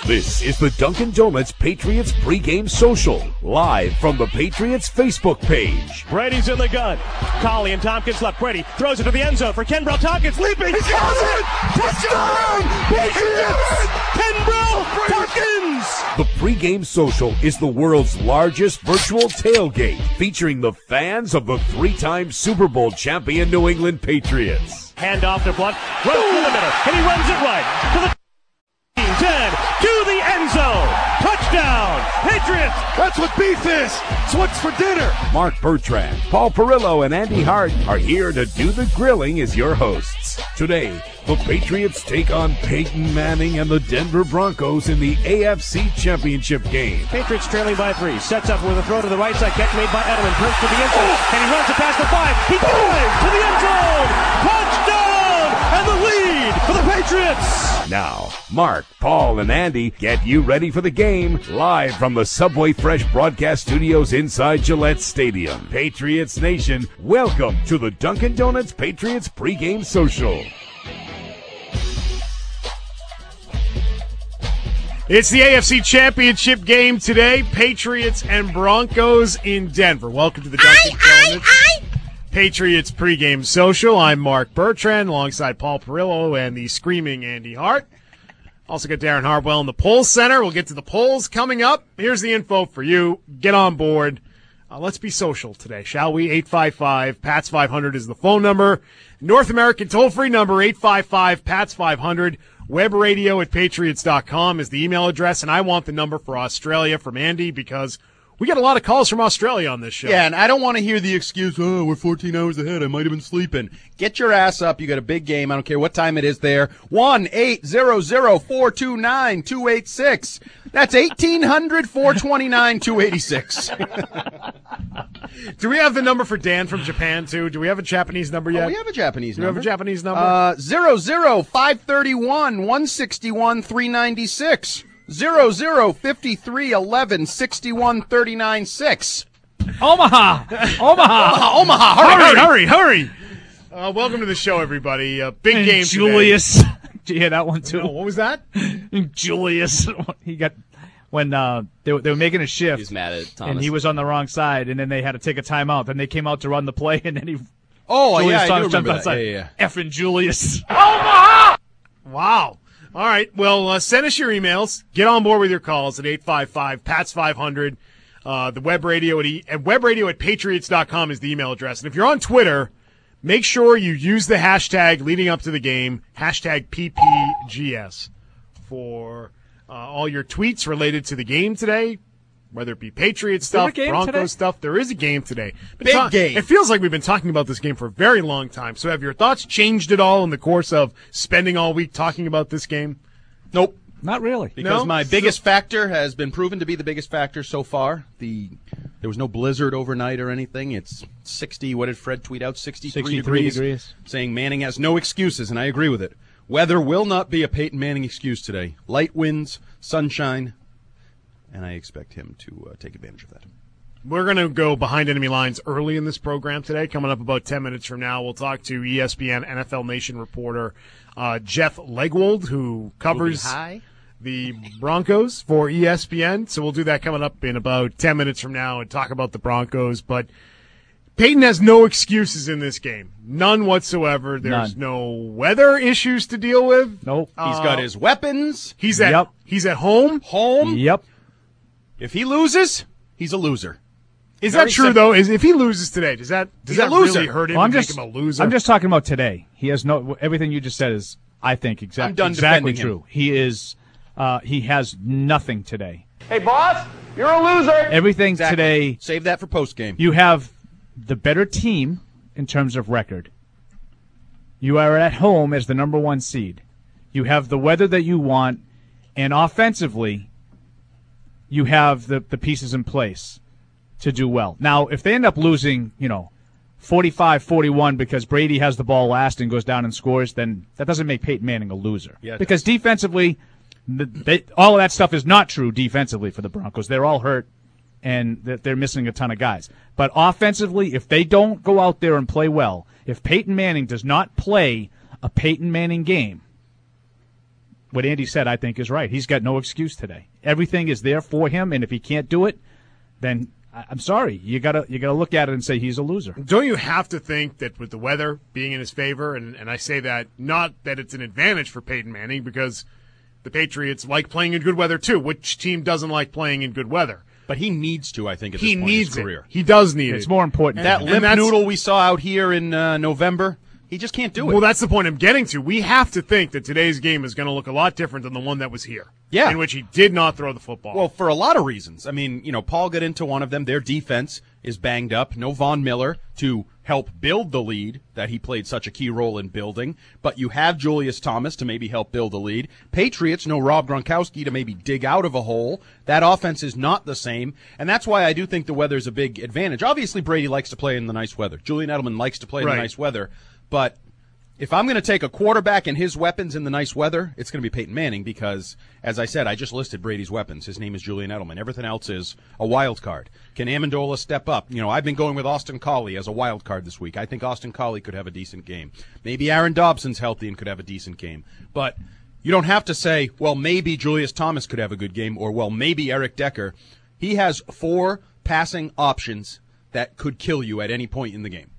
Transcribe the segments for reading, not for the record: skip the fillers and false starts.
This is the Dunkin' Donuts Patriots pregame social, live from the Patriots Facebook page. Brady's in the gun. Collie and Tompkins left. Brady throws it to the end zone for Kenbrell. Tompkins leaping. He got it! Touchdown! Patriots! Kenbrell Tompkins! The pregame social is the world's largest virtual tailgate, featuring the fans of the three-time Super Bowl champion New England Patriots. Hand off to Blunt. Runs through the middle, and he runs it right to the 10, to the end zone. Touchdown, Patriots! That's what beef is. It's what's for dinner. Mark Bertrand, Paul Perillo, and Andy Hart are here to do the grilling as your hosts. Today, the Patriots take on Peyton Manning and the Denver Broncos in the AFC Championship game. Patriots trailing by 3. Sets up with a throw to the right side. Catch made by Edelman. Turns to the end zone, and he runs it past the 5. He dives to the end zone. Touchdown! And the lead for the Patriots! Now, Mark, Paul, and Andy get you ready for the game, live from the Subway Fresh broadcast studios inside Gillette Stadium. Patriots Nation, welcome to the Dunkin' Donuts Patriots pregame social. It's the AFC Championship game today, Patriots and Broncos in Denver. Welcome to the Dunkin' Donuts Patriots pregame social. I'm Mark Bertrand alongside Paul Perillo and the screaming Andy Hart. Also got Darren Hardwell in the Polls Center. We'll get to the polls coming up. Here's the info for you. Get on board. Let's be social today, shall we? 855-PATS-500 is the phone number. North American toll-free number, 855-PATS-500. Webradio@patriots.com is the email address, and I want the number for Australia from Andy because we get a lot of calls from Australia on this show. Yeah, and I don't want to hear the excuse, oh, we're 14 hours ahead. I might have been sleeping. Get your ass up. You got a big game. I don't care what time it is there. 1-800-429-286. That's 1-800-429-286. Do we have the number for Dan from Japan, too? Do we have a Japanese number yet? Oh, we have a Japanese number. number. Do we have a Japanese number? 00-531-161-396. 00-53-11-61-39-6. Omaha! Hurry! Welcome to the show, everybody. Big and game Julius. today. Did you hear that one, too? No, what was that? Julius. He got when they were making a shift. He's mad at Thomas. And he was on the wrong side, and then they had to take a timeout. Then they came out to run the play, and then he... Julius I do remember that. Yeah. Effing Julius. Omaha! Wow. All right, well, send us your emails. Get on board with your calls at 855-PATS-500. The web radio at webradio@patriots.com is the email address. And if you're on Twitter, make sure you use the hashtag leading up to the game, hashtag PPGS, for all your tweets related to the game today, whether it be Patriots stuff, Broncos stuff. There is a game today. Big game. It feels like we've been talking about this game for a very long time. So have your thoughts changed at all in the course of spending all week talking about this game? Nope. Not really. Because my biggest factor has been proven to be the biggest factor so far. There was no blizzard overnight or anything. It's 60, what did Fred tweet out? 63 degrees. Saying Manning has no excuses, and I agree with it. Weather will not be a Peyton Manning excuse today. Light winds, sunshine, and I expect him to take advantage of that. We're going to go behind enemy lines early in this program today. Coming up about 10 minutes from now, we'll talk to ESPN NFL Nation reporter Jeff Legwold, who covers the Broncos for ESPN. So we'll do that coming up in about 10 minutes from now and talk about the Broncos. But Peyton has no excuses in this game. None whatsoever. There's no weather issues to deal with. Nope. He's got his weapons. He's at home. Yep. If he loses, he's a loser. Is that true, though? If he loses today, does that really hurt him and make him a loser? I'm just talking about today. He has everything you just said is, I think, exactly true. He is, he has nothing today. Hey, boss, you're a loser. Everything today. Save that for postgame. You have the better team in terms of record. You are at home as the number 1 seed. You have the weather that you want, and offensively, you have the pieces in place to do well. Now, if they end up losing, 45-41 because Brady has the ball last and goes down and scores, then that doesn't make Peyton Manning a loser. Yeah, because defensively, all of that stuff is not true defensively for the Broncos. They're all hurt, and they're missing a ton of guys. But offensively, if they don't go out there and play well, if Peyton Manning does not play a Peyton Manning game, what Andy said, I think, is right. He's got no excuse today. Everything is there for him, and if he can't do it, then I'm sorry. You gotta look at it and say he's a loser. Don't you have to think that with the weather being in his favor, and I say that not that it's an advantage for Peyton Manning, because the Patriots like playing in good weather too. Which team doesn't like playing in good weather? But he needs to, I think, at this point in his career. He does need it. It's more important. That limp noodle we saw out here in November, he just can't do it. Well, that's the point I'm getting to. We have to think that today's game is going to look a lot different than the one that was here. Yeah. In which he did not throw the football. Well, for a lot of reasons. I mean, Paul got into one of them. Their defense is banged up. No Von Miller to help build the lead that he played such a key role in building. But you have Julius Thomas to maybe help build the lead. Patriots, no Rob Gronkowski to maybe dig out of a hole. That offense is not the same. And that's why I do think the weather is a big advantage. Obviously, Brady likes to play in the nice weather. Julian Edelman likes to play in the nice weather. But if I'm going to take a quarterback and his weapons in the nice weather, it's going to be Peyton Manning because, as I said, I just listed Brady's weapons. His name is Julian Edelman. Everything else is a wild card. Can Amendola step up? I've been going with Austin Collie as a wild card this week. I think Austin Collie could have a decent game. Maybe Aaron Dobson's healthy and could have a decent game. But you don't have to say, well, maybe Julius Thomas could have a good game or, well, maybe Eric Decker. He has 4 passing options that could kill you at any point in the game.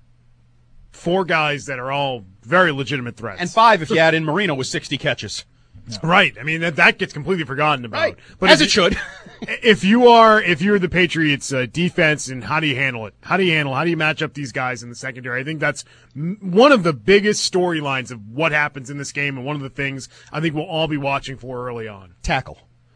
4 guys that are all very legitimate threats. And 5 if you add in Marino with 60 catches. Yeah. Right. I mean, that gets completely forgotten about. Right. But as it should. If you're the Patriots defense, and how do you handle it? How do you match up these guys in the secondary? I think that's one of the biggest storylines of what happens in this game, and one of the things I think we'll all be watching for early on. Tackle.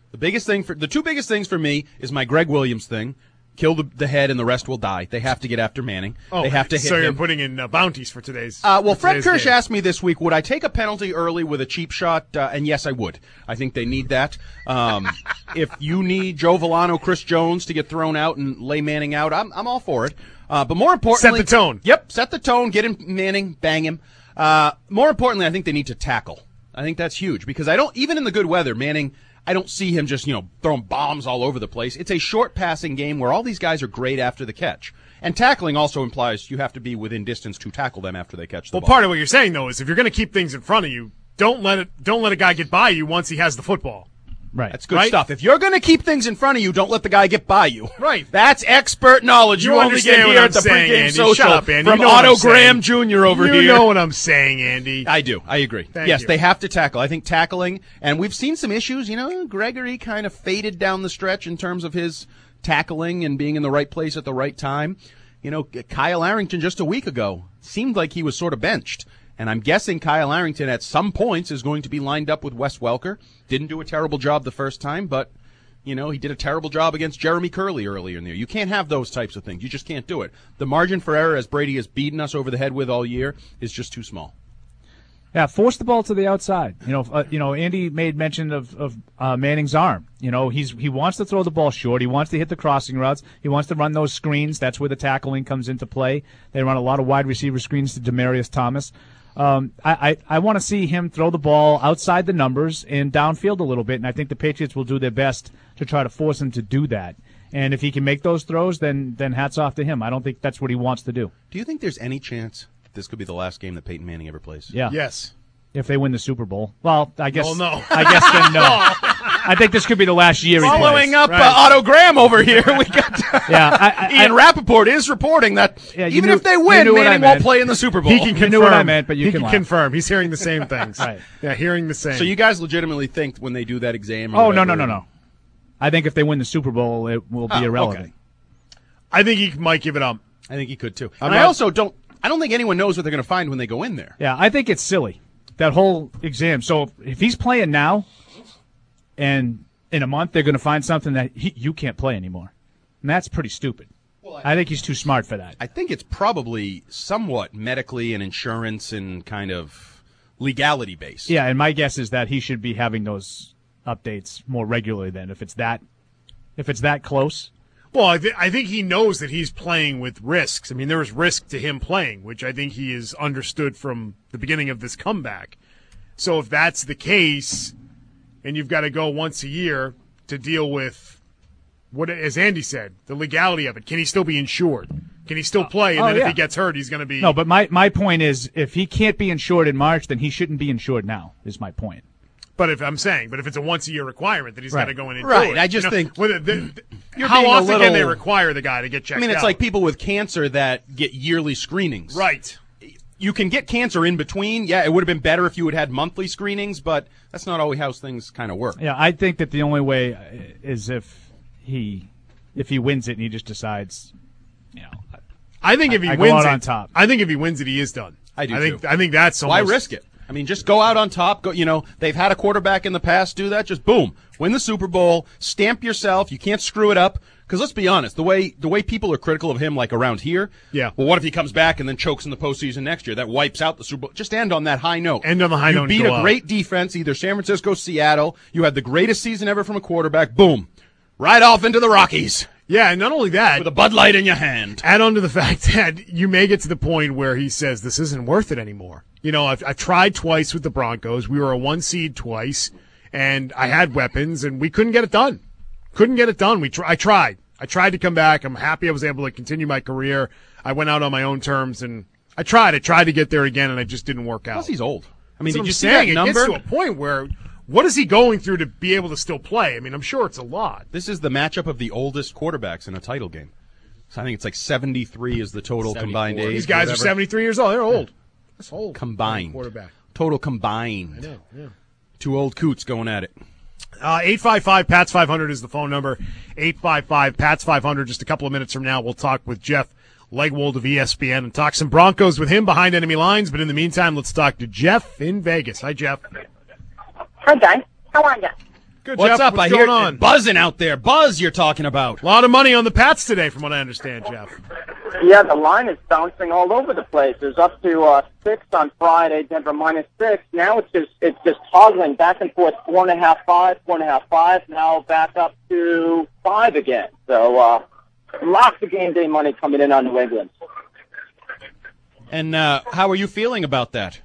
The 2 biggest things for me is my Greg Williams thing. Kill the head and the rest will die. They have to get after Manning. They have to hit him. So you're putting in bounties for today's Fred Kirsch asked me this week, would I take a penalty early with a cheap shot? And yes, I would. I think they need that. If you need Joe Villano, Chris Jones to get thrown out and lay Manning out, I'm all for it. But more importantly, set the tone. Yep, set the tone, get him Manning, bang him. More importantly, I think they need to tackle. I think that's huge because even in the good weather, Manning, I don't see him just, throwing bombs all over the place. It's a short passing game where all these guys are great after the catch. And tackling also implies you have to be within distance to tackle them after they catch the ball. Well, part of what you're saying, though, is if you're going to keep things in front of you, don't let a guy get by you once he has the football. Right. That's good stuff. If you're going to keep things in front of you, don't let the guy get by you. Right. That's expert knowledge. You only get here at the pregame social Shut up, Andy. from Otto Graham Jr. over here. You know what I'm saying, Andy. I do. I agree. Thank you. They have to tackle. I think tackling, and we've seen some issues. Gregory kind of faded down the stretch in terms of his tackling and being in the right place at the right time. Kyle Arrington just a week ago seemed like he was sort of benched. And I'm guessing Kyle Arrington at some points is going to be lined up with Wes Welker. Didn't do a terrible job the first time, but, he did a terrible job against Jeremy Curley earlier in the year. You can't have those types of things. You just can't do it. The margin for error, as Brady has beaten us over the head with all year, is just too small. Yeah, force the ball to the outside. Andy made mention of Manning's arm. He wants to throw the ball short. He wants to hit the crossing routes. He wants to run those screens. That's where the tackling comes into play. They run a lot of wide receiver screens to Demaryius Thomas. I want to see him throw the ball outside the numbers and downfield a little bit, and I think the Patriots will do their best to try to force him to do that. And if he can make those throws, then hats off to him. I don't think that's what he wants to do. Do you think there's any chance this could be the last game that Peyton Manning ever plays? Yeah. Yes. If they win the Super Bowl. Well, I guess. Well, no. I guess then no. I think this could be the last year he plays. Following up Otto Graham over here, we got Ian Rappaport is reporting that even if they win, Manning won't play in the Super Bowl. He can confirm. You knew what I meant, but you can confirm. He's hearing the same things. Right. Yeah, hearing the same. So you guys legitimately think when they do that exam? Oh, no. I think if they win the Super Bowl, it will be irrelevant. Okay. I think he might give it up. I think he could too. I also don't think anyone knows what they're going to find when they go in there. Yeah, I think it's silly, that whole exam. So if he's playing now and in a month they're going to find something that you can't play anymore, and that's pretty stupid. Well, I think he's too smart for that. I think it's probably somewhat medically and insurance and kind of legality based. Yeah, and my guess is that he should be having those updates more regularly then if it's that close. Well, I think he knows that he's playing with risks. I mean, there was risk to him playing, which I think he has understood from the beginning of this comeback. So if that's the case, and you've got to go once a year to deal with what, as Andy said, the legality of it. Can he still be insured? Can he still play? And then if he gets hurt, he's going to be. No, but my point is, if he can't be insured in March, then he shouldn't be insured now. Is my point. But if it's a once-a-year requirement that he's got to go in and do right. it. I just think how often can they require the guy to get checked out? I mean, it's like people with cancer that get yearly screenings. Right. You can get cancer in between. Yeah, it would have been better if you had monthly screenings, but that's not always how things kind of work. Yeah, I think that the only way is if he wins it and he just decides, I think if he wins it, on top. I think if he wins it, he is done. I do too. I think that's why risk it. I mean, just go out on top. Go. They've had a quarterback in the past do that. Just boom, win the Super Bowl, stamp yourself. You can't screw it up. Because let's be honest, the way people are critical of him, like around here. Yeah. Well, what if he comes back and then chokes in the postseason next year? That wipes out the Super Bowl. Just end on that high note. End on the high note. You beat a great defense, either San Francisco, Seattle. You had the greatest season ever from a quarterback. Boom, right off into the Rockies. Yeah, and not only that, with a Bud Light in your hand. Add on to the fact that you may get to the point where he says this isn't worth it anymore. I've tried twice with the Broncos. We were a 1 seed twice, and I had weapons, and we couldn't get it done. I tried. I tried to come back. I'm happy I was able to continue my career. I went out on my own terms, and I tried to get there again, and it just didn't work out. Plus, he's old. I mean, did you see that number? It gets to a point where what is he going through to be able to still play? I mean, I'm sure it's a lot. This is the matchup of the oldest quarterbacks in a title game. So I think it's like 73 is the total combined age. These guys are 73 years old. They're old. That's old. Combined. Quarterback. Total combined. I know, yeah. Two old coots going at it. 855-PATS-500 is the phone number. 855-PATS-500. Just a couple of minutes from now, we'll talk with Jeff Legwold of ESPN and talk some Broncos with him behind enemy lines. But in the meantime, let's talk to Jeff in Vegas. Hi, Jeff. Hi, guys. How are you? Good, What's Jeff. up? I hear it buzzing out there. Buzz you're talking about. A lot of money on the Pats today, from what I understand, Jeff. Yeah, the line is bouncing all over the place. It was up to 6 on Friday, Denver -6. Now it's just toggling back and forth, 4.5, 5, 4.5, 5. Now back up to 5 again. So lots of game day money coming in on New England. And how are you feeling about that?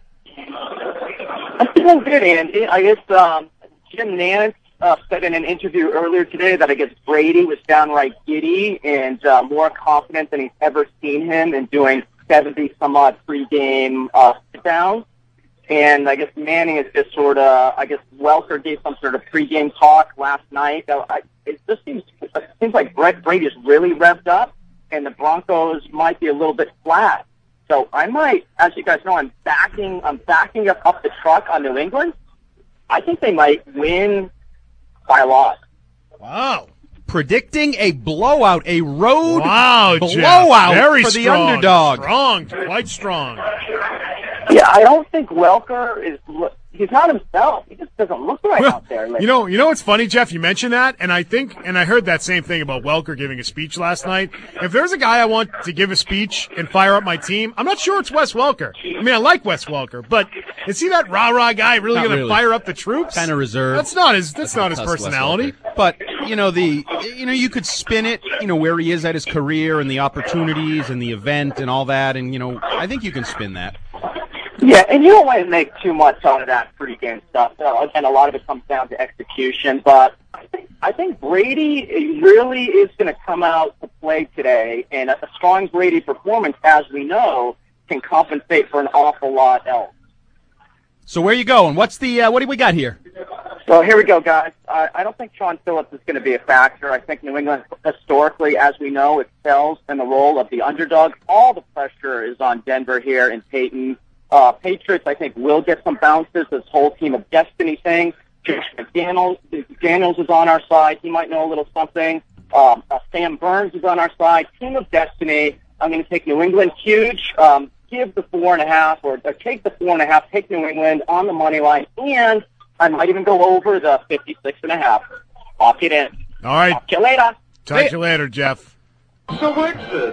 I'm feeling good, Andy. I guess Jim Nantz said in an interview earlier today that I guess Brady was downright giddy and more confident than he's ever seen him in doing 70-some-odd pregame sit-downs. And I guess Manning is just sort of, I guess Welker gave some sort of pregame talk last night. It seems like Brett Brady's really revved up, and the Broncos might be a little bit flat. So I might, as you guys know, I'm backing up the truck on New England. I think they might win by a lot. Wow. Predicting a blowout, a road blowout Jeff. Very for strong. The underdog. Strong, quite strong. Yeah, I don't think Welker he's not himself. He just doesn't look right out there. You know what's funny, Jeff? You mentioned that, and I heard that same thing about Welker giving a speech last night. If there's a guy I want to give a speech and fire up my team, I'm not sure it's Wes Welker. I mean, I like Wes Welker, but is he that rah-rah guy really going to fire up the troops? Kind of reserved. That's not his personality. But, you could spin it, where he is at his career and the opportunities and the event and all that, and, I think you can spin that. Yeah, and you don't want to make too much out of that pregame stuff. Again, a lot of it comes down to execution, but I think Brady really is going to come out to play today, and a strong Brady performance, as we know, can compensate for an awful lot else. So where are you going? What do we got here? So here we go, guys. I don't think Sean Phillips is going to be a factor. I think New England, historically, as we know, excels in the role of the underdog. All the pressure is on Denver here in Peyton. Patriots, I think, will get some bounces. This whole team of destiny thing. Josh McDaniels is on our side. He might know a little something. Sam Burns is on our side. Team of destiny. I'm going to take New England huge. Give the 4.5 or take the 4.5. Take New England on the money line, and I might even go over the 56.5. Lock it in. All right. Talk to you later. Talk to you later, Jeff. Selected.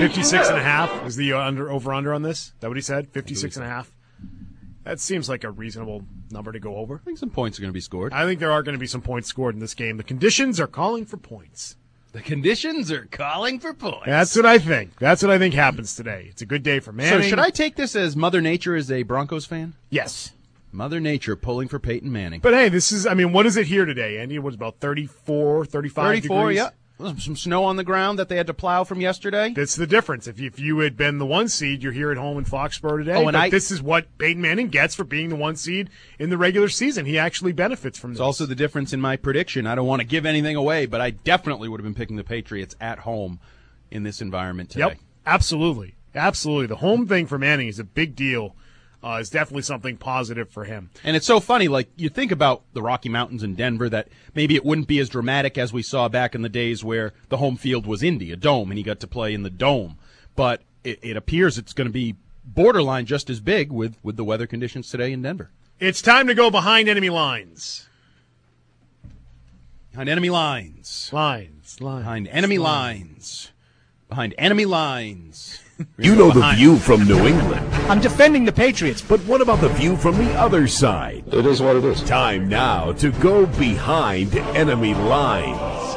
56.5 is the over-under on this? Is that what he said? 56.5? That seems like a reasonable number to go over. I think some points are going to be scored. I think there are going to be some points scored in this game. The conditions are calling for points. The conditions are calling for points. That's what I think. That's what I think happens today. It's a good day for Manning. So should I take this as Mother Nature is a Broncos fan? Yes. Mother Nature pulling for Peyton Manning. But, hey, what is it here today, Andy? It was about 34, 35 34, degrees? yeah. Some snow on the ground that they had to plow from yesterday. That's the difference. If you had been the 1 seed, you're here at home in Foxborough today. But this is what Peyton Manning gets for being the 1 seed in the regular season. He actually benefits from this. It's also the difference in my prediction. I don't want to give anything away, but I definitely would have been picking the Patriots at home in this environment today. Yep, absolutely. Absolutely. The home thing for Manning is a big deal. Is definitely something positive for him. And it's so funny, like, you think about the Rocky Mountains in Denver, that maybe it wouldn't be as dramatic as we saw back in the days where the home field was Indy, a dome, and he got to play in the dome. But it appears it's going to be borderline just as big with the weather conditions today in Denver. It's time to go behind enemy lines. Behind enemy lines. Lines. Behind enemy lines. Behind enemy lines. You know the view from New England. I'm defending the Patriots. But what about the view from the other side? It is what it is. Time now to go behind enemy lines.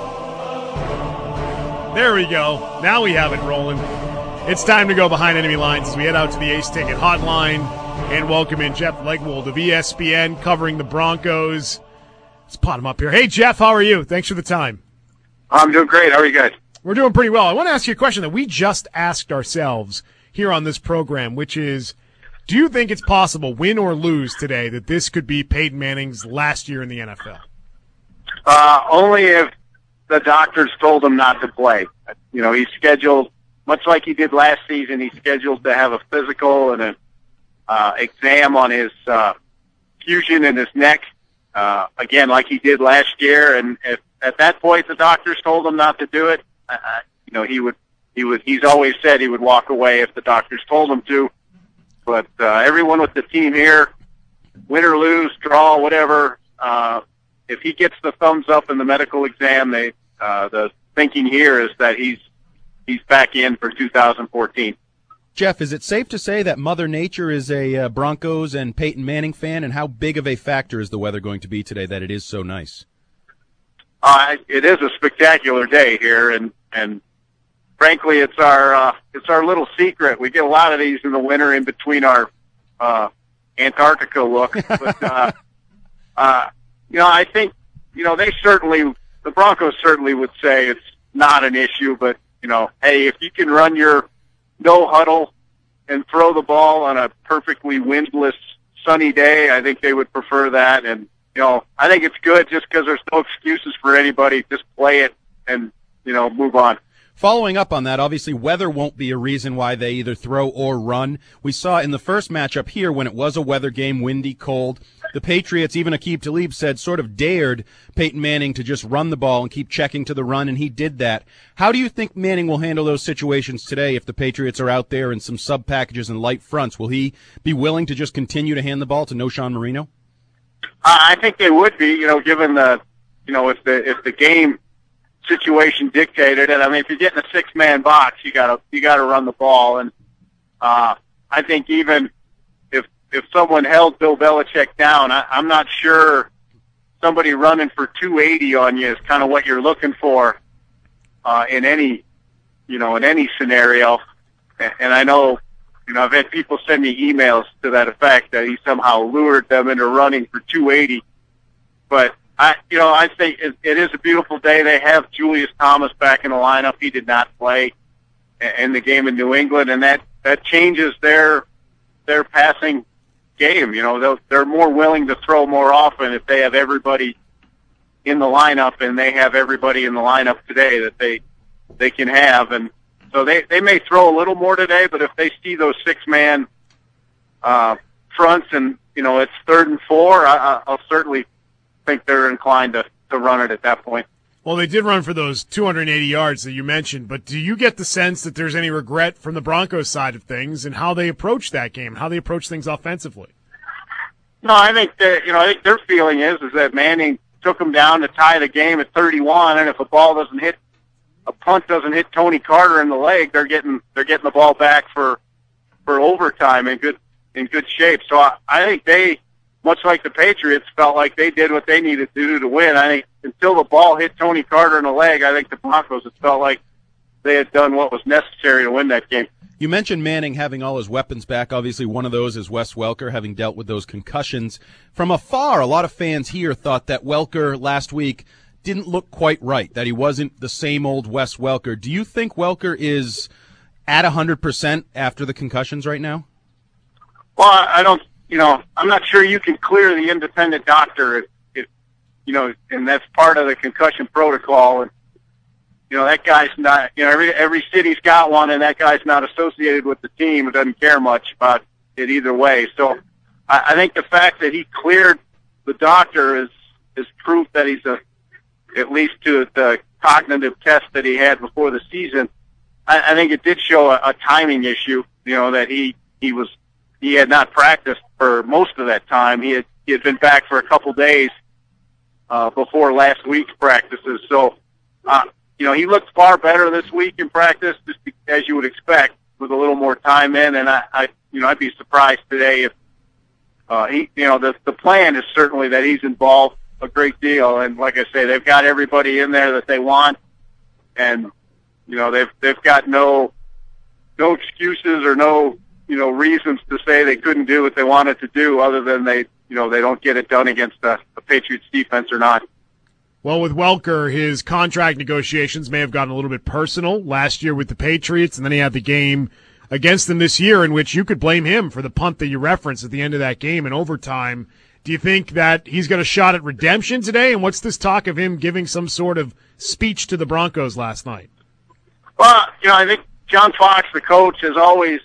There we go. Now we have it rolling. It's time to go behind enemy lines as we head out to the Ace Ticket hotline and welcome in Jeff Legwold of ESPN covering the Broncos. Let's pot him up here. Hey, Jeff, how are you? Thanks for the time. I'm doing great. How are you guys? We're doing pretty well. I want to ask you a question that we just asked ourselves here on this program, which is, do you think it's possible, win or lose today, that this could be Peyton Manning's last year in the NFL? Only if the doctors told him not to play. You know, he's scheduled, much like he did last season, he's scheduled to have a physical and an exam on his fusion in his neck, again, like he did last year. And if at that point the doctors told him not to do it, you know, he's always said he would walk away if the doctors told him to. But everyone with the team here, win or lose, draw, whatever, if he gets the thumbs up in the medical exam, the thinking here is that he's back in for 2014. Jeff, is it safe to say that Mother Nature is a Broncos and Peyton Manning fan, and how big of a factor is the weather going to be today that it is so nice? It is a spectacular day here, and frankly, it's our little secret. We get a lot of these in the winter in between our Antarctica look. But you know, I think the Broncos certainly would say it's not an issue. But you know, hey, if you can run your no huddle and throw the ball on a perfectly windless sunny day, I think they would prefer that. And you know, I think it's good just because there's no excuses for anybody. Just play it and, you know, move on. Following up on that, obviously weather won't be a reason why they either throw or run. We saw in the first matchup here when it was a weather game, windy, cold, the Patriots, even Aqib Talib said, sort of dared Peyton Manning to just run the ball and keep checking to the run, and he did that. How do you think Manning will handle those situations today if the Patriots are out there in some sub packages and light fronts? Will he be willing to just continue to hand the ball to Knowshon Marino? I think they would be, you know, given the, you know, if the game situation dictated it. I mean, if you're getting a 6-man box, you gotta run the ball. And I think even if someone held Bill Belichick down, I'm not sure somebody running for 280 on you is kind of what you're looking for in any scenario. And I know, you know, I've had people send me emails to that effect that he somehow lured them into running for 280. But I think it is a beautiful day. They have Julius Thomas back in the lineup. He did not play in the game in New England, and that changes their passing game. You know, they're more willing to throw more often if they have everybody in the lineup, and they have everybody in the lineup today that they can have. And so they may throw a little more today, but if they see those 6-man fronts and, you know, it's 3rd and 4, I'll certainly think they're inclined to run it at that point. Well, they did run for those 280 yards that you mentioned, but do you get the sense that there's any regret from the Broncos side of things and how they approach that game, how they approach things offensively? No, I think their feeling is that Manning took them down to tie the game at 31, and if a punt doesn't hit Tony Carter in the leg, they're getting the ball back for overtime in good shape. So I think they, much like the Patriots, felt like they did what they needed to do to win. I think until the ball hit Tony Carter in the leg, I think the Broncos, it felt like they had done what was necessary to win that game. You mentioned Manning having all his weapons back. Obviously, one of those is Wes Welker, having dealt with those concussions. From afar, a lot of fans here thought that Welker last week didn't look quite right, that he wasn't the same old Wes Welker. Do you think Welker is at 100% after the concussions right now? Well, I don't, I'm not sure you can clear the independent doctor if and that's part of the concussion protocol. And, that guy's not, every city's got one, and that guy's not associated with the team. It doesn't care much about it either way. So I think the fact that he cleared the doctor is proof that he's at least to the cognitive test that he had before the season. I think it did show a timing issue, that he had not practiced for most of that time. He had been back for a couple days before last week's practices. So, he looked far better this week in practice, just as you would expect, with a little more time in. And I'd be surprised today if the plan is certainly that he's involved a great deal. And like I say, they've got everybody in there that they want, and they've got no excuses or no reasons to say they couldn't do what they wanted to do, other than they don't get it done against a Patriots defense or not. Well, with Welker, his contract negotiations may have gotten a little bit personal last year with the Patriots, and then he had the game against them this year in which you could blame him for the punt that you referenced at the end of that game in overtime. Do you think that he's got a shot at redemption today? And what's this talk of him giving some sort of speech to the Broncos last night? Well, I think John Fox, the coach, has always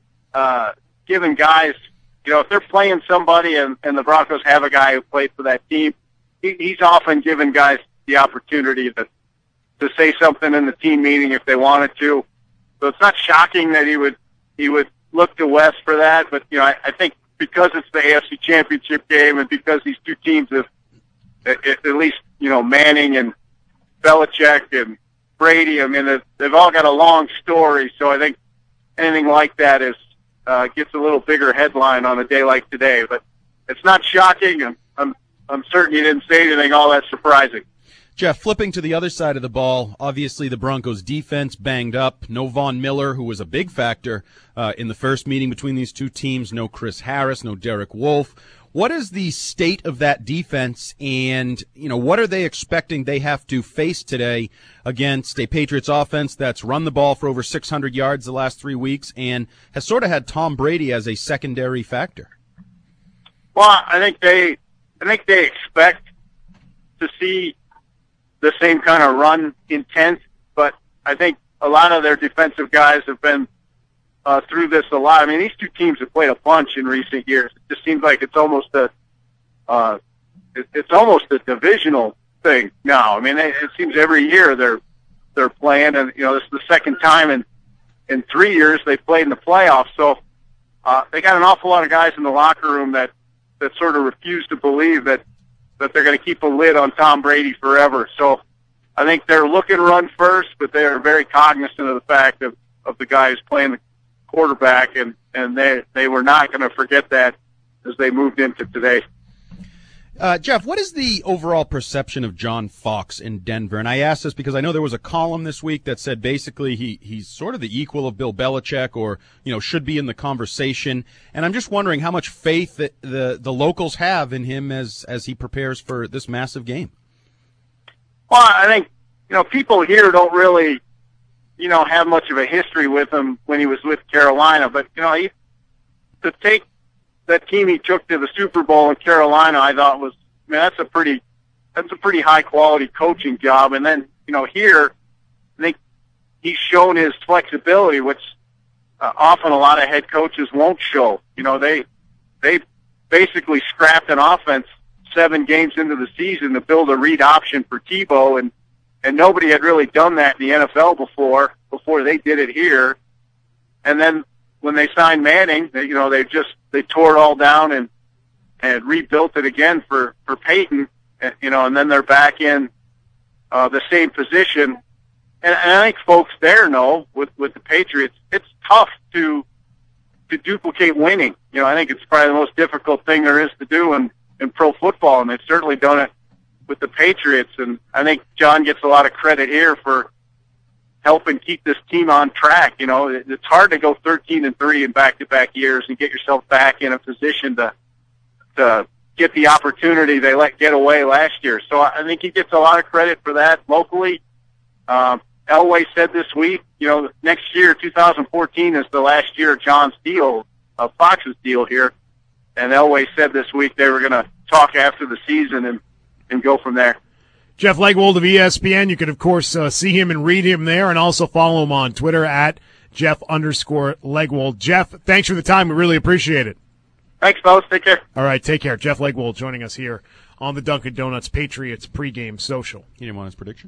given guys, if they're playing somebody and the Broncos have a guy who played for that team, he's often given guys the opportunity to say something in the team meeting if they wanted to. So it's not shocking that he would look to Wes for that. But, I think because it's the AFC Championship game and because these two teams have, at least, Manning and Belichick and Brady, they've all got a long story. So I think anything like that gets a little bigger headline on a day like today. But it's not shocking. I'm certain you didn't say anything all that surprising. Jeff, flipping to the other side of the ball, obviously the Broncos defense banged up. No Von Miller, who was a big factor in the first meeting between these two teams. No Chris Harris, no Derek Wolfe. What is the state of that defense, and what are they expecting they have to face today against a Patriots offense that's run the ball for over 600 yards the last 3 weeks and has sort of had Tom Brady as a secondary factor? Well, I think they expect to see the same kind of run intent, but I think a lot of their defensive guys have been through this a lot. These two teams have played a bunch in recent years. It just seems like it's almost a divisional thing now. It seems every year they're playing, and this is the second time in 3 years they've played in the playoffs. So they got an awful lot of guys in the locker room that sort of refuse to believe that they're going to keep a lid on Tom Brady forever. So I think they're looking to run first, but they are very cognizant of the fact of the guy who's playing the quarterback, and they were not going to forget that as they moved into today. Jeff, what is the overall perception of John Fox in Denver? And I ask this because I know there was a column this week that said basically he's sort of the equal of Bill Belichick, or should be in the conversation. And I'm just wondering how much faith that the locals have in him as he prepares for this massive game. Well, I think people here don't really have much of a history with him when he was with Carolina, but to take that team he took to the Super Bowl in Carolina, I thought was, that's a pretty high quality coaching job. And then, here, I think he's shown his flexibility, which often a lot of head coaches won't show. They basically scrapped an offense 7 games into the season to build a read option for Tebow, and nobody had really done that in the NFL before they did it here. And then when they signed Manning, they tore it all down and rebuilt it again for Peyton, and then they're back in the same position. And I think folks there know with the Patriots, it's tough to duplicate winning. I think it's probably the most difficult thing there is to do in pro football, and they've certainly done it with the Patriots. And I think John gets a lot of credit here for helping keep this team on track. It's hard to go 13-3 in back-to-back years and get yourself back in a position to get the opportunity they let get away last year. So I think he gets a lot of credit for that locally. Elway said this week, next year, 2014, is the last year of John's deal, of Fox's deal here. And Elway said this week they were going to talk after the season and go from there. Jeff Legwold of ESPN. You can, of course, see him and read him there, and also follow him on Twitter at Jeff_Legwold. Jeff, thanks for the time. We really appreciate it. Thanks, fellas. Take care. All right, take care. Jeff Legwold joining us here on the Dunkin' Donuts Patriots pregame social. He didn't want his prediction?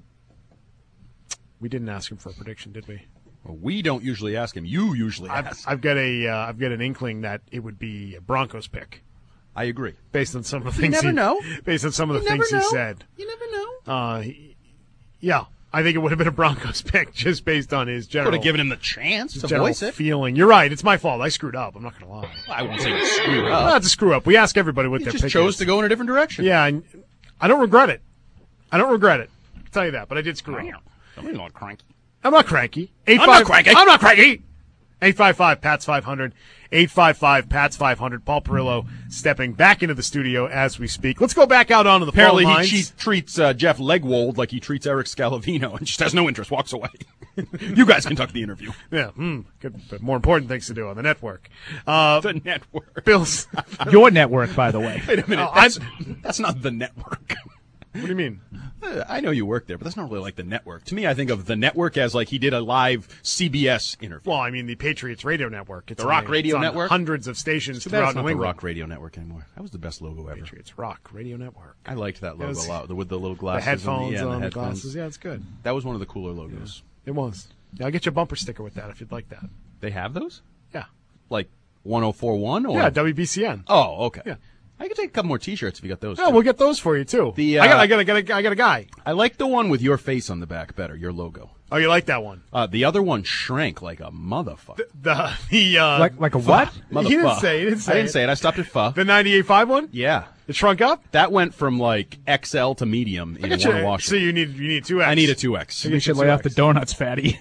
We didn't ask him for a prediction, did we? Well, we don't usually ask him. You usually ask. I've got an inkling that it would be a Broncos pick. I agree. Based on some of the things you never know. Based on some of the things he said. You never know. Yeah, I think it would have been a Broncos pick just based on his general. Could have given him the chance to voice it. Feeling. You're right. It's my fault. I screwed up. I'm not going to lie. I won't say you screwed up. Not to screw up. We ask everybody what their pick is. You just chose to go in a different direction. Yeah, I don't regret it. I'll tell you that, but I did screw up. I'm not cranky. I'm not cranky. I'm not cranky. 855-PATS-500. 855-PATS-500. Paul Perillo stepping back into the studio as we speak. Let's go back out onto the phone lines. Apparently he treats Jeff Legwold like he treats Eric Scalavino and just has no interest, walks away. You guys conduct the interview. Yeah, good, but more important things to do on the network. The network. Bill's. Your network, by the way. Wait a minute. That's not the network. What do you mean? I know you work there, but that's not really like the network. To me, I think of the network as like he did a live CBS interview. Well, I mean the Patriots radio network. It's the Rock Radio Network? Hundreds of stations throughout New England. Not the Rock Radio Network anymore. That was the best logo ever. Patriots Rock Radio Network. I liked that logo a lot, with the little glasses. The headphones and the headphones. glasses. Yeah, it's good. That was one of the cooler logos. Yeah, it was. Yeah, I'll get you a bumper sticker with that if you'd like that. They have those? Yeah. Like 1041? Or? Yeah, WBCN. Oh, okay. Yeah. I could take a couple more T-shirts if you got those. Yeah, we'll get those for you too. I got a guy. I like the one with your face on the back better. Your logo. Oh, you like that one? The other one shrank like a motherfucker. Like a what? He didn't say. I didn't say it. I stopped at pho. The 98.5 one? Yeah. It shrunk up? That went from like XL to medium in one washer. So you need 2X. I need a 2X. You should lay off the donuts, fatty.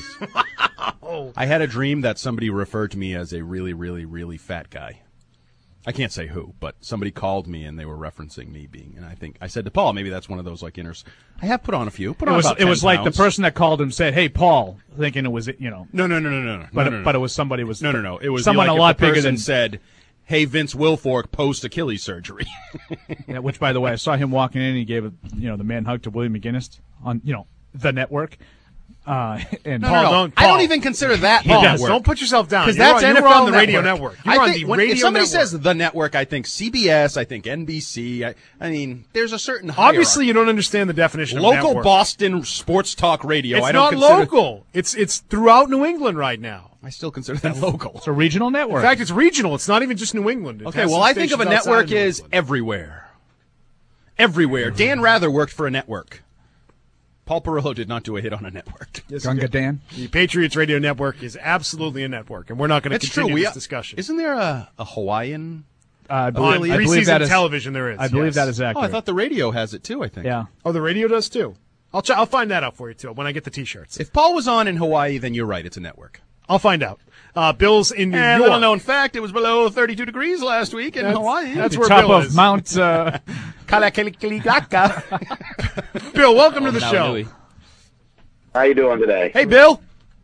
I had a dream that somebody referred to me as a really, really, really fat guy. I can't say who, but somebody called me and they were referencing me being, and I said to Paul, maybe that's one of those like inners. I have put on a few. It was like the person that called him said, "Hey, Paul," thinking it was No. But it was somebody was no. It was someone like a lot bigger than than said, "Hey, Vince Wilfork, post Achilles surgery." Yeah, which, by the way, I saw him walking in and he gave the man hug to William McGinnis on the network. And Paul, I don't even consider that Paul, network. Don't put yourself down. Because that's NFL on the radio network. You're on the radio if somebody network. says the network, I think CBS, I think NBC. I mean, there's a certain hierarchy. Obviously, you don't understand the definition of local network. Boston sports talk radio. It's I don't not consider, local. It's throughout New England right now. I still consider that local. It's a regional network. In fact, it's regional. It's not even just New England. It Okay, has well, some I think of a stations outside network New as England. everywhere. Everywhere. Dan Rather worked for a network. Paul Perillo did not do a hit on a network. Gunga Dan. The Patriots Radio Network is absolutely a network, and we're not going to continue this discussion. Isn't there a Hawaiian? On I believe preseason that is television, there is. I believe yes. that is accurate. Oh, I thought the radio has it too. I think. Yeah. Oh, the radio does too. I'll find that out for you too when I get the T-shirts. If Paul was on in Hawaii, then you're right. It's a network. I'll find out. Bill's in New And York. little known fact, it was below 32 degrees last week in Hawaii. That's the where top Bill of is. Mount. Kalakalikilaka. Bill, welcome to the show. How you doing today? Hey, Bill.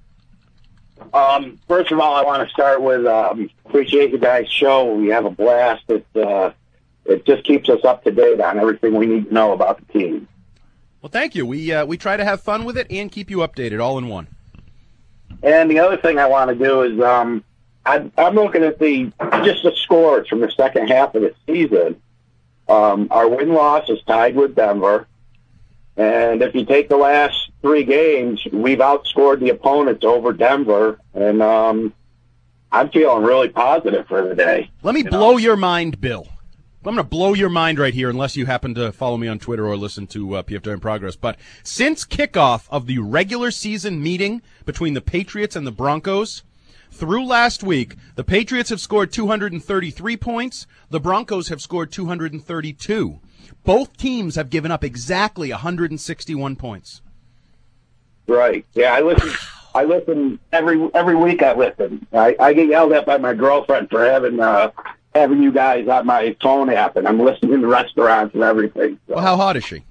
First of all, I want to start with appreciate the guys' show. We have a blast. It just keeps us up to date on everything we need to know about the team. Well, thank you. We try to have fun with it and keep you updated all in one. And the other thing I want to do is I'm looking at the scores from the second half of the season. Our win-loss is tied with Denver. And if you take the last 3 games, we've outscored the opponents over Denver. And I'm feeling really positive for the day. Let me blow your mind, Bill. I'm going to blow your mind right here, unless you happen to follow me on Twitter or listen to PFW in Progress. But since kickoff of the regular season meeting between the Patriots and the Broncos, through last week, the Patriots have scored 233 points. The Broncos have scored 232. Both teams have given up exactly 161 points. Right. Yeah, I listen every week. I listen. I get yelled at by my girlfriend for having having you guys on my phone app, and I'm listening to restaurants and everything. So. Well, how hot is she?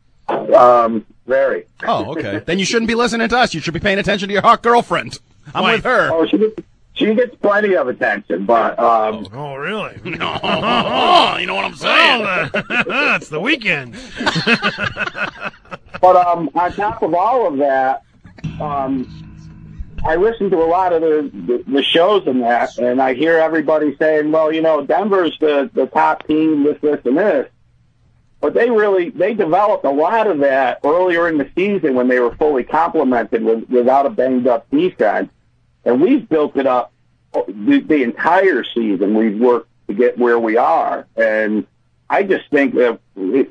Very. Oh, okay. Then you shouldn't be listening to us. You should be paying attention to your hot girlfriend. I'm with her. Oh, she gets plenty of attention, but oh, really? Oh, you know what I'm saying? It's the weekend. But on top of all of that, I listen to a lot of the shows and that, and I hear everybody saying, well, Denver's the top team, this, and this. But they developed a lot of that earlier in the season when they were fully complemented without a banged-up defense. And we've built it up the entire season. We've worked to get where we are. And I just think that,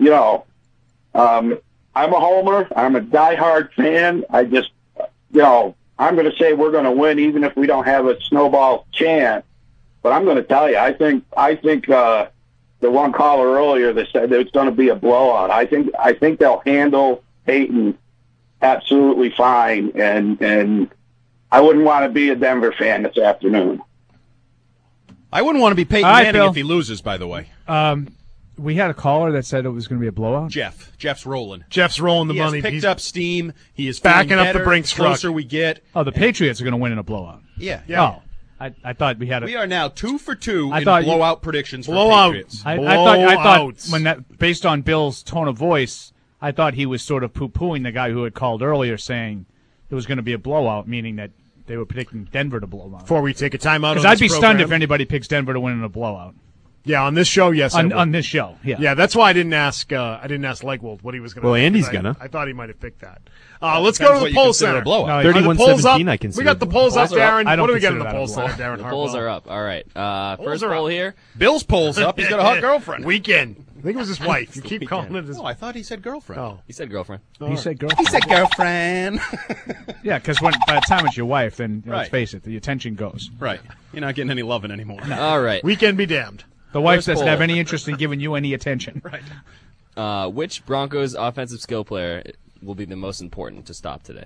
I'm a homer. I'm a diehard fan. I just, I'm going to say we're going to win even if we don't have a snowball chance. But I'm going to tell you, I think the one caller earlier that said that it's going to be a blowout. I think they'll handle Peyton absolutely fine, and I wouldn't want to be a Denver fan this afternoon. I wouldn't want to be Peyton Manning if he loses, by the way. We had a caller that said it was going to be a blowout. Jeff's rolling. Jeff's rolling the money. He has picked up steam. He is backing up better, the Brinks truck. Closer we get. Oh, the Patriots are going to win in a blowout. Yeah. Oh. I thought we had We are now 2 for 2 in blowout predictions for Patriots. I thought when that, based on Bill's tone of voice, I thought he was sort of poo-pooing the guy who had called earlier saying there was going to be a blowout, meaning that they were predicting Denver to blow out. Before we take a timeout, because I'd be stunned if anybody picks Denver to win in a blowout. Yeah, on this show, yes. On this show, yeah. Yeah, that's why I didn't ask Legwold what he was going to. Well, Andy's gonna. I thought he might have picked that. Let's go to the poll center. 31-17, I can see. We got the polls up, Darren. What do we get in the poll center, Darren? The polls are up. All right. First poll here. Bill's polls up. He's got a hot girlfriend. Weekend. I think it was his wife. You keep calling it his. Oh, I thought he said girlfriend. Oh, he said girlfriend. He said girlfriend. He said girlfriend. Yeah, because by the time it's your wife, then let's face it, the attention goes. Right. You're not getting any loving anymore. No. All right. Weekend be damned. The wife doesn't have any interest in giving you any attention. Right. Which Broncos offensive skill player will be the most important to stop today?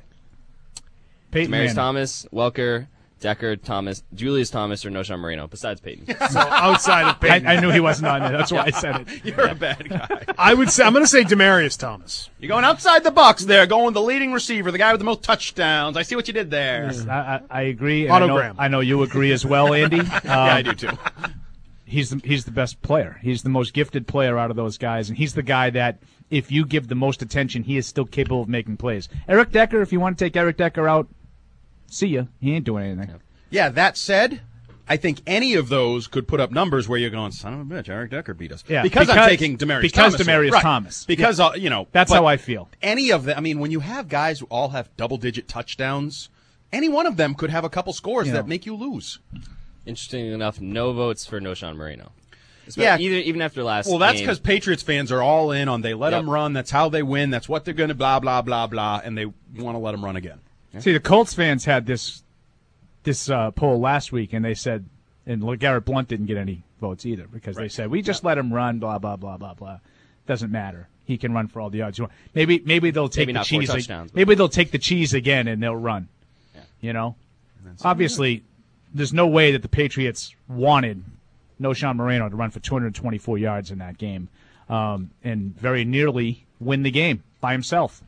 Peyton Demaryius Manning. Thomas, Welker, Decker, Thomas, Julius Thomas, or Knowshon Moreno, besides Peyton. So outside of Peyton. I knew he wasn't on there. That's why I said it. You're a bad guy. I'm going to say Demaryius Thomas. You're going outside the box there, going with the leading receiver, the guy with the most touchdowns. I see what you did there. Yes, I agree. And Autogram. I know you agree as well, Andy. Yeah, I do too. He's the best player. He's the most gifted player out of those guys, and he's the guy that if you give the most attention, he is still capable of making plays. Eric Decker, if you want to take Eric Decker out, see ya. He ain't doing anything. Yeah, that said, I think any of those could put up numbers where you're going, son of a bitch, Eric Decker beat us. Yeah, because I'm taking Demaryius Thomas. Because Demaryius Thomas. Because, that's how I feel. Any of them, when you have guys who all have double-digit touchdowns, any one of them could have a couple scores that make you lose. Interesting enough, no votes for Knowshon Moreno. Yeah, even after last. Well, that's game. because Patriots fans are all in on they let them run. That's how they win. That's what they're going to blah blah blah blah, and they want to let them run again. Yeah. See, the Colts fans had this poll last week, and they said, and LeGarrette Blount didn't get any votes either because they said we just let him run, blah blah blah blah blah. Doesn't matter. He can run for all the yards you want. Maybe they'll take the cheese. Maybe they'll take the cheese again and they'll run. Yeah. Obviously. There's no way that the Patriots wanted Knowshon Moreno to run for 224 yards in that game and very nearly win the game by himself.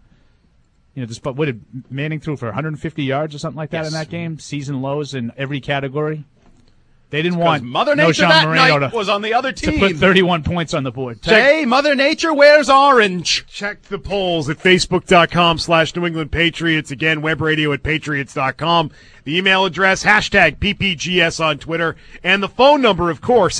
But what did Manning threw for 150 yards or something like that in that game? Season lows in every category. They didn't want Mother Nature Knowshon that Moreno night was on the other team. To put 31 points on the board. Hey, Mother Nature wears orange. Check the polls at Facebook.com/New England Patriots. Again, webradio@patriots.com. The email address, #PPGS on Twitter. And the phone number, of course,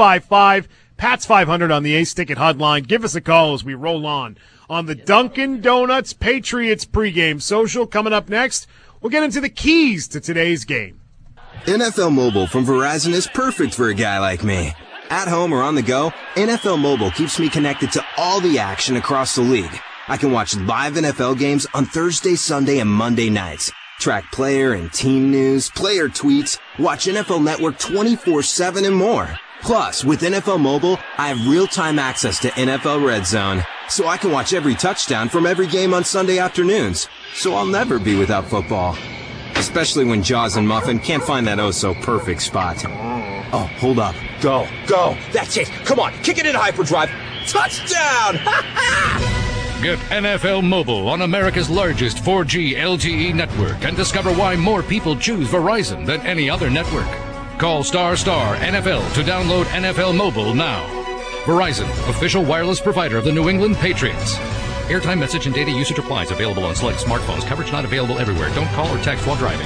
855-PATS-500 on the Ace Ticket hotline. Give us a call as we roll on the Dunkin' Donuts Patriots pregame social. Coming up next, we'll get into the keys to today's game. NFL Mobile from Verizon is perfect for a guy like me. At home or on the go, NFL Mobile keeps me connected to all the action across the league. I can watch live NFL games on Thursday, Sunday, and Monday nights. Track player and team news, player tweets, watch NFL Network 24/7 and more. Plus, with NFL Mobile, I have real-time access to NFL Red Zone, so I can watch every touchdown from every game on Sunday afternoons. So I'll never be without football. Especially when Jaws and Muffin can't find that oh-so-perfect spot. Oh, hold up. Go. That's it. Come on, kick it in hyperdrive. Touchdown! Get NFL Mobile on America's largest 4G LTE network and discover why more people choose Verizon than any other network. Call ** NFL to download NFL Mobile now. Verizon, official wireless provider of the New England Patriots. Airtime, message, and data usage applies. Available on select smartphones. Coverage not available everywhere. Don't call or text while driving.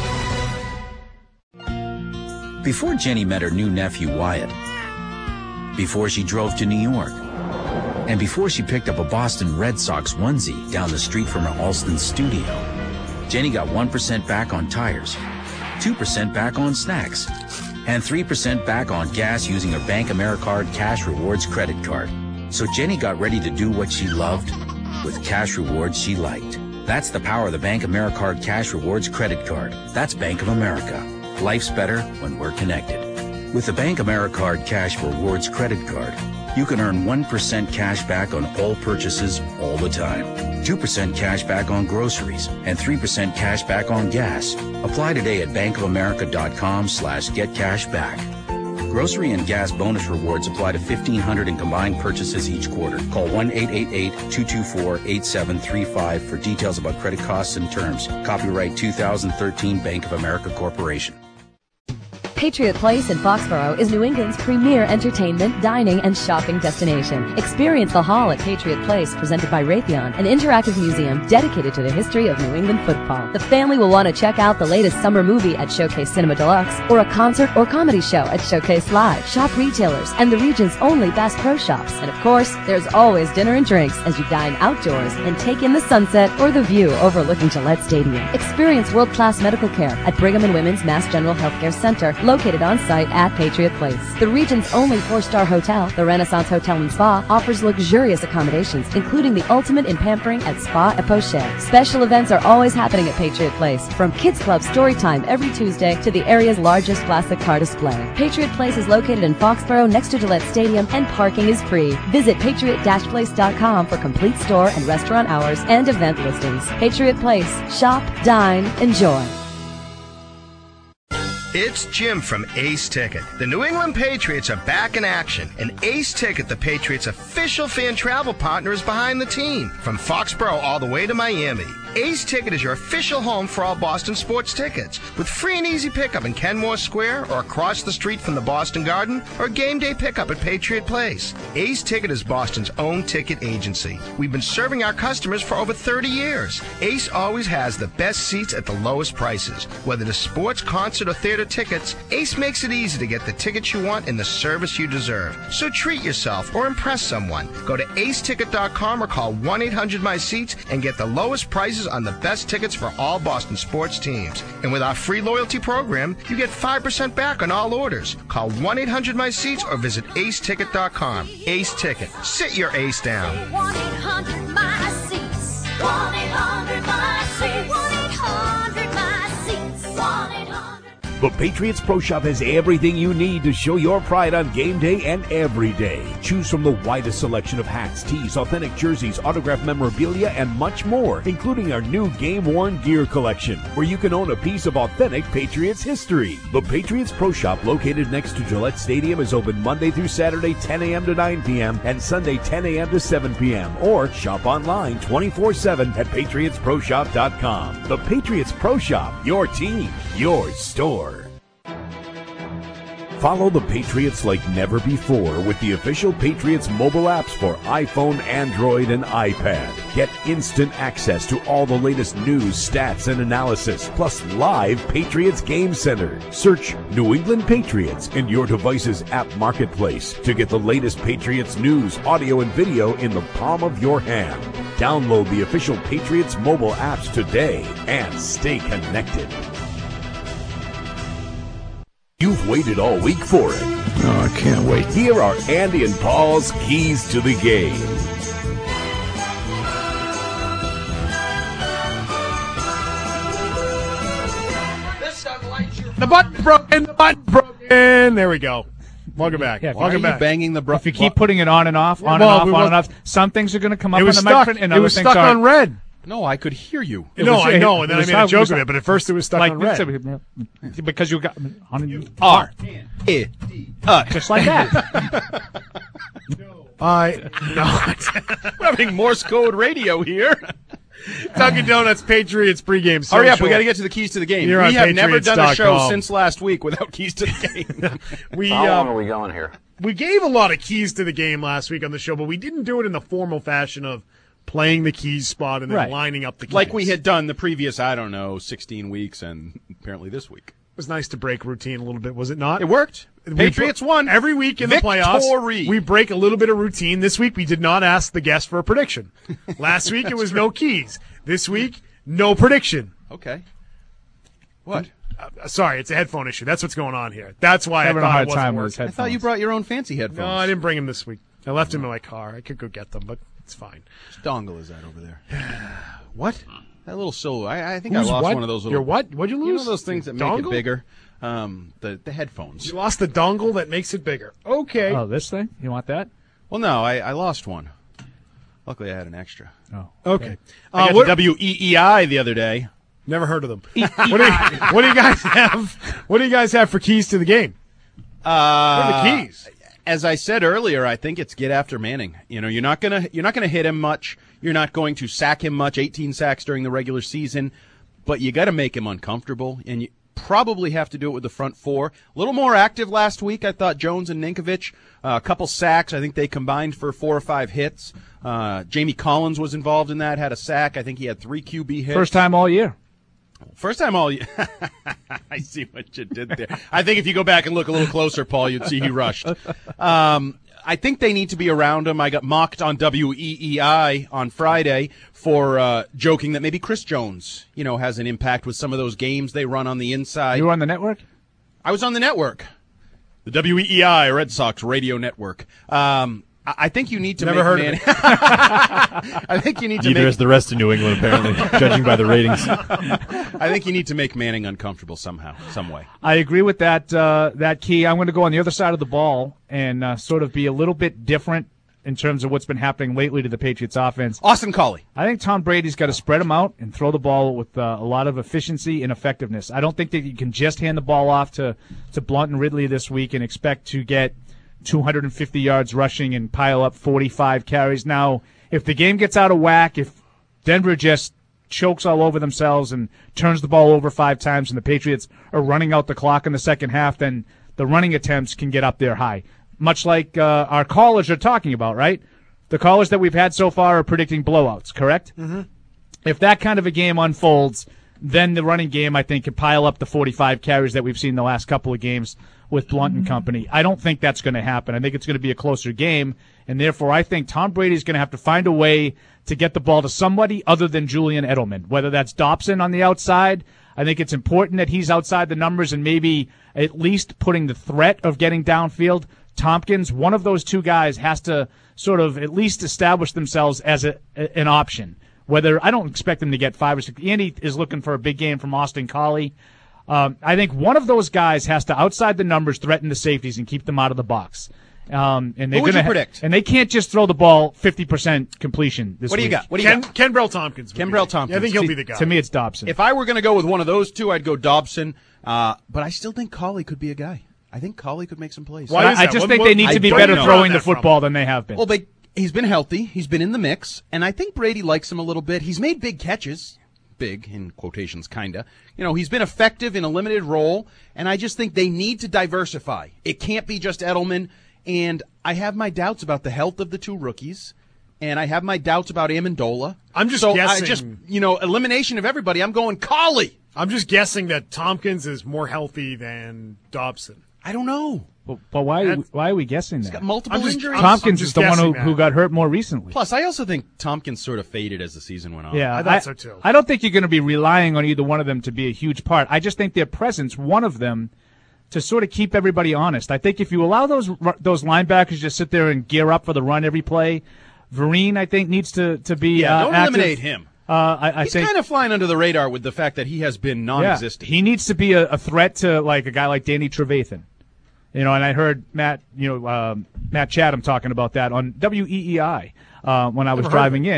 Before Jenny met her new nephew, Wyatt. Before she drove to New York. And before she picked up a Boston Red Sox onesie down the street from her Alston studio, Jenny got 1% back on tires, 2% back on snacks, and 3% back on gas using her Bank AmeriCard Cash Rewards credit card. So Jenny got ready to do what she loved with cash rewards she liked. That's the power of the Bank AmeriCard Cash Rewards credit card. That's Bank of America. Life's better when we're connected. With the Bank AmeriCard Cash Rewards credit card, you can earn 1% cash back on all purchases all the time, 2% cash back on groceries, and 3% cash back on gas. Apply today at bankofamerica.com/getcashback. Grocery and gas bonus rewards apply to 1,500 in combined purchases each quarter. Call 1-888-224-8735 for details about credit costs and terms. Copyright 2013 Bank of America Corporation. Patriot Place in Foxborough is New England's premier entertainment, dining, and shopping destination. Experience the Hall at Patriot Place, presented by Raytheon, an interactive museum dedicated to the history of New England football. The family will want to check out the latest summer movie at Showcase Cinema Deluxe, or a concert or comedy show at Showcase Live. Shop retailers and the region's only Bass Pro Shops. And of course, there's always dinner and drinks as you dine outdoors and take in the sunset or the view overlooking Gillette Stadium. Experience world-class medical care at Brigham and Women's Mass General Healthcare Center, located on site at Patriot Place. The region's only 4-star hotel, the Renaissance Hotel and Spa, offers luxurious accommodations, including the ultimate in pampering at Spa et Poche. Special events are always happening at Patriot Place, from Kids Club story time every Tuesday to the area's largest plastic car display. Patriot Place is located in Foxborough next to Gillette Stadium, and parking is free. Visit patriot-place.com for complete store and restaurant hours and event listings. Patriot Place. Shop, dine, enjoy. It's Jim from Ace Ticket. The New England Patriots are back in action, and Ace Ticket, the Patriots' official fan travel partner, is behind the team. From Foxborough all the way to Miami, Ace Ticket is your official home for all Boston sports tickets, with free and easy pickup in Kenmore Square or across the street from the Boston Garden, or game day pickup at Patriot Place. Ace Ticket is Boston's own ticket agency. We've been serving our customers for over 30 years. Ace always has the best seats at the lowest prices. Whether it's sports, concert, or theater tickets, Ace makes it easy to get the tickets you want and the service you deserve. So treat yourself or impress someone. Go to aceticket.com or call 1-800-MY-SEATS and get the lowest prices on the best tickets for all Boston sports teams. And with our free loyalty program, you get 5% back on all orders. Call 1-800-MY-SEATS or visit aceticket.com. Ace Ticket. Sit your ace down. 1-800-MY-SEATS. 1-800-MY-SEATS. 1-800-MY-SEATS. 1-800. The Patriots Pro Shop has everything you need to show your pride on game day and every day. Choose from the widest selection of hats, tees, authentic jerseys, autographed memorabilia, and much more, including our new game-worn gear collection, where you can own a piece of authentic Patriots history. The Patriots Pro Shop, located next to Gillette Stadium, is open Monday through Saturday, 10 a.m. to 9 p.m., and Sunday, 10 a.m. to 7 p.m., or shop online 24/7 at patriotsproshop.com. The Patriots Pro Shop, your team, your store. Follow the Patriots like never before with the official Patriots mobile apps for iPhone, Android, and iPad. Get instant access to all the latest news, stats, and analysis, plus live Patriots Game Center. Search New England Patriots in your device's app marketplace to get the latest Patriots news, audio, and video in the palm of your hand. Download the official Patriots mobile apps today and stay connected. You've waited all week for it. Oh, I can't wait. Here are Andy and Paul's keys to the game. The button broken. The button broken. There we go. Welcome back. Yeah, Welcome back. Banging the if you keep putting it on and off, on and off, some things are going to come up on the microphone, and it was stuck on red. No, I could hear you. I know, and then I made a joke of it, but at first it was stuck on red. Because you got R. Just like that. We're having Morse code radio here. Dunkin' Donuts Patriots pregame social. Hurry up, we got to get to the keys to the game. You're we have never done a show Patriots.com. since last week without keys to the game. How long are we going here? We gave a lot of keys to the game last week on the show, but we didn't do it in the formal fashion of playing the keys spot and then lining up the keys. Like we had done the previous, 16 weeks and apparently this week. It was nice to break routine a little bit, was it not? It worked. Patriots won. Every week in the playoffs, we break a little bit of routine. This week, we did not ask the guest for a prediction. Last week, it was no keys. This week, no prediction. Okay. What? Sorry, it's a headphone issue. That's what's going on here. That's why Having I a thought hard it wasn't time with working. his headphones. I thought you brought your own fancy headphones. No, I didn't bring them this week. I left them in my car. I could go get them, but it's fine. Which dongle is that over there? What? That little solo. I think Who's I lost what? one of those little. Your what? What'd you lose? You know those things that make Dongle? it bigger? The headphones. You lost the dongle that makes it bigger. Okay. Oh, this thing? You want that? Well, no, I lost one. Luckily, I had an extra. Oh. Okay. I got the WEEI the other day. Never heard of them. What do you guys have? What do you guys have for keys to the game? What are the keys? As I said earlier, I think it's get after Manning. You know, you're not gonna hit him much. You're not going to sack him much. 18 sacks during the regular season, but you got to make him uncomfortable, and you probably have to do it with the front four. A little more active last week, I thought. Jones and Ninkovich, a couple sacks. I think they combined for 4 or 5 hits. Jamie Collins was involved in that. Had a sack. I think he had 3 QB hits. First time all year. First time all year. I see what you did there. I think if you go back and look a little closer, Paul, you'd see he rushed. I think they need to be around him. I got mocked on WEEI on Friday for joking that maybe Chris Jones, has an impact with some of those games they run on the inside. You were on the network? I was on the network. The WEEI, Red Sox Radio Network. I think you need to Never make heard Manning. of it. I think you need to Neither make is the rest of New England, apparently, judging by the ratings. I think you need to make Manning uncomfortable somehow, some way. I agree with that key. I'm going to go on the other side of the ball and sort of be a little bit different in terms of what's been happening lately to the Patriots offense. Austin Collie. I think Tom Brady's got to spread them out and throw the ball with a lot of efficiency and effectiveness. I don't think that you can just hand the ball off to Blunt and Ridley this week and expect to get 250 yards rushing and pile up 45 carries. Now, if the game gets out of whack, if Denver just chokes all over themselves and turns the ball over 5 times and the Patriots are running out the clock in the second half, then the running attempts can get up there high. Much like our callers are talking about, right? The callers that we've had so far are predicting blowouts, correct? Mm-hmm. If that kind of a game unfolds, then the running game, I think, can pile up the 45 carries that we've seen the last couple of games with Blunt and company. I don't think that's going to happen. I think it's going to be a closer game, and therefore I think Tom Brady's going to have to find a way to get the ball to somebody other than Julian Edelman, whether that's Dobson on the outside. I think it's important that he's outside the numbers and maybe at least putting the threat of getting downfield. Tompkins, one of those two guys has to sort of at least establish themselves as an option. Whether I don't expect them to get 5 or 6. Andy is looking for a big game from Austin Collie. I think one of those guys has to, outside the numbers, threaten the safeties and keep them out of the box. And they're Who would you predict? And they can't just throw the ball 50% completion this week. What do you got? What do you got? Kenbrell Tompkins. Kenbrell Tompkins. Yeah, I think he'll be the guy. To me, it's Dobson. If I were going to go with one of those two, I'd go Dobson. But I still think Collie could be a guy. I think Collie could make some plays. Why is I that? just What- think what- they need to be where better do you throwing draw the that football than they have been. Well, he's been healthy. He's been in the mix. And I think Brady likes him a little bit. He's made big catches. Big, in quotations, kinda. He's been effective in a limited role. And I just think they need to diversify. It can't be just Edelman. And I have my doubts about the health of the two rookies. And I have my doubts about Amendola. I'm just guessing. Elimination of everybody. I'm going Collie. I'm just guessing that Tompkins is more healthy than Dobson. I don't know. But why are we guessing that? He's got multiple injuries. Tompkins is the one who got hurt more recently. Plus, I also think Tompkins sort of faded as the season went on. Yeah, I thought so too. I don't think you're going to be relying on either one of them to be a huge part. I just think their presence, one of them, to sort of keep everybody honest. I think if you allow those linebackers to just sit there and gear up for the run every play, Vereen, I think, needs to be don't active. eliminate him. He's think, kind of flying under the radar with the fact that he has been non-existent. He needs to be a threat to like a guy like Danny Trevathan. And I heard Matt Chatham talking about that on WEEI when I was driving in.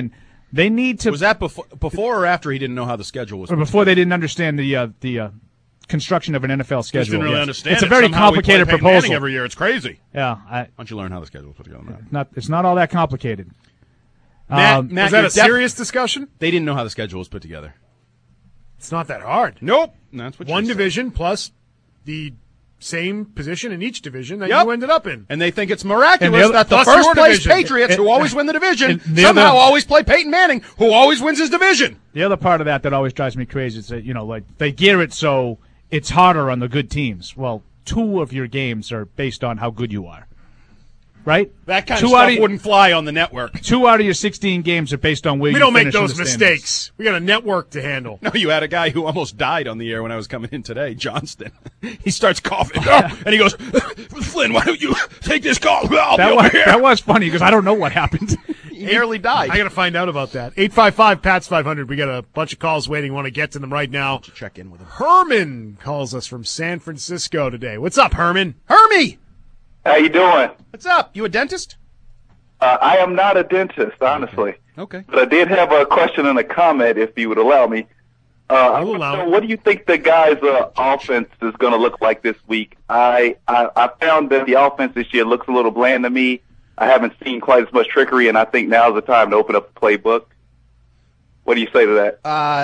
They need to. Was that before or after he didn't know how the schedule was? Or before they didn't understand the construction of an NFL schedule. Just didn't really understand. It's a very complicated proposal. Every year, it's crazy. Yeah. Why don't you learn how the schedule was put together? It's not all that complicated. Matt, was that a serious discussion? They didn't know how the schedule was put together. It's not that hard. Nope. That's what one division plus the same position in each division that you ended up in. And they think it's miraculous that the first place Patriots, who always win the division, somehow always play Peyton Manning, who always wins his division. The other part of that always drives me crazy is that, like they gear it so it's harder on the good teams. Well, 2 of your games are based on how good you are. Right? That kind of stuff wouldn't fly on the network. 2 out of your 16 games are based on where you finish. We don't make those mistakes. We got a network to handle. No, you had a guy who almost died on the air when I was coming in today, Johnston. He starts coughing, and he goes, Flynn, why don't you take this call? That was funny because I don't know what happened. He nearly died. I got to find out about that. 855-PATS-500. We got a bunch of calls waiting. Want to get to them right now. Check in with him. Herman calls us from San Francisco today. What's up, Herman? Hermie! How you doing? What's up? You a dentist? I am not a dentist, honestly. Okay. But I did have a question and a comment, if you would allow me. What do you think the guys' offense is going to look like this week? I found that the offense this year looks a little bland to me. I haven't seen quite as much trickery, and I think now's the time to open up the playbook. What do you say to that?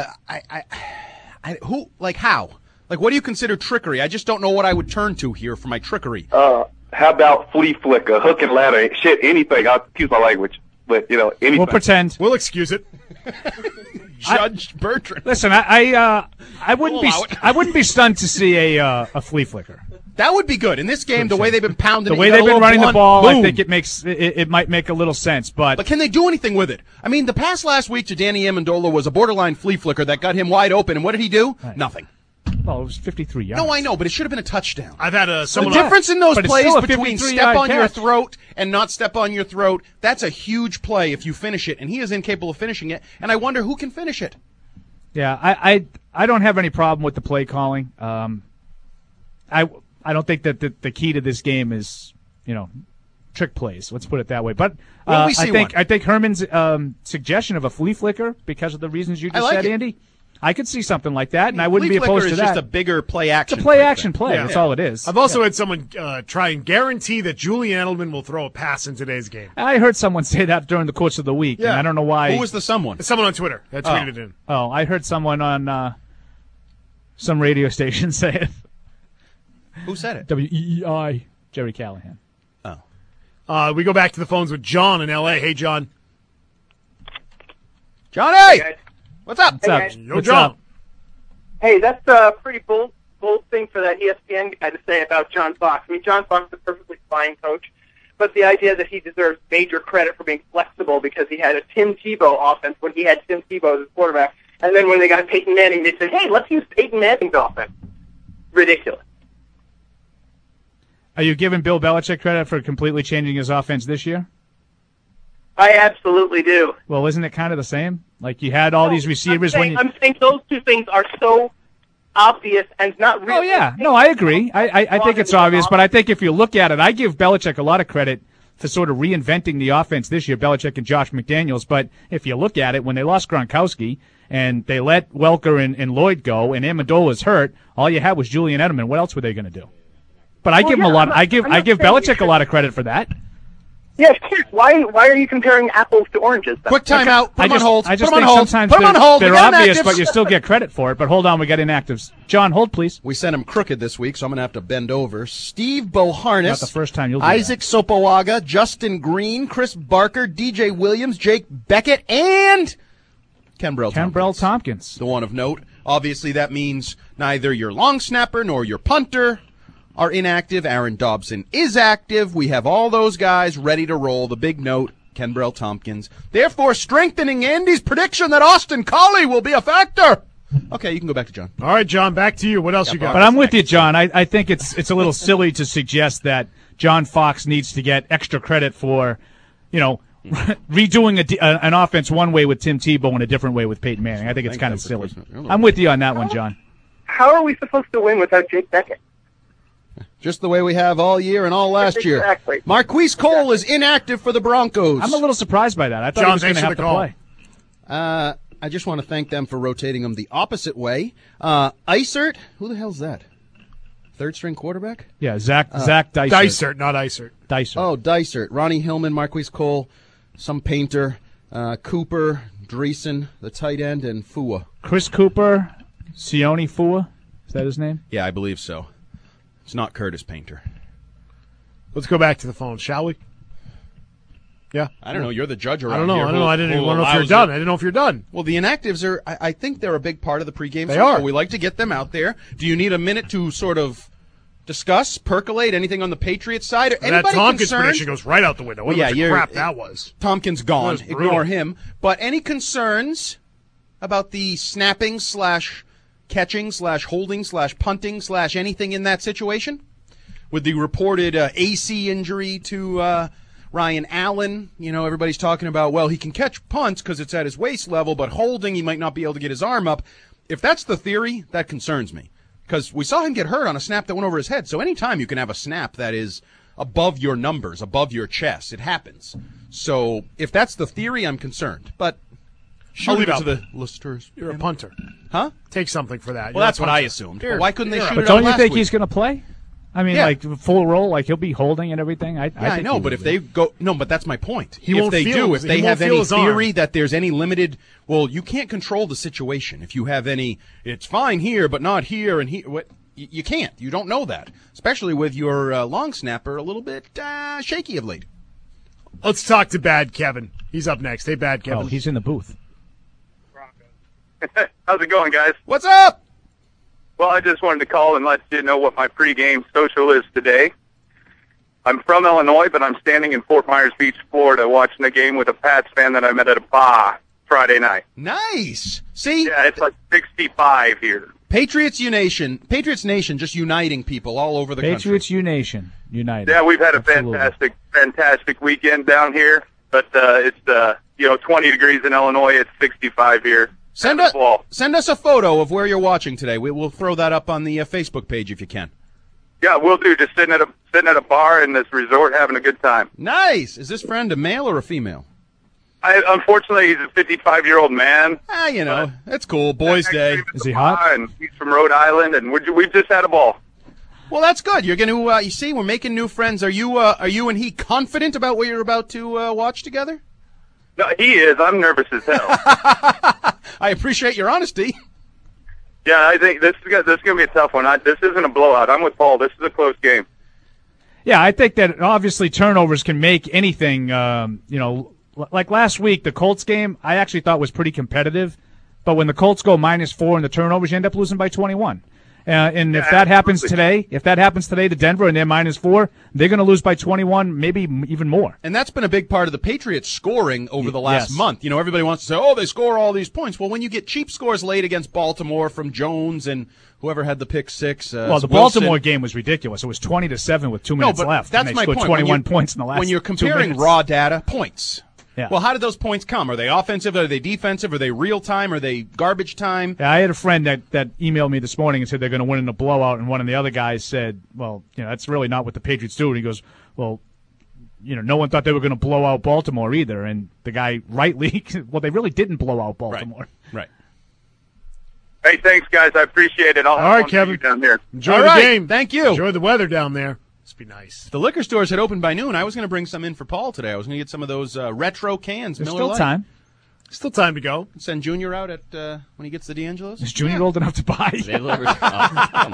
How? Like, what do you consider trickery? I just don't know what I would turn to here for my trickery. How about flea flicker, hook and ladder, shit, anything. I'll excuse my language, but, anything. We'll pretend. We'll excuse it. Judge Bertrand. Listen, I wouldn't be stunned to see a flea flicker. That would be good. In this game, the way they've been pounding the way they've been running the ball, I think it might make a little sense. But can they do anything with it? I mean, the pass last week to Danny Amendola was a borderline flea flicker that got him wide open, and what did he do? Right. Nothing. Well, it was 53 yards. No, I know, but it should have been a touchdown. I've had the difference in those plays between step on your throat and not step on your throat, that's a huge play if you finish it, and he is incapable of finishing it, and I wonder who can finish it. Yeah, I don't have any problem with the play calling. I don't think that the key to this game is, trick plays. Let's put it that way. But I think Herman's suggestion of a flea flicker, because of the reasons you just said, Andy, I could see something like that, and I wouldn't be opposed to that. It's just a bigger play action. It's a play action play. Yeah. That's all it is. I've also had someone try and guarantee that Julian Edelman will throw a pass in today's game. I heard someone say that during the course of the week, and I don't know why. Who was the someone? Someone on Twitter that tweeted it in. Oh, I heard someone on some radio station say it. Who said it? WEEI, Jerry Callahan. Oh. We go back to the phones with John in L.A. Hey, John. Johnny! Hey, what's up? What's up? Yo, John. Up? Hey, that's a pretty bold thing for that ESPN guy to say about John Fox. I mean, John Fox is a perfectly fine coach, but the idea that he deserves major credit for being flexible because he had a Tim Tebow offense when he had Tim Tebow as quarterback, and then when they got Peyton Manning, they said, hey, let's use Peyton Manning's offense. Ridiculous. Are you giving Bill Belichick credit for completely changing his offense this year? I absolutely do. Well, isn't it kind of the same? Like you had all these receivers I'm saying those two things are so obvious and not really. Oh, yeah. No, I agree. I think it's obvious, but I think if you look at it, I give Belichick a lot of credit for sort of reinventing the offense this year, Belichick and Josh McDaniels. But if you look at it, when they lost Gronkowski and they let Welker and Lloyd go and Amendola's hurt, all you had was Julian Edelman. What else were they going to do? But I give him a lot. I give Belichick a lot of credit for that. Yeah, why are you comparing apples to oranges? Quick timeout. Put them on hold. I just think sometimes they're obvious, but you still get credit for it. But hold on, we got inactives. John, hold please. We sent him crooked this week, so I'm going to have to bend over. Steve Boharnis. Not the first time you'll do Isaac that. Sopoaga, Justin Green, Chris Barker, DJ Williams, Jake Beckett, and Kenbrell Tompkins. The one of note. Obviously, that means neither your long snapper nor your punter are inactive. Aaron Dobson is active. We have all those guys ready to roll. The big note, Kenbrell Tompkins. Therefore, strengthening Andy's prediction that Austin Collie will be a factor. Okay, you can go back to John. All right, John, back to you. What else you got? But I'm with you, John. I think it's a little silly to suggest that John Fox needs to get extra credit for, redoing an offense one way with Tim Tebow and a different way with Peyton Manning. I think it's kind of silly. I'm with you on that one, John. How are we supposed to win without Jake Beckett? Just the way we have all year and all last year. Marquise Cole is inactive for the Broncos. I'm a little surprised by that. I thought he was going to have to play. I just want to thank them for rotating them the opposite way. Isert, who the hell's that? Third-string quarterback? Yeah, Zach Dysert. Dysert, not Isert. Dysert. Oh, Dysert. Ronnie Hillman, Marquise Cole, some painter, Cooper, Dreesen, the tight end, and Fua. Chris Cooper, Sione Fua. Is that his name? Yeah, I believe so. It's not Curtis Painter. Let's go back to the phone, shall we? Yeah. I don't know. You're the judge around I don't know. here. I don't know. I didn't know if you're done. I didn't know if you're done. Well, the inactives are, I think they're a big part of the pregame. They are. We like to get them out there. Do you need a minute to sort of discuss, percolate anything on the Patriots side? That Tompkins prediction goes right out the window. What crap that was. Tompkins gone. That was brutal. Ignore him. But any concerns about the snapping / catching / holding / punting / anything in that situation? With the reported AC injury to Ryan Allen, everybody's talking about, well, he can catch punts because it's at his waist level, but holding, he might not be able to get his arm up. If that's the theory, that concerns me. Because we saw him get hurt on a snap that went over his head. So anytime you can have a snap that is above your numbers, above your chest, it happens. So if that's the theory, I'm concerned. But I'll leave it to the listeners. You're a punter. Huh? Take something for that. Well, that's what I assumed. But why couldn't they shoot it But out don't you last think week? he's going to play? I mean, full roll, he'll be holding and everything. I know, but if they go, no, but that's my point. He won't feel if they have any theory that there's any limited, well, you can't control the situation. If you have any, it's fine here, but not here and here. What you can't. You don't know that, especially with your long snapper a little bit shaky of late. Let's talk to Bad Kevin. He's up next. Hey, Bad Kevin. Oh, he's in the booth. How's it going, guys? What's up? Well, I just wanted to call and let you know what my pregame social is today. I'm from Illinois, but I'm standing in Fort Myers Beach, Florida, watching the game with a Pats fan that I met at a bar Friday night. Nice. See? Yeah, it's like 65 here. Patriots Nation, just uniting people all over the country. Patriots Nation, united. Yeah, we've had a Absolutely. fantastic weekend down here, but it's 20 degrees in Illinois. It's 65 here. Send us a photo of where you're watching today. We'll throw that up on the Facebook page if you can. Yeah, we'll do. Just sitting at a bar in this resort, having a good time. Nice. Is this friend a male or a female? Unfortunately, he's a 55-year-old man. That's cool. Boys' Day. Is he hot? And he's from Rhode Island, and we've just had a ball. Well, that's good. You're going to, you see, we're making new friends. Are you and he confident about what you're about to watch together? No, he is. I'm nervous as hell. I appreciate your honesty. Yeah, I think this is going to be a tough one. This isn't a blowout. I'm with Paul. This is a close game. Yeah, I think that obviously turnovers can make anything, like last week, the Colts game, I actually thought was pretty competitive. But when the Colts go -4 in the turnovers, you end up losing by 21. And if that happens today, to Denver and they're -4, they're going to lose by 21, maybe even more. And that's been a big part of the Patriots scoring over the last month. Everybody wants to say, oh, they score all these points. Well, when you get cheap scores late against Baltimore from Jones and whoever had the pick six. Well, the Baltimore game was ridiculous. It was 20-7 with 2 minutes left. That's and my scored point. 21 points in the last when you're 2 comparing minutes. raw data, points. Yeah. Well, how did those points come? Are they offensive? Are they defensive? Are they real time? Are they garbage time? Yeah, I had a friend that emailed me this morning and said they're going to win in a blowout, and one of the other guys said, well, that's really not what the Patriots do. And he goes, well, no one thought they were going to blow out Baltimore either. And the guy rightly, well, they really didn't blow out Baltimore. Right. Hey, thanks, guys. I appreciate it. All right, Kevin. Down there. Enjoy the game. Thank you. Enjoy the weather down there. Must be nice. If the liquor stores had opened by noon, I was going to bring some in for Paul today. I was going to get some of those retro cans. There's Miller still Lite. time. Still time to go. Send Junior out at when he gets the D'Angelo's. Is Junior old enough to buy? Come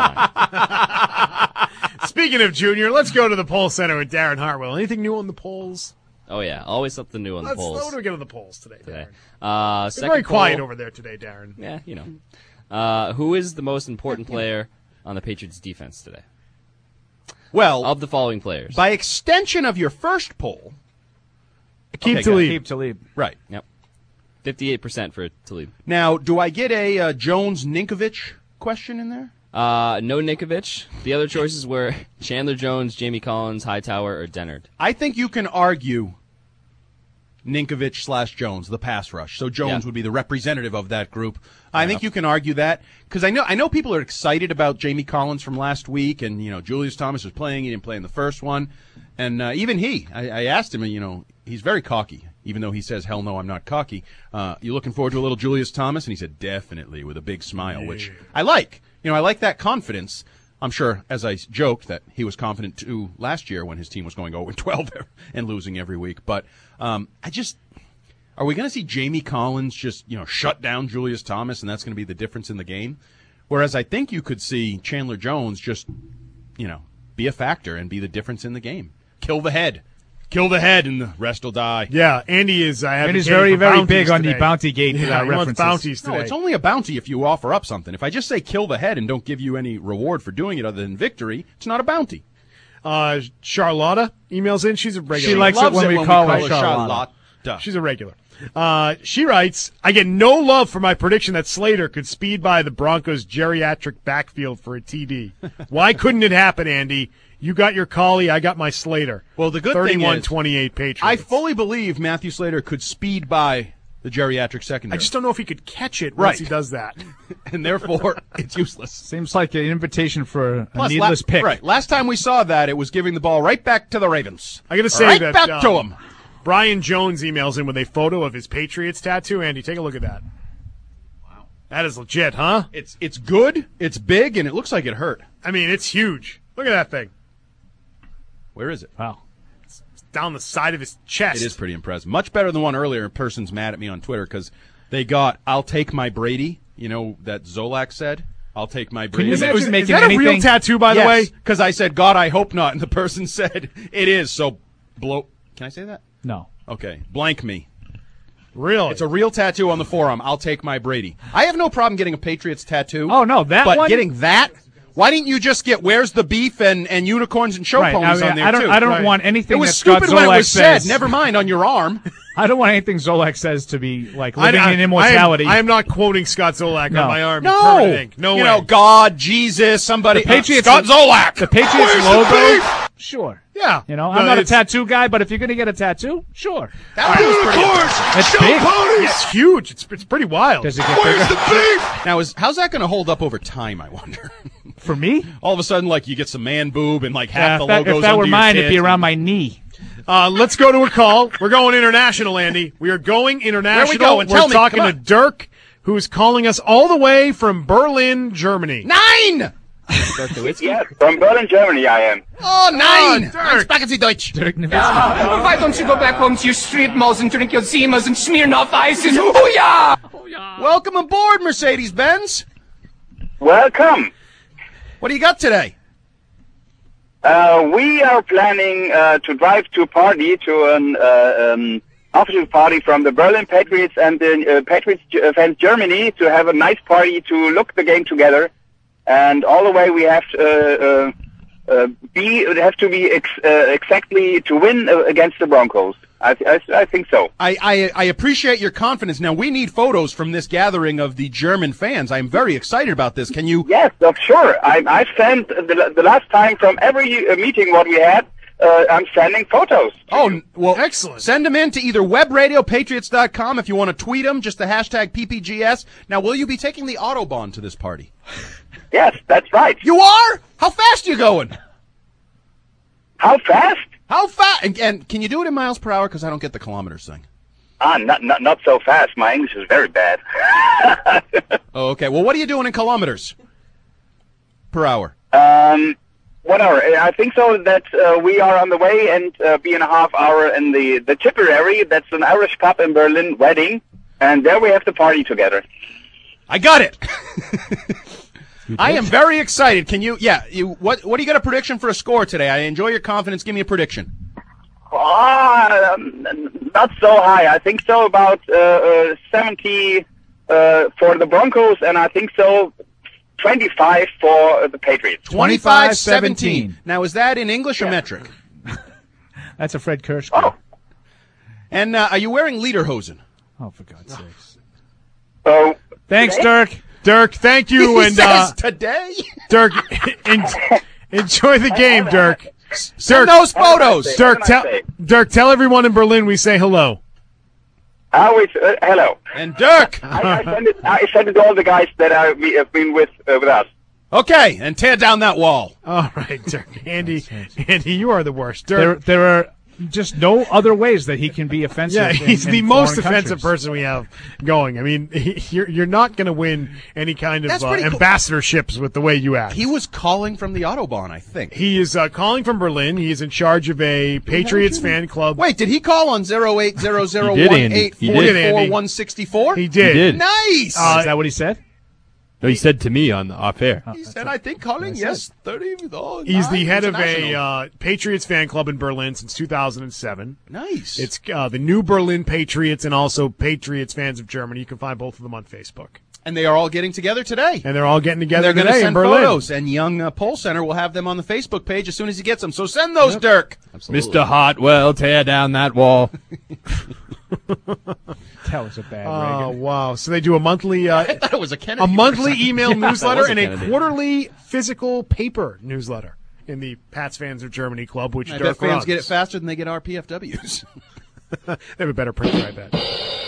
on. Speaking of Junior, let's go to the poll center with Darren Hartwell. Anything new on the polls? Oh, yeah. Always something new on the polls. What do we get on the polls today, Darren? Second very quiet poll. over there today, Darren. Yeah, who is the most important player on the Patriots defense today? Well, of the following players. By extension of your first poll, Keep Talib. Right. Yep. 58% for Talib. Now, do I get a Jones-Ninkovich question in there? No Ninkovich. The other choices were Chandler Jones, Jamie Collins, Hightower, or Dennard. I think you can argue Ninkovich/Jones, the pass rush. So Jones would be the representative of that group. I think you can argue that because I know people are excited about Jamie Collins from last week, and Julius Thomas was playing. He didn't play in the first one, and even I asked him. He's very cocky. even though he says, hell no, I'm not cocky. You looking forward to a little Julius Thomas? And he said, definitely, with a big smile, which I like. I like that confidence. I'm sure, as I joked, that he was confident, too, last year when his team was going 0-12 and losing every week. But are we going to see Jamie Collins just, shut down Julius Thomas, and that's going to be the difference in the game? Whereas I think you could see Chandler Jones just, be a factor and be the difference in the game. Kill the head, and the rest will die. Yeah, Andy is. Andy's very, very big on the bounty gate references. Bounties today. No, it's only a bounty if you offer up something. If I just say kill the head and don't give you any reward for doing it other than victory, it's not a bounty. Charlotta emails in. She's a regular. She likes it when we call her Charlotta. She's a regular. She writes, I get no love for my prediction that Slater could speed by the Broncos' geriatric backfield for a TD. Why couldn't it happen, Andy? You got your Collie, I got my Slater. Well, the good thing is 31-28 Patriots. I fully believe Matthew Slater could speed by the geriatric secondary. I just don't know if he could catch it once he does that. And therefore, it's useless. Seems like an invitation for a needless pick. Right. Last time we saw that, it was giving the ball right back to the Ravens. I got to say that back to him. Brian Jones emails in with a photo of his Patriots tattoo. Andy, take a look at that. Wow. That is legit, huh? It's good, it's big, and it looks like it hurt. I mean, it's huge. Look at that thing. Where is it? Wow. It's down the side of his chest. It is pretty impressive. Much better than one earlier. A person's mad at me on Twitter because they got, I'll take my Brady, that Zolak said. I'll take my Brady. Is that a real tattoo, by the way? Because I said, God, I hope not. And the person said, it is. So, Can I say that? No. Okay. Blank me. Really? It's a real tattoo on the forearm. I'll take my Brady. I have no problem getting a Patriots tattoo. Oh, no, that but one? Getting that? Why didn't you just get Where's the Beef and unicorns and show ponies on there, too? I don't want anything it was that Scott stupid when Zolak it was says. said. Never mind on your arm. I don't want anything Zolak says to be like living in immortality. I am not quoting Scott Zolak on my arm. No. No way. God, Jesus, somebody. The Patriots, Scott Zolak. The Patriots logo. Sure. Yeah. I'm not a tattoo guy, but if you're going to get a tattoo, sure. That It's big. It's huge. It's pretty wild. Does it get bigger? Now, how's that going to hold up over time, I wonder? For me? All of a sudden, you get some man boob and half the logos if that were under mine, your it'd be around my knee. Let's go to a call. We're going international, Andy. We are going international. Where are we going? We're talking to Dirk, who is calling us all the way from Berlin, Germany. 9! Yes, from Berlin, Germany, I am. Oh, 9! Dirk. Sprechen Sie Deutsch. Dirk Nowitzki. Why don't you go back home to your street malls and drink your Zimas and Smirnoff Ices? Oh, yeah! Welcome aboard, Mercedes-Benz. Welcome. What do you got today? We are planning to drive to a party, to an official party from the Berlin Patriots and the Patriots fans Germany, to have a nice party to look the game together. And all the way we have to be exactly to win against the Broncos. I think so. I appreciate your confidence. Now, we need photos from this gathering of the German fans. I'm very excited about this. Can you? Yes, sure. I sent the last time from every meeting what we had. I'm sending photos. Oh, well, excellent. Send them in to either webradiopatriots.com if you want to tweet them, just the hashtag PPGS. Now, will you be taking the Autobahn to this party? Yes, that's right. You are? How fast are you going? How fast? How fast? And can you do it in miles per hour? Because I don't get the kilometers thing. Not so fast. My English is very bad. Oh, okay. Well, what are you doing in kilometers per hour? 1 hour. I think so that we are on the way and be in a half hour in the Tipperary. That's an Irish pub in Berlin, wedding. And there we have the party together. I got it. I am very excited. Can you? Yeah. What do you got a prediction for a score today? I enjoy your confidence. Give me a prediction. Not so high. I think so about 70 for the Broncos, and I think so 25 for the Patriots. 25-17. Now, is that in English or metric? That's a Fred Kirsch. Oh. And are you wearing lederhosen? Oh, for God's sakes. So thanks, today? Dirk. Dirk, thank you. He and says today? Dirk, enjoy the game, Dirk. Send those photos. Dirk, tell everyone in Berlin we say hello. Hello. And Dirk. I send it to all the guys that have been with us. Okay, and tear down that wall. All right, Dirk. Andy, you are the worst. Dirk. There are just no other ways that he can be offensive. Yeah, he's in the most foreign offensive countries. person we have going. I mean, you're not going to win any kind of That's pretty cool. ambassadorships with the way you act. He was calling from the Autobahn, I think. He is calling from Berlin. He is in charge of a Patriots fan club. Wait, did he call on 080018446164? He did. Nice. Is that what he said? No, he said to me on the off air. He said, I think calling, yes, 30. Oh, He's the head of international. a Patriots fan club in Berlin since 2007. Nice. It's the New Berlin Patriots and also Patriots Fans of Germany. You can find both of them on Facebook. And they are all getting together today. And they're all getting together They're going to today in send Berlin. photos, and Young Poll Center will have them on the Facebook page as soon as he gets them. So send those, Dirk. Mr. Hartwell, tear down that wall. That was a bad Oh, Reagan. wow. So they do a monthly I thought it was a Kennedy. monthly or something. email Yeah, newsletter that was and a Kennedy. quarterly physical paper newsletter in the Pats Fans of Germany club, which I Dirk bet fans runs. get it faster than they get our PFWs. They have a better printer, I bet.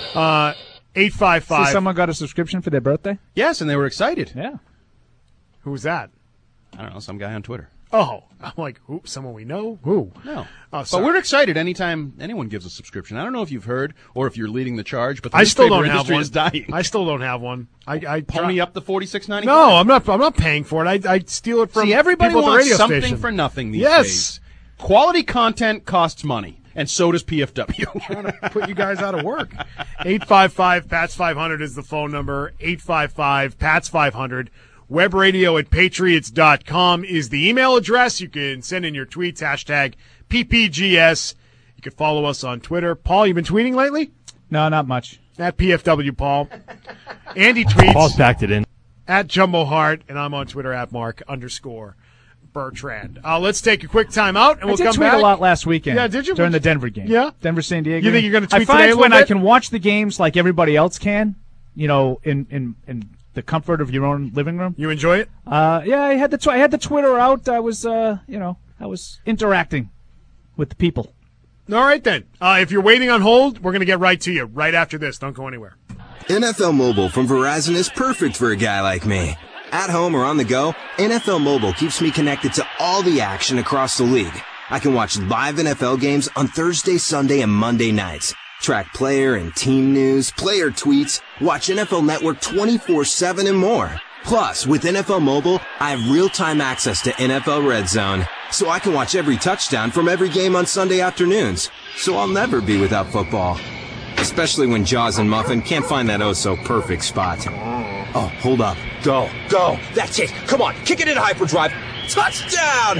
855. See, someone got a subscription for their birthday? Yes, and they were excited. Yeah. Who was that? I don't know, some guy on Twitter. Oh, I'm like, who? Someone we know? Who? No. Oh, But sorry. we're excited anytime anyone gives a subscription. I don't know if you've heard or if you're leading the charge, but the I still don't newspaper have industry one. is dying. I still don't have one. I Pony up the $46.95. No, I'm not paying for it. I steal it from See, everybody people at the wants radio something station. for nothing these Yes. days. Quality content costs money, and so does PFW. Put you guys out of work. 855-PATS-500 is the phone number. 855-PATS-500. Web radio at patriots.com is the email address. You can send in your tweets, hashtag PPGS. You can follow us on Twitter. Paul, you been tweeting lately? No, not much. At PFW Paul. Andy tweets. Paul's backed it in. At Jumbo Hart, and I'm on Twitter at Mark_Bertrand. Let's take a quick time out, and we'll I did come tweet back. a lot last weekend. Yeah, did you? During the Denver game. Yeah? Denver-San Diego. You think you're going to tweet I find today a when little I bit? can watch the games like everybody else can, you know, in the comfort of your own living room. You enjoy it? Yeah, I had the Twitter out. I was, I was interacting with the people. All right, then. If you're waiting on hold, we're going to get right to you right after this. Don't go anywhere. NFL Mobile from Verizon is perfect for a guy like me. At home or on the go, NFL Mobile keeps me connected to all the action across the league. I can watch live NFL games on Thursday, Sunday, and Monday nights. Track player and team news, player tweets, watch NFL Network 24/7 and more. Plus, with NFL Mobile, I have real-time access to NFL Red Zone, so I can watch every touchdown from every game on Sunday afternoons. So I'll never be without football. Especially when Jaws and Muffin can't find that oh-so-perfect spot. Oh, hold up. Go. That's it. Come on, kick it in hyperdrive. Touchdown!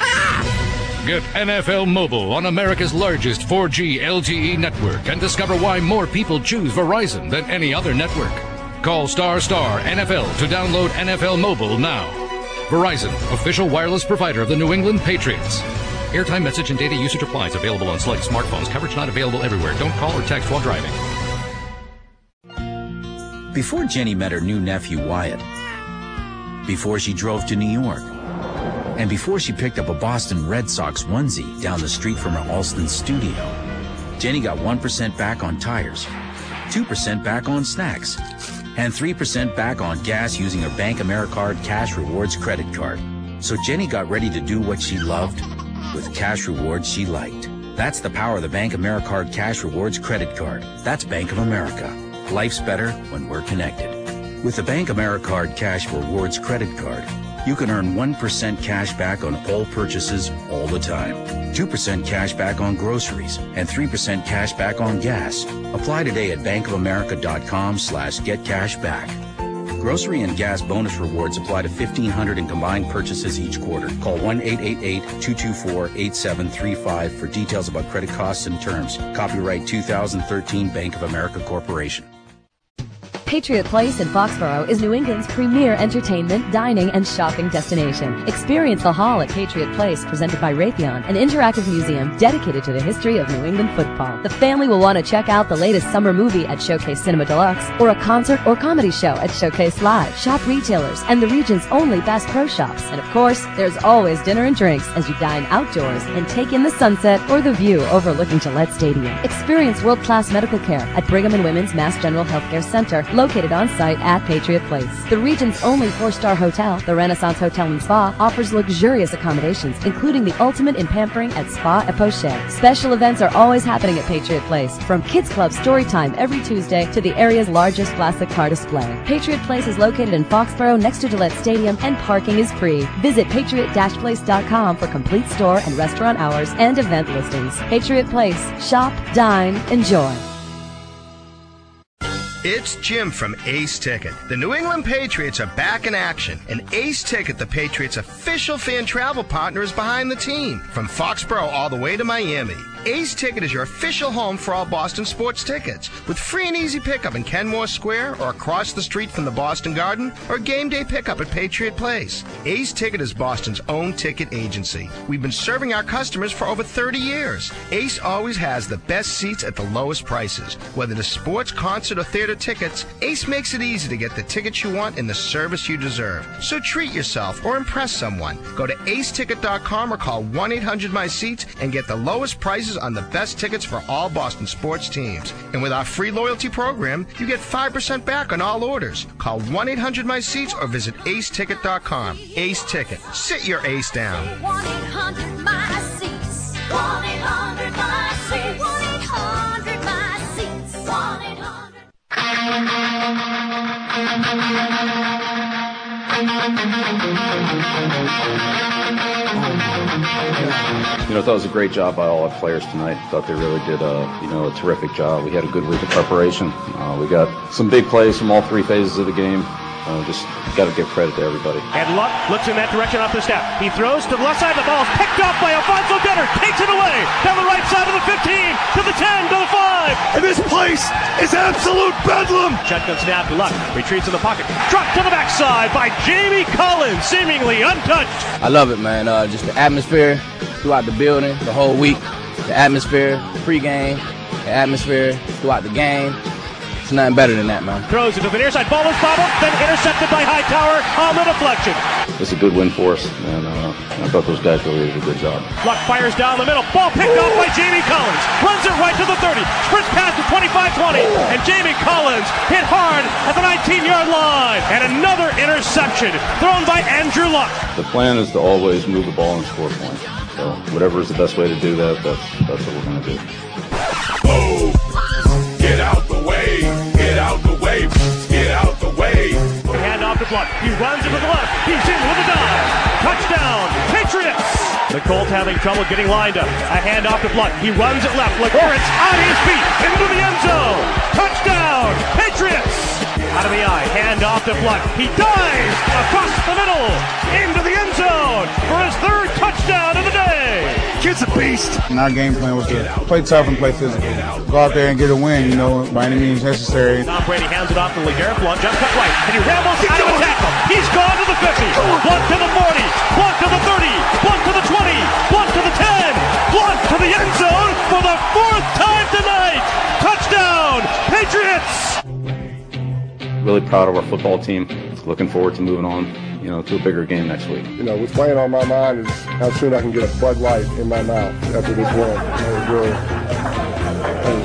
Get NFL Mobile on America's largest 4G LTE network and discover why more people choose Verizon than any other network. Call ** NFL to download NFL Mobile now. Verizon, official wireless provider of the New England Patriots. Airtime, message, and data usage applies. Available on select smartphones. Coverage not available everywhere. Don't call or text while driving. Before Jenny met her new nephew Wyatt, before she drove to New York, and before she picked up a Boston Red Sox onesie down the street from her Alston studio, Jenny got 1% back on tires, 2% back on snacks, and 3% back on gas using her Bank AmeriCard Cash Rewards credit card. So Jenny got ready to do what she loved with cash rewards she liked. That's the power of the Bank AmeriCard Cash Rewards credit card. That's Bank of America. Life's better when we're connected. With the Bank AmeriCard Cash Rewards credit card, you can earn 1% cash back on all purchases all the time, 2% cash back on groceries, and 3% cash back on gas. Apply today at bankofamerica.com/getcashback. Grocery and gas bonus rewards apply to 1,500 in combined purchases each quarter. Call 1-888-224-8735 for details about credit costs and terms. Copyright 2013 Bank of America Corporation. Patriot Place in Foxborough is New England's premier entertainment, dining, and shopping destination. Experience the Hall at Patriot Place, presented by Raytheon, an interactive museum dedicated to the history of New England football. The family will want to check out the latest summer movie at Showcase Cinema Deluxe, or a concert or comedy show at Showcase Live. Shop retailers and the region's only Bass Pro Shops. And of course, there's always dinner and drinks as you dine outdoors and take in the sunset or the view overlooking Gillette Stadium. Experience world-class medical care at Brigham and Women's Mass General Healthcare Center, located on site at Patriot Place. The region's only 4-star hotel, the Renaissance Hotel and Spa, offers luxurious accommodations, including the ultimate in pampering at Spa et Poche. Special events are always happening at Patriot Place, from Kids Club story time every Tuesday to the area's largest classic car display. Patriot Place is located in Foxborough next to Gillette Stadium, and parking is free. Visit patriot-place.com for complete store and restaurant hours and event listings. Patriot Place. Shop, dine, enjoy. It's Jim from Ace Ticket. The New England Patriots are back in action, and Ace Ticket, the Patriots' official fan travel partner, is behind the team. From Foxborough all the way to Miami, Ace Ticket is your official home for all Boston sports tickets, with free and easy pickup in Kenmore Square or across the street from the Boston Garden, or game day pickup at Patriot Place. Ace Ticket is Boston's own ticket agency. We've been serving our customers for over 30 years. Ace always has the best seats at the lowest prices. Whether it's sports, concert, or theater tickets, Ace makes it easy to get the tickets you want and the service you deserve. So treat yourself or impress someone. Go to aceticket.com or call 1-800-MY-SEATS and get the lowest prices on the best tickets for all Boston sports teams. And with our free loyalty program, you get 5% back on all orders. Call 1-800-MY-SEATS or visit aceticket.com. Ace Ticket. Sit your ace down. 1-800-MY-SEATS. 1-800-MY-SEATS. 1-800-MY-SEATS. 1-800. I thought it was a great job by all our players tonight. Thought they really did a terrific job. We had a good week of preparation. We got some big plays from all three phases of the game. Just got to give credit to everybody. And Luck looks in that direction off the snap. He throws to the left side. The ball's picked up by Alfonso Denner. Takes it away down the right side of the 15, to the 10, to the 5. And this place is absolute bedlam. Shotgun snap. Luck retreats to the pocket. Struck to the backside by Jamie Collins, seemingly untouched. I love it, man. Just the atmosphere throughout the building, the whole week. The atmosphere, the pregame, the atmosphere throughout the game. It's nothing better than that, man. Throws it to the near side. Ball is bobbled, then intercepted by Hightower on the deflection. It's a good win for us, and I thought those guys really did a good job. Luck fires down the middle. Ball picked off by Jamie Collins. Runs it right to the 30. Sprints past the 25-20. And Jamie Collins hit hard at the 19-yard line. And another interception thrown by Andrew Luck. The plan is to always move the ball and score points. So whatever is the best way to do that, that's what we're going to do. Oh, get out the way. Get out the way. Get out the way. Hand off to Luck. He runs it with the left. He's in with a dive. Touchdown, Patriots. The Colts having trouble getting lined up. A hand off to Luck. He runs it left. LeGarrett's on his feet into the end zone. Touchdown, Patriots. Out of the eye, hand off to Luck. He dives across the middle into the end zone for his third touchdown of the day. Kid's a beast. And our game plan was to play tough and play physical. Go out there and get a win, by any means necessary. Tom Brady hands it off to LeGarrette Blount. Jump cut right, and he rambles out of a tackle. He's gone to the 50. Blount to the 40. Blount to the 30. Blount to the 20. Blount to the 10. Blount to the end zone for the fourth time tonight. Touchdown, Patriots. Really proud of our football team. Looking forward to moving on, to a bigger game next week. What's playing on my mind is how soon I can get a Bud Light in my mouth after this win. That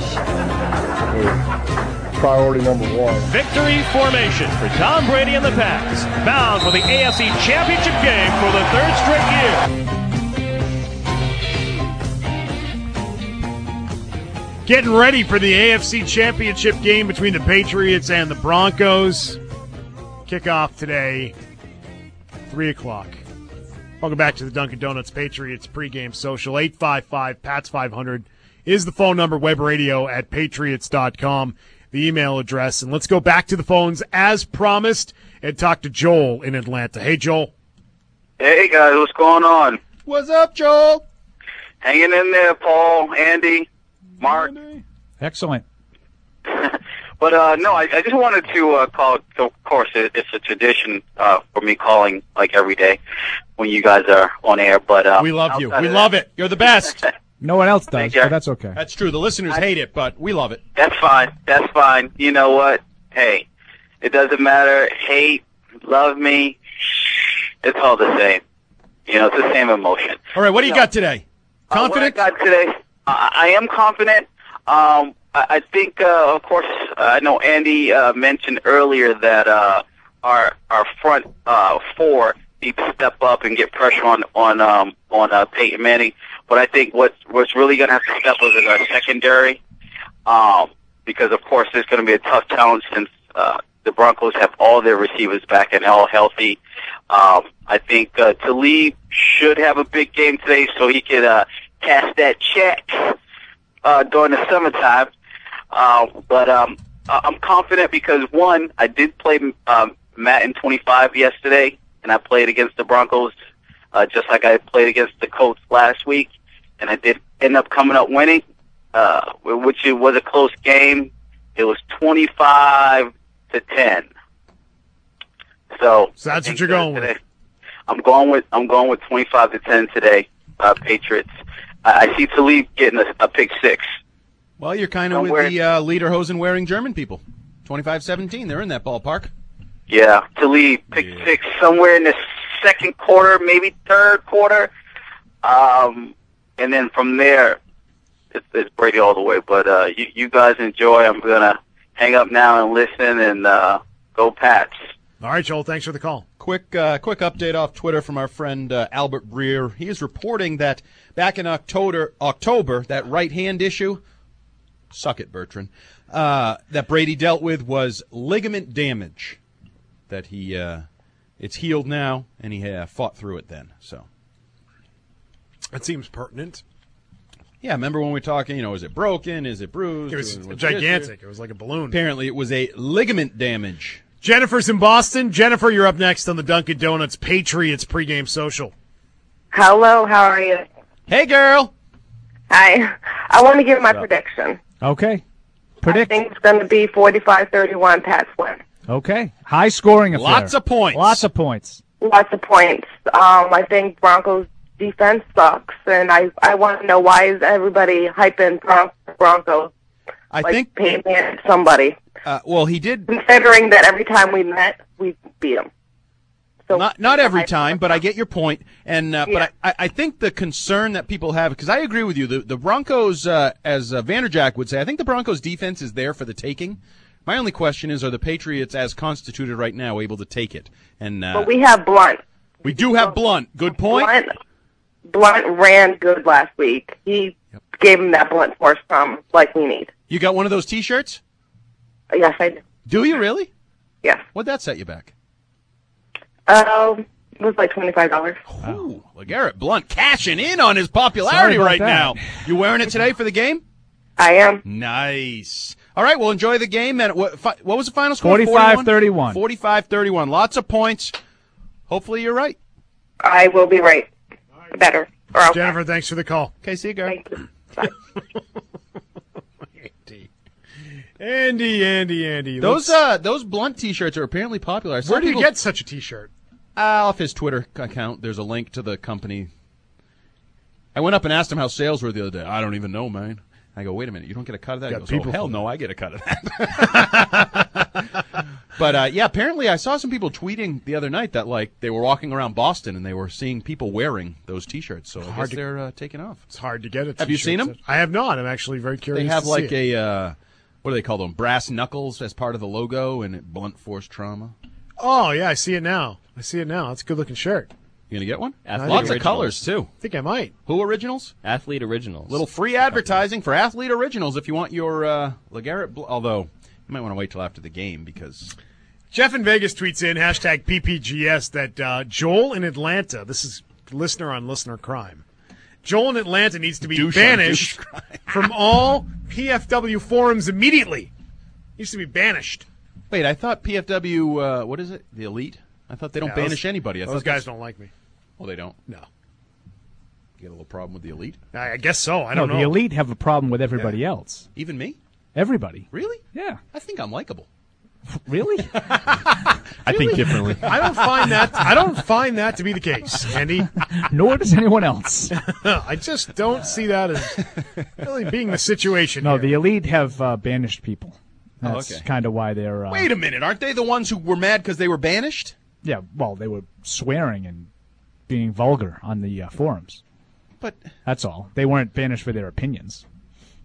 was priority number one. Victory formation for Tom Brady and the Pats, bound for the AFC Championship game for the third straight year. Getting ready for the AFC Championship game between the Patriots and the Broncos. Kickoff today, 3 o'clock. Welcome back to the Dunkin' Donuts Patriots pregame social. 855-PATS-500 is the phone number. Web radio at patriots.com, the email address. And let's go back to the phones as promised and talk to Joel in Atlanta. Hey, Joel. Hey, guys. What's going on? What's up, Joel? Hanging in there, Paul, Andy, Mark. Excellent. But, no, I just wanted to call. So, of course, it's a tradition for me calling, every day when you guys are on air. But we love you. We love it. You're the best. No one else does, but that's okay. That's true. The listeners hate it, but we love it. That's fine. That's fine. You know what? Hey, it doesn't matter. Hate, love me. It's all the same. It's the same emotion. All right, what do you got today? Confident? What I got today, I am confident. I think, of course, I know Andy mentioned earlier that our front four need to step up and get pressure on Peyton Manning. But I think what's really going to have to step up is our secondary, because of course there's going to be a tough challenge since the Broncos have all their receivers back and all healthy. I think Talib should have a big game today, so he could cash that check during the summertime. But I'm confident because, one, I did play Madden 25 yesterday, and I played against the Broncos just like I played against the Colts last week, and I did end up coming up winning, which it was a close game. It was 25-10. So that's what you're going with. I'm going with 25-10 today, Patriots. I see Talib getting a pick six. Well, you're kind of with the lederhosen-wearing German people. 25-17, they're in that ballpark. Yeah, Talib pick six somewhere in the second quarter, maybe third quarter. And then from there, it's Brady all the way. But you guys enjoy. I'm going to hang up now and listen, and go Pats. All right, Joel, thanks for the call. Quick update off Twitter from our friend Albert Breer. He is reporting that back in October, that right hand issue, suck it, Bertrand, that Brady dealt with was ligament damage. That it's healed now, and he fought through it then. So that seems pertinent. Yeah, remember when we were talking, is it broken? Is it bruised? It was gigantic. It was like a balloon. Apparently it was a ligament damage. Jennifer's in Boston. Jennifer, you're up next on the Dunkin' Donuts Patriots pregame social. Hello, how are you? Hey, girl. Hi. I want to give my prediction. Okay. Predict. I think it's going to be 45-31 Pats win. Okay. High scoring affair. Lots of points. Lots of points. Lots of points. I think Broncos defense sucks, and I want to know why is everybody hyping Broncos? I think Peyton Manning somebody. Well, he did. Considering that every time we met, we beat him. So not every time, but I get your point. And but I think the concern that people have, because I agree with you, the Broncos, as Vanderjack would say, I think the Broncos defense is there for the taking. My only question is, are the Patriots, as constituted right now, able to take it? And but we have Blunt. We do have Blunt. Good point. Blunt ran good last week. He gave him that Blunt force like we need. You got one of those T-shirts? Yes, I do. Do you really? Yes. What'd that set you back? It was like $25. Ooh, LeGarrette Blunt cashing in on his popularity right now. You wearing it today for the game? I am. Nice. All right, well, enjoy the game. And what was the final score? 45-31. 45-31. Lots of points. Hopefully you're right. I will be right. Better. Or okay. Jennifer, thanks for the call. Okay, see you, girl. Thank you. Bye. Andy. Those Blunt T-shirts are apparently popular. Where do you get such a T-shirt? Off his Twitter account. There's a link to the company. I went up and asked him how sales were the other day. I don't even know, man. I go, wait a minute, you don't get a cut of that? He goes, hell no, I get a cut of that. But, apparently I saw some people tweeting the other night that, they were walking around Boston and they were seeing people wearing those T-shirts. So I guess they're taking off. It's hard to get a T-shirt. Have you seen them? I have not. I'm actually very curious. They have to see a, what do they call them? Brass knuckles as part of the logo and Blunt Force Trauma. Oh, yeah, I see it now. It's a good-looking shirt. You going to get one? Lots of colors, too. I think I might. Who Originals? Athlete Originals. Little free advertising for Athlete Originals if you want your LeGarrette. Although, you might want to wait till after the game because... Jeff in Vegas tweets in, hashtag PPGS, that Joel in Atlanta, this is listener on listener crime, Joel in Atlanta needs to be banished from all PFW forums immediately. He needs to be banished. Wait, I thought PFW, what is it? The Elite? I thought they don't banish anybody. Those guys don't like me. Well, they don't? No. You got a little problem with the Elite? I guess so. I don't know. The Elite have a problem with everybody else. Even me? Everybody. Really? Yeah. I think I'm likable. Really? I think differently. I don't find that to be the case, Andy. Nor does anyone else. I just don't see that as really being the situation. No, here. the Elite have banished people. That's kind of why they're... Wait a minute. Aren't they the ones who were mad because they were banished? Yeah, well, they were swearing and being vulgar on the forums. But that's all. They weren't banished for their opinions.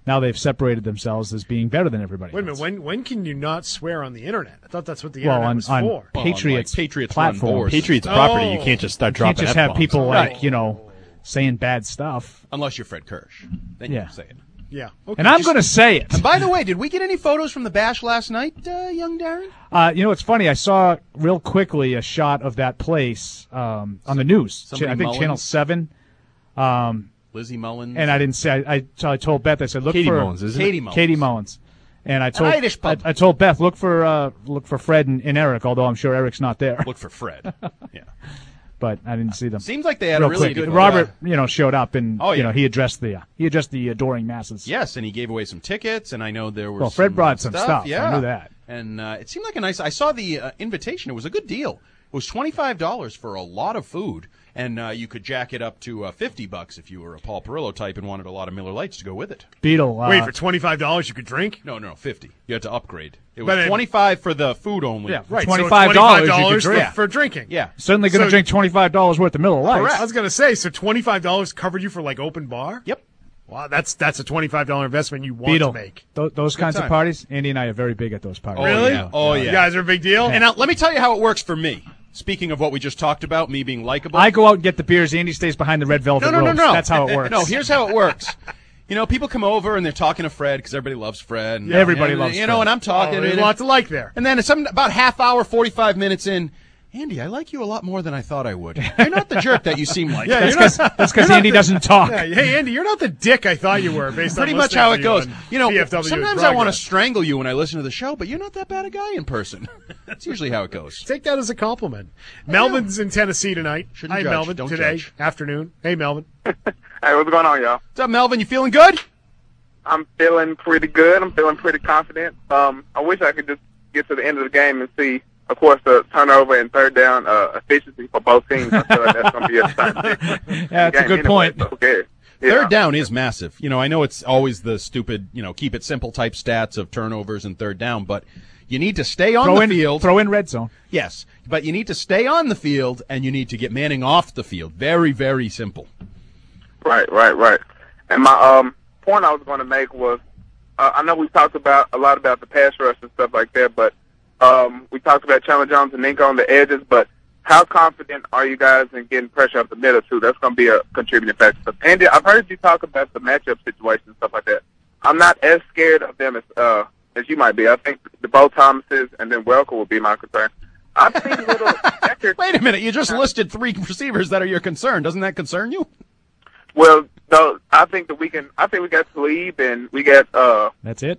now they've separated themselves as being better than everybody Wait a else. minute. When can you not swear on the internet? I thought that's what the Well, internet on- was on for. Patriots platform. Patriots property. You can't just start You can't dropping just have F-bombs. people Right. saying bad stuff. Unless you're Fred Kirsch. Then you Yeah. can say it. Yeah. And I'm going to say it. And by the way, did we get any photos from the bash last night, young Darren? It's funny. I saw real quickly a shot of that place on the news. Somebody I think Mullins? Channel 7. Lizzie Mullins. And I didn't say. I told Beth. I said, "Look Katie for Mullins, isn't it? Katie Mullins. Katie Mullins." And I told Irish pub. I told Beth, "Look for Fred and Eric." Although I'm sure Eric's not there. Look for Fred. Yeah. But I didn't see them. Seems like they had Real a really quick. good. Robert, showed up and Oh, yeah. he addressed the adoring masses. Yes, and he gave away some tickets, and I know there were. Well, Fred brought some stuff. Yeah, I knew that. And it seemed like a nice. I saw the invitation. It was a good deal. It was $25 for a lot of food, and you could jack it up to $50 if you were a Paul Perillo type and wanted a lot of Miller Lights to go with it. Beetle. Wait, for $25 you could drink? No, 50. You had to upgrade. It was But it- $25 for the food only. Yeah, right. $25 so you could drink. for drinking. Yeah. Certainly going to drink $25 worth of Miller Lights. I was going to say, so $25 covered you for like open bar? Yep. Wow, that's a $25 investment you want Beetle. to make. Those kinds time. of parties, Andy and I are very big at those parties. Really? Oh, yeah. You guys are a big deal? And now, let me tell you how it works for me. Speaking of what we just talked about, me being likable. I go out and get the beers. Andy stays behind the red velvet No. ropes. That's how it works. No, here's how it works. People come over and they're talking to Fred because everybody loves Fred. And, Everybody loves You Fred. know, and I'm talking. There's and, a lot to like there. and then it's about half hour, 45 minutes in, Andy, I like you a lot more than I thought I would. You're not the jerk that you seem like. Yeah, That's because Andy doesn't talk. Yeah, hey, Andy, you're not the dick I thought you were based Pretty on much listening how to it goes. you on PFW Sometimes I want to progress. strangle you when I listen to the show, but you're not that bad a guy in person. That's usually how it goes. Take that as a compliment. Melvin's in Tennessee tonight. Shouldn't Hi, judge. Melvin. Don't Today, judge. afternoon. Hey, Melvin. Hey, what's going on, y'all? What's up, Melvin? You feeling good? I'm feeling pretty good. I'm feeling pretty confident. I wish I could just get to the end of the game and see, of course, the turnover and third down efficiency for both teams. I feel like that's going to be a Yeah, that's a good point. So, okay. Yeah. Third down is massive. I know it's always the stupid, keep it simple type stats of turnovers and third down, but you need to stay on the field. Throw in red zone. Yes, but you need to stay on the field, and you need to get Manning off the field. Very, very simple. Right. And my point I was going to make was, I know we talked a lot about the pass rush and stuff like that, but we talked about Chandler Jones and Nico on the edges, but how confident are you guys in getting pressure up the middle, too? That's going to be a contributing factor. Andy, I've heard you talk about the matchup situation and stuff like that. I'm not as scared of them as you might be. I think the Bo Thomases and then Welker will be my concern. I've seen little Decker. Wait a minute, you just listed 3 receivers that are your concern. Doesn't that concern you? Well, no, I think we got Talib and we got That's it.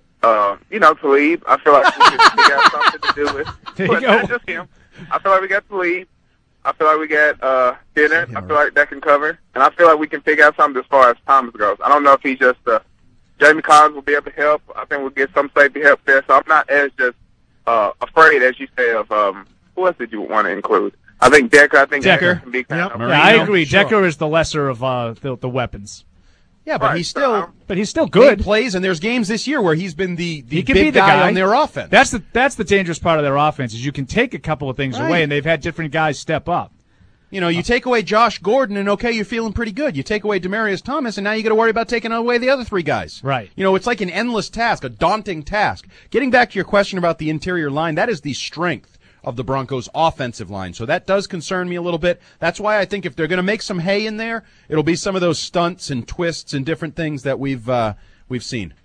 Talib. I feel like we got something to do with. There But you go. not just him. I feel like we got Talib. I feel like we got Dinner. I feel like that can cover, and I feel like we can figure out something as far as Thomas goes. I don't know if he's just Jamie Collins will be able to help. I think we'll get some safety help there. So I'm not as just afraid as you say of who else did you want to include? I think Decker. I think Decker can be kind of. Yeah, I agree. Sure. Decker is the lesser of the weapons. Yeah, but Right, he's still good. He plays, and there's games this year where he's been the He big can be the guy on their offense. That's the dangerous part of their offense is you can take a couple of things away, and they've had different guys step up. You take away Josh Gordon, and okay, you're feeling pretty good. You take away Demaryius Thomas, and now you got to worry about taking away the other 3 guys. Right. It's like an endless task, a daunting task. Getting back to your question about the interior line, that is the strength of the Broncos' offensive line. So that does concern me a little bit. That's why I think if they're going to make some hay in there, it'll be some of those stunts and twists and different things that we've seen.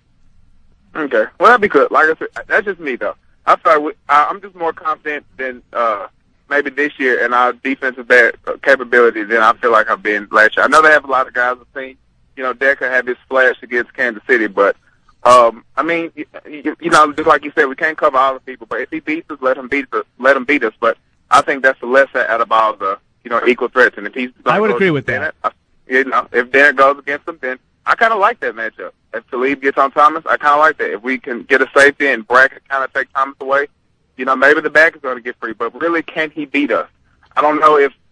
Okay, well that'd be good. Like I said, that's just me though. I'm just more confident than maybe this year in our defensive back capability than I feel like I've been last year. I know they have a lot of guys I've seen. Decker had his flash against Kansas City, but just like you said, we can't cover all the people. But if he beats us, let him beat us. But I think that's the lesser out of all the equal threats. And if he's I would agree with that. If Darren goes against him, then I kind of like that matchup. If Talib gets on Thomas, I kind of like that. If we can get a safety and Brackett kind of take Thomas away, maybe the back is going to get free. But really, can he beat us? I don't know if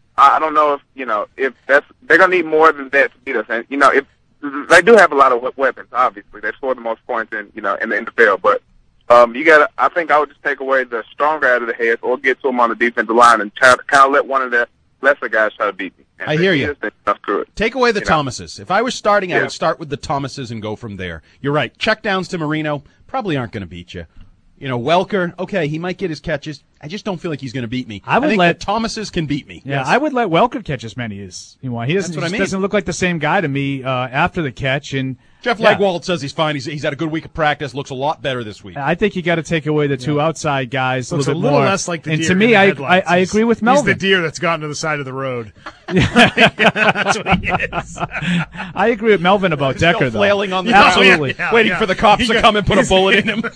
if that's they're going to need more than that to beat us. And if they do have a lot of weapons, obviously they score the most points in the NFL. But I think I would just take away the stronger out of the heads or get to them on the defensive line and kind of let one of the lesser guys try to beat me. I hear he you. is, then screw it. Take away the You know? Thomases. If I was starting, I Yeah. would start with the Thomases and go from there. You're right. Check downs to Marino probably aren't going to beat you. You know, Welker, okay, he might get his catches. I just don't feel like he's going to beat me. I would think let the Thomases can beat me. Yeah, Yes. I would let Welker catch as many as he wants. He doesn't, That's what I just mean. doesn't look like the same guy to me after the catch. And Jeff yeah, Legwold says he's fine. He's had a good week of practice. Looks a lot better this week. I think you got to take away the two outside guys. Looks a a little little bit more. less like the and deer to in me, the I headlights. agree with Melvin. He's the deer that's gotten to the side of the road. That's what he is. I agree with Melvin about Still Decker, though. flailing on the Absolutely. ground, waiting for the cops to come and put a bullet in him.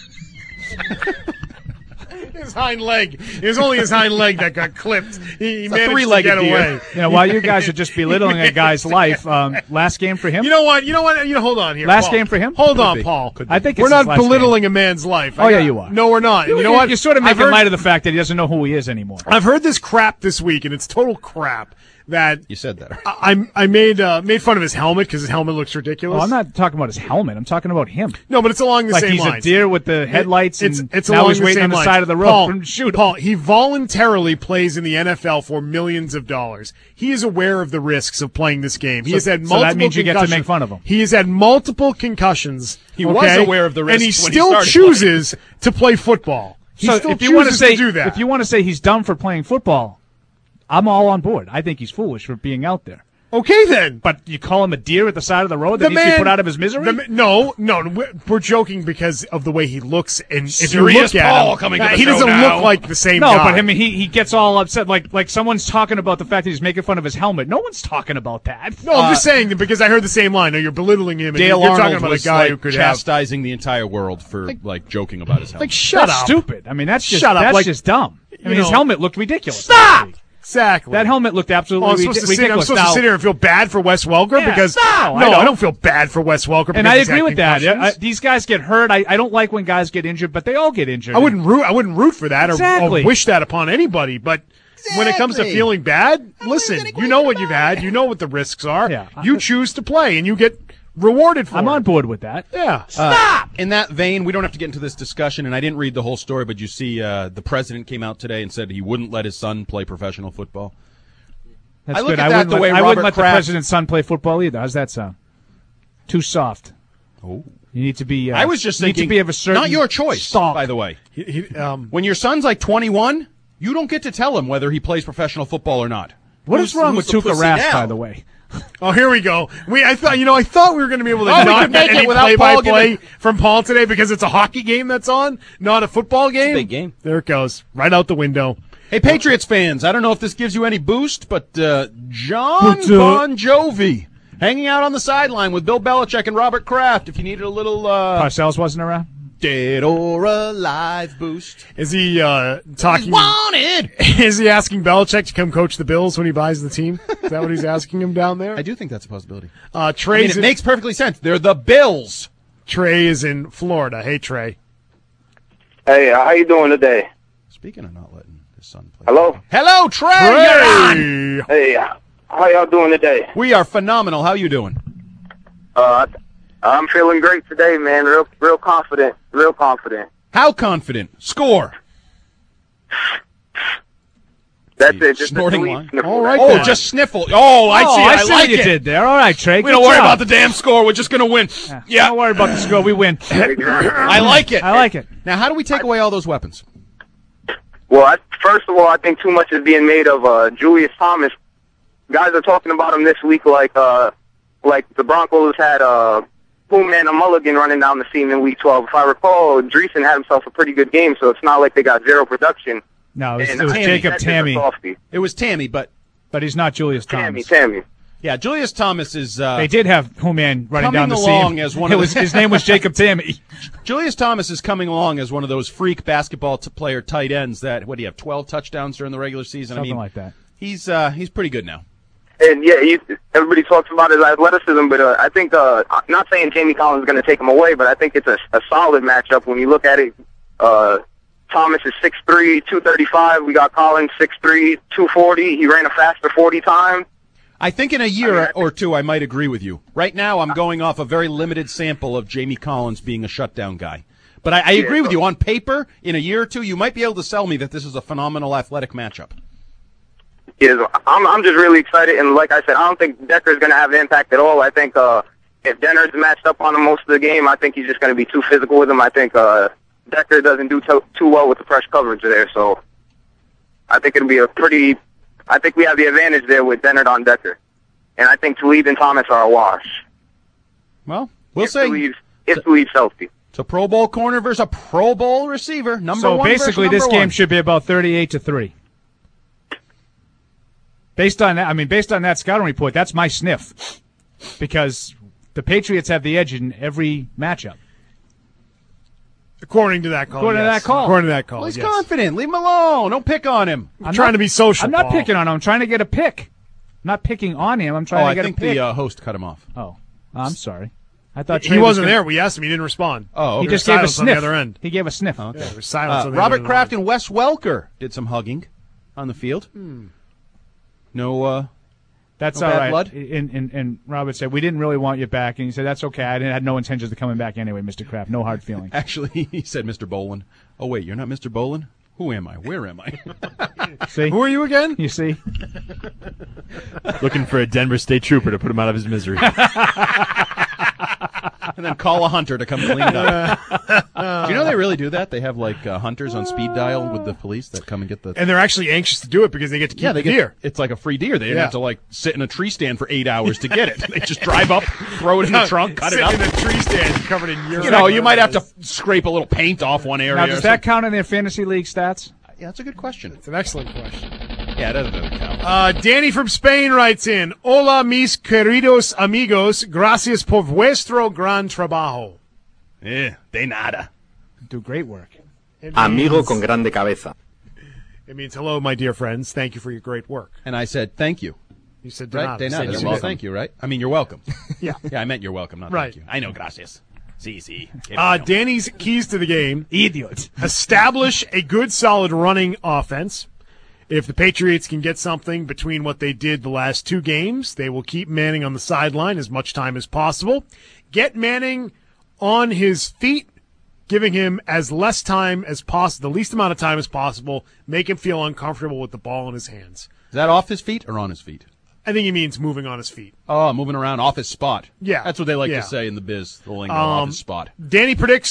His hind leg. It was only his hind leg that got clipped. He managed to three-legged get deer. away. You know, while you guys are just belittling a guy's life, last game for him. You know what? Hold on here. Last Paul. game for him? Hold Could on, be. Paul. I think we're it's not his last belittling a man's life. Oh, yeah, you are. No, we're not. You know what? You're sort of I've making heard- light of the fact that he doesn't know who he is anymore. I've heard this crap this week, and it's total crap. That you said that. I made fun of his helmet because his helmet looks ridiculous. Oh, I'm not talking about his helmet. I'm talking about him. No, but it's along the like same he's lines. a deer with the headlights, It's and it's now along he's the waiting same on the lines. side of the road Paul, for him to shoot him. Paul, he voluntarily plays in the NFL for millions of dollars. He is aware of the risks of playing this game. He So- has had so multiple that means you get to concussions. make fun of him. He has had multiple concussions. He was okay? aware of the and he risks when he still started chooses to play football. He So still if you want to chooses say do that. if you want to say he's done for playing football, I'm all on board. I think he's foolish for being out there. Okay, then. But you call him a deer at the side of the road that needs to be put out of his misery? No, we're joking because of the way he looks, and if you Serious look at Paul him, coming to the he show doesn't now. look like the same No, guy. but I mean, he gets all upset. Like someone's talking about the fact that he's making fun of his helmet. No one's talking about that. No, I'm just saying that because I heard the same line. No, you're belittling him, and Dale you're talking Arnold about a was guy who could have. chastising the entire world for like joking about his helmet. Like, shut That's up. stupid. I mean, that's just Shut up. that's Like, just dumb. I mean, his know- helmet looked ridiculous. Stop! Exactly. That helmet looked absolutely I'm supposed to sit. I'm ridiculous. supposed to Now- sit here and feel bad for Wes Welker Yeah, because no, I don't feel bad for Wes Welker. And because I he's agree had with that. concussions. These guys get hurt. I don't like when guys get injured, but they all get injured. I wouldn't root for that Exactly. or wish that upon anybody. But when it comes to feeling bad, listen. You know what you've had. You know what the risks are. Yeah. You choose to play, and you get rewarded for it. I'm on board with that. Yeah. Stop! In that vein, we don't have to get into this discussion, and I didn't read the whole story, but you see the president came out today and said he wouldn't let his son play professional football. That's I look good. at I that wouldn't the let, way I wouldn't Robert let the Kraft- president's son play football either. How's that sound? Too soft. Oh. You need to be. I was just you need thinking, to be of a certain not your choice, stalk. by the way. um, When your son's like 21, you don't get to tell him whether he plays professional football or not. What is wrong with who's the Tuukka pussy Rask, now? by the way? Oh, here we go. I thought we were going to be able to Oh, we not could make get it any without Paul play-by-play giving- from Paul today because it's a hockey game that's on, not a football game. big game. There it goes, right out the window. Hey, Patriots fans, I don't know if this gives you any boost, but John What's up? Bon Jovi hanging out on the sideline with Bill Belichick and Robert Kraft. If you needed a little Parcells wasn't around. dead or alive boost. Is he talking? Wanted. Is he asking Belichick to come coach the Bills when he buys the team? Is that what he's asking him down there? I do think that's a possibility. Trey's it makes perfectly sense. They're the Bills. Trey is in Florida. Hey, Trey. Hey, how you doing today? Speaking of not letting his son play. Hello? Hello, Trey. You're on. Hey, how y'all doing today? We are phenomenal. How you doing? I'm feeling great today, man. Real confident. Real confident. How confident? Score. That's it. Just Snorting a sweet line. sniffle. All right, Oh, then. just sniffle. Oh, I see. I see like what you it. did there. All right, Trey. We don't worry about the damn score. We're just going to win. Yeah. Don't worry about the score. We win. I like it. I like it. Now, how do we take away all those weapons? Well, first of all, I think too much is being made of Julius Thomas. Guys are talking about him this week like the Broncos had Boomman and Mulligan running down the seam in Week 12. If I recall, Dreesen had himself a pretty good game, so it's not like they got zero production. No, it And was I think Jacob that's just a Tammy. softie. It was Tammy, but He's not Julius Thomas. Tammy. yeah, Julius Thomas is. They did have Human running Coming down the along seam. as one of the- His name was Jacob Tammy. Julius Thomas is coming along as one of those freak basketball player tight ends that, what do you have, 12 touchdowns during the regular season? Something I mean, like that. He's pretty good now. And yeah, everybody talks about his athleticism, but I think I'm not saying Jamie Collins is going to take him away, but I think it's a solid matchup when you look at it. Thomas is 6'3", 235. We got Collins 6'3", 240. He ran a faster 40 time. I think in a year or two, I might agree with you. Right now, I'm going off a very limited sample of Jamie Collins being a shutdown guy. But I agree with you. On paper, in a year or two, you might be able to sell me that this is a phenomenal athletic matchup. I'm just really excited, and like I said, I don't think Decker's going to have an impact at all. I think if Denner's matched up on him most of the game, I think he's just going to be too physical with him. I think Decker doesn't do too well with the fresh coverage there, so I think it'll be I think we have the advantage there with Denner on Decker, and I think Talib and Thomas are a wash. Well, we'll see. If Talib's healthy. It's a Pro Bowl corner versus a Pro Bowl receiver. So basically, this game should be about 38-3. Based on that scouting report, that's my sniff, because the Patriots have the edge in every matchup. According to that call. According to that call. Well, he's confident. Leave him alone. Don't pick on him. I'm trying to be social. I'm not picking on him. I'm trying to get a pick. I'm not picking on him. I'm trying to get a pick. I think the host cut him off. Oh, I'm sorry. I thought he wasn't there. We asked him. He didn't respond. Oh, okay. He just gave a sniff. On the other end. He gave a sniff. Okay. Yeah, there was silence on the Robert other Kraft end. and Wes Welker did some hugging on the field. No, that's no all bad right. blood? And Robert said, we didn't really want you back. And he said, that's okay. I had no intentions of coming back anyway, Mr. Kraft. No hard feelings. Actually, he said, Mr. Bolin. Oh, wait, you're not Mr. Bolin? Who am I? Where am I? See? Who are you again? You see? Looking for a Denver State Trooper to put him out of his misery. And then call a hunter to come clean it up. Do you know they really do that? They have like hunters on speed dial with the police that come and get the. And they're actually anxious to do it because they get to keep the deer. It's like a free deer. They didn't have to like sit in a tree stand for 8 hours to get it. They just drive up, throw it in the trunk, cut it up. Sit in a tree stand covered in urine. You know, you might have to scrape a little paint off one area. Now, does that count in their fantasy league stats? Yeah, that's a good question. It's an excellent question. Yeah, it doesn't count. Danny from Spain writes in, Hola, mis queridos amigos. Gracias por vuestro gran trabajo. De nada. Do great work. Amigo con grande cabeza. It means, hello, my dear friends. Thank you for your great work. And I said, thank you. You said, right? De nada. Yes, Well, thank you, right? I mean, you're welcome. Yeah. Yeah, I meant you're welcome, not right. thank you. I know, gracias. Sí. Danny's keys to the game. Idiot. Establish a good, solid running offense. If the Patriots can get something between what they did the last two games, they will keep Manning on the sideline as much time as possible. Get Manning on his feet, giving him as less time as possible, the least amount of time as possible, make him feel uncomfortable with the ball in his hands. Is that off his feet or on his feet? I think he means moving on his feet. Oh, moving around off his spot. Yeah. That's what they like to say in the biz, the lingo, off his spot. Danny predicts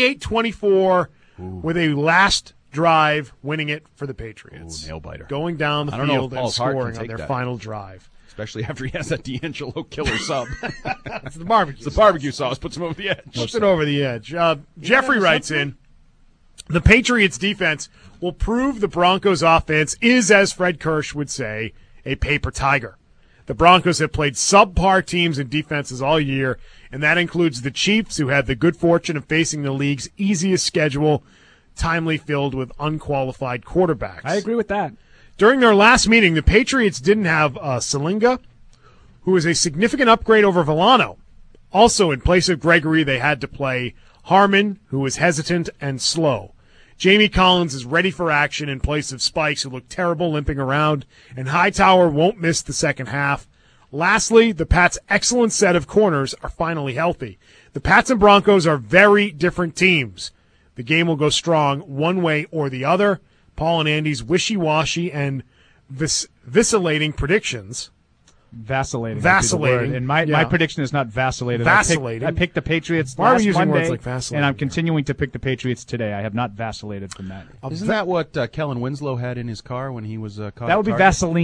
28-24 with a last drive winning it for the Patriots. Ooh, nail-biter. Going down the field and scoring on their final drive. Especially after he has that D'Angelo killer sub. It's the barbecue. It's the barbecue sauce. Puts him over the edge. Puts it over the edge. Jeffrey writes in, the Patriots defense will prove the Broncos offense is, as Fred Kirsch would say, a paper tiger. The Broncos have played subpar teams and defenses all year, and that includes the Chiefs, who had the good fortune of facing the league's easiest schedule, timely filled with unqualified quarterbacks. I agree with that. During their last meeting, the Patriots didn't have Salinga, who is a significant upgrade over Villano. Also, in place of Gregory, they had to play Harmon, who was hesitant and slow. Jamie Collins is ready for action in place of Spikes, who looked terrible limping around, and Hightower won't miss the second half. Lastly, the Pats' excellent set of corners are finally healthy. The Pats and Broncos are very different teams. The game will go strong one way or the other. Paul and Andy's wishy-washy and vacillating predictions. Vacillating. And my prediction is not vacillated. Vacillating. I picked the Patriots Why are we last using Monday, words like vacillating? and I'm continuing to pick the Patriots today. I have not vacillated from that. Isn't that what Kellen Winslow had in his car when he was caught? That would be Vaseline.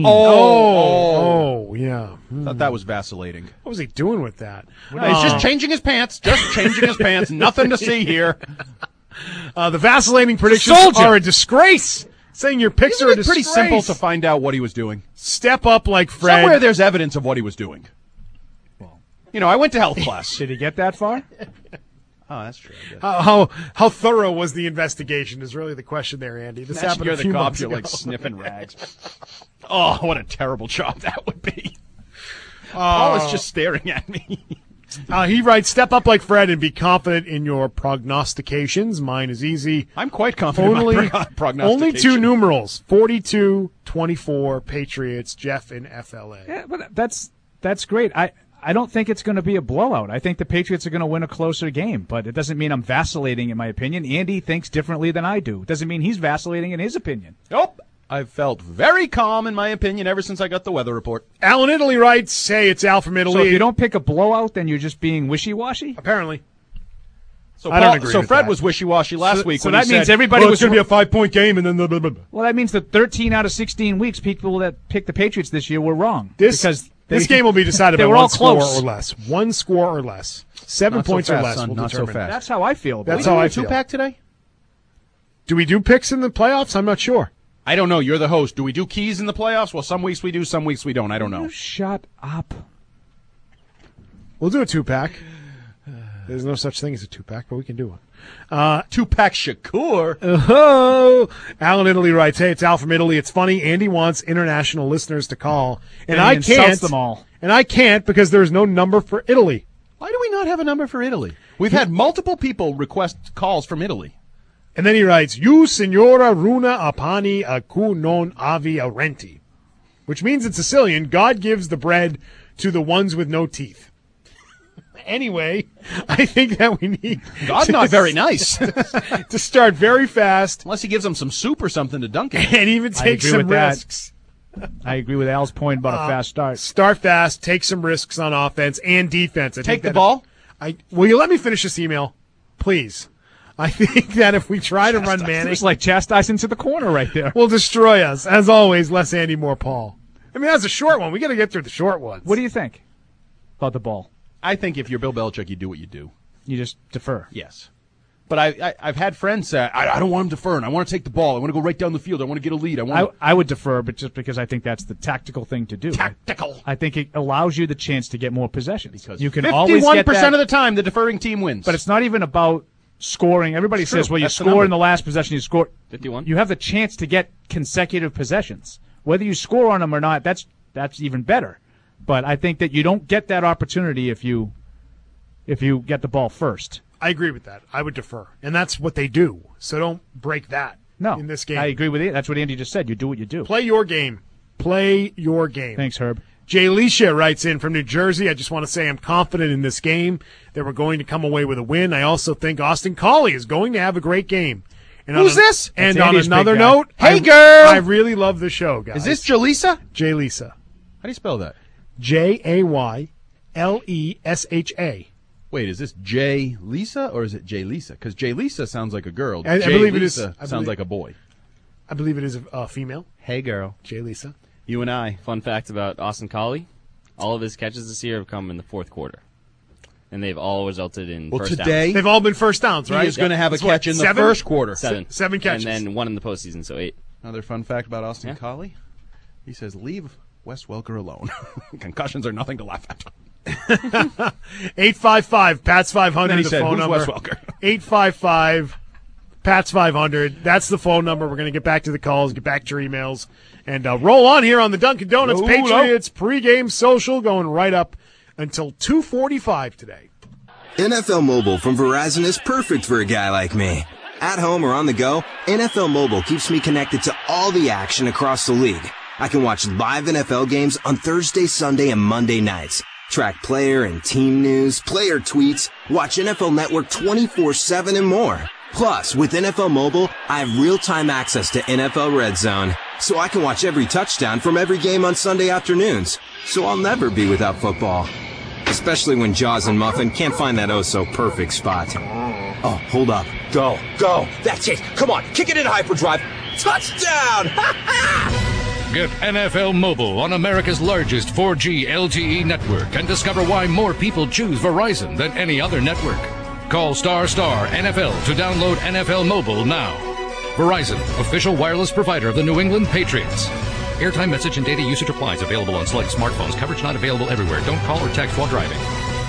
Oh, yeah. Thought that was vacillating. What was he doing with that? He's just changing his pants. Nothing to see here. The vacillating predictions are a disgrace. Saying your picks are a disgrace. Pretty simple to find out what he was doing. Step up like Fred. Somewhere there's evidence of what he was doing. Well, I went to health class. Did he get that far? Oh, that's true. How thorough was the investigation is really the question there, Andy. This happened you're a few the months cops. You're ago. like sniffing rags. Oh, what a terrible job that would be. Paul is just staring at me. He writes, step up like Fred and be confident in your prognostications. Mine is easy. I'm quite confident in my prognostication. Only two numerals, 42-24 Patriots, Jeff in FLA. Yeah, but that's great. I don't think it's going to be a blowout. I think the Patriots are going to win a closer game, but it doesn't mean I'm vacillating in my opinion. Andy thinks differently than I do. It doesn't mean he's vacillating in his opinion. Nope. I've felt very calm, in my opinion, ever since I got the weather report. Al in Italy writes, hey, it's Al from Italy. So if you don't pick a blowout, then you're just being wishy-washy? Apparently. So I don't agree with Fred that. was wishy-washy last week. So when that he means said, everybody well, was it's going to be a 5-point game, and then blah, blah, blah. Well, that means that 13 out of 16 weeks, people that picked the Patriots this year were wrong. This game will be decided by were one all score close. or less. 1 score or less. 7 Not so points or fast, less son, will not so determine. fast. That's how I feel. That's we how doing I a feel. two-pack today? Do we do picks in the playoffs? I'm not sure. I don't know. You're the host. Do we do keys in the playoffs? Well, some weeks we do, some weeks we don't. I don't know. Shut up. We'll do a 2-pack. There's no such thing as a 2-pack, but we can do one. 2-pack Shakur. Oh, Al in Italy writes, hey, it's Al from Italy. It's funny. Andy wants international listeners to call, and I insults can't. them all. And I can't because there's no number for Italy. Why do we not have a number for Italy? We've had multiple people request calls from Italy. And then he writes, you, signora Runa Apani a cu non avi arenti, which means in Sicilian, God gives the bread to the ones with no teeth. Anyway, I think that we need... God's not very nice. to start very fast. Unless he gives them some soup or something to dunk in. And even take some risks. I agree with Al's point about a fast start. Start fast, take some risks on offense and defense. Take the ball? Will you let me finish this email? Please. I think that if we try to run Manning... It's like chastising to the corner right there. ...will destroy us. As always, less Andy, more Paul. I mean, that's a short one. We got to get through the short ones. What do you think about the ball? I think if you're Bill Belichick, you do what you do. You just defer. Yes. But I've had friends say, I don't want him deferring. I want to take the ball. I want to go right down the field. I want to get a lead. I would defer, but just because I think that's the tactical thing to do. Tactical. I think it allows you the chance to get more possessions. Because you can 51% always get that, of the time, the deferring team wins. But it's not even about scoring. Everybody It's says, true. well, you That's the score number. in the last possession, you score. 51. You have the chance to get consecutive possessions. Whether you score on them or not, that's even better. But I think that you don't get that opportunity if you get the ball first. I agree with that. I would defer. And that's what they do. So don't break that in this game. I agree with you. That's what Andy just said. You do what you do. Play your game. Play your game. Thanks, Herb. Jay Leisha writes in from New Jersey, I just want to say I'm confident in this game that we're going to come away with a win. I also think Austin Collie is going to have a great game. And Who's this? And That's on Andy's another big guy. note, Hey, girl! I really love the show, guys. Is this Jalisa? Jay Leisha? How do you spell that? Jaylesha. Wait, is this Jay Lisa or is it Jay Lisa? Because Jay Lisa sounds like a girl. I Jay believe it is. Lisa sounds like a boy. I believe it is a female. Hey, girl. Jay Lisa. You and I. Fun fact about Austin Collie, all of his catches this year have come in the fourth quarter. And they've all resulted in first today downs. They've all been first downs, right? He is going to have a It's what, catch in the 7? first quarter. 7 catches. And then 1 in the postseason, so 8. Another fun fact about Austin Collie. He says, leave Wes Welker alone. Concussions are nothing to laugh at. 855 Pats 500 Then he the said, phone "Who's number. Wes Welker?" 855 Pats 500. That's the phone number. We're going to get back to the calls, get back to your emails, and roll on here on the Dunkin' Donuts Roll Patriots pregame social going right up until 2:45 today. NFL Mobile from Verizon is perfect for a guy like me. At home or on the go, NFL Mobile keeps me connected to all the action across the league. I can watch live NFL games on Thursday, Sunday, and Monday nights. Track player and team news, player tweets, watch NFL Network 24/7 and more. Plus, with NFL Mobile, I have real-time access to NFL Red Zone, so I can watch every touchdown from every game on Sunday afternoons. So I'll never be without football. Especially when Jaws and Muffin can't find that oh-so-perfect spot. Oh, hold up. Go. That's it. Come on, kick it in hyperdrive. Touchdown! Get NFL Mobile on America's largest 4G LTE network and discover why more people choose Verizon than any other network. Call ** NFL to download NFL Mobile now. Verizon, official wireless provider of the New England Patriots. Airtime, message, and data usage applies. Available on select smartphones. Coverage not available everywhere. Don't call or text while driving.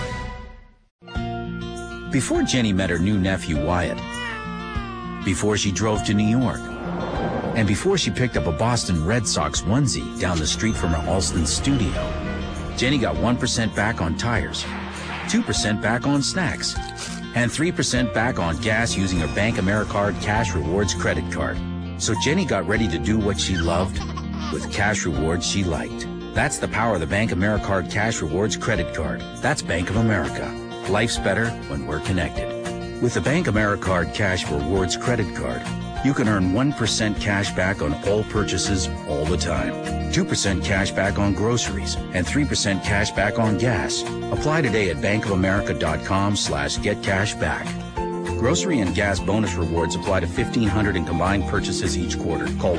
Before Jenny met her new nephew Wyatt, before she drove to New York, and before she picked up a Boston Red Sox onesie down the street from her Alston studio, Jenny got 1% back on tires, 2% back on snacks, and 3% back on gas using her Bank AmeriCard Cash Rewards credit card. So Jenny got ready to do what she loved with cash rewards she liked. That's the power of the Bank AmeriCard Cash Rewards credit card. That's Bank of America. Life's better when we're connected. With the Bank AmeriCard Cash Rewards credit card, You can earn 1% cash back on all purchases all the time, 2% cash back on groceries, and 3% cash back on gas. Apply today at bankofamerica.com/getcashback. Grocery and gas bonus rewards apply to 1,500 in combined purchases each quarter. Call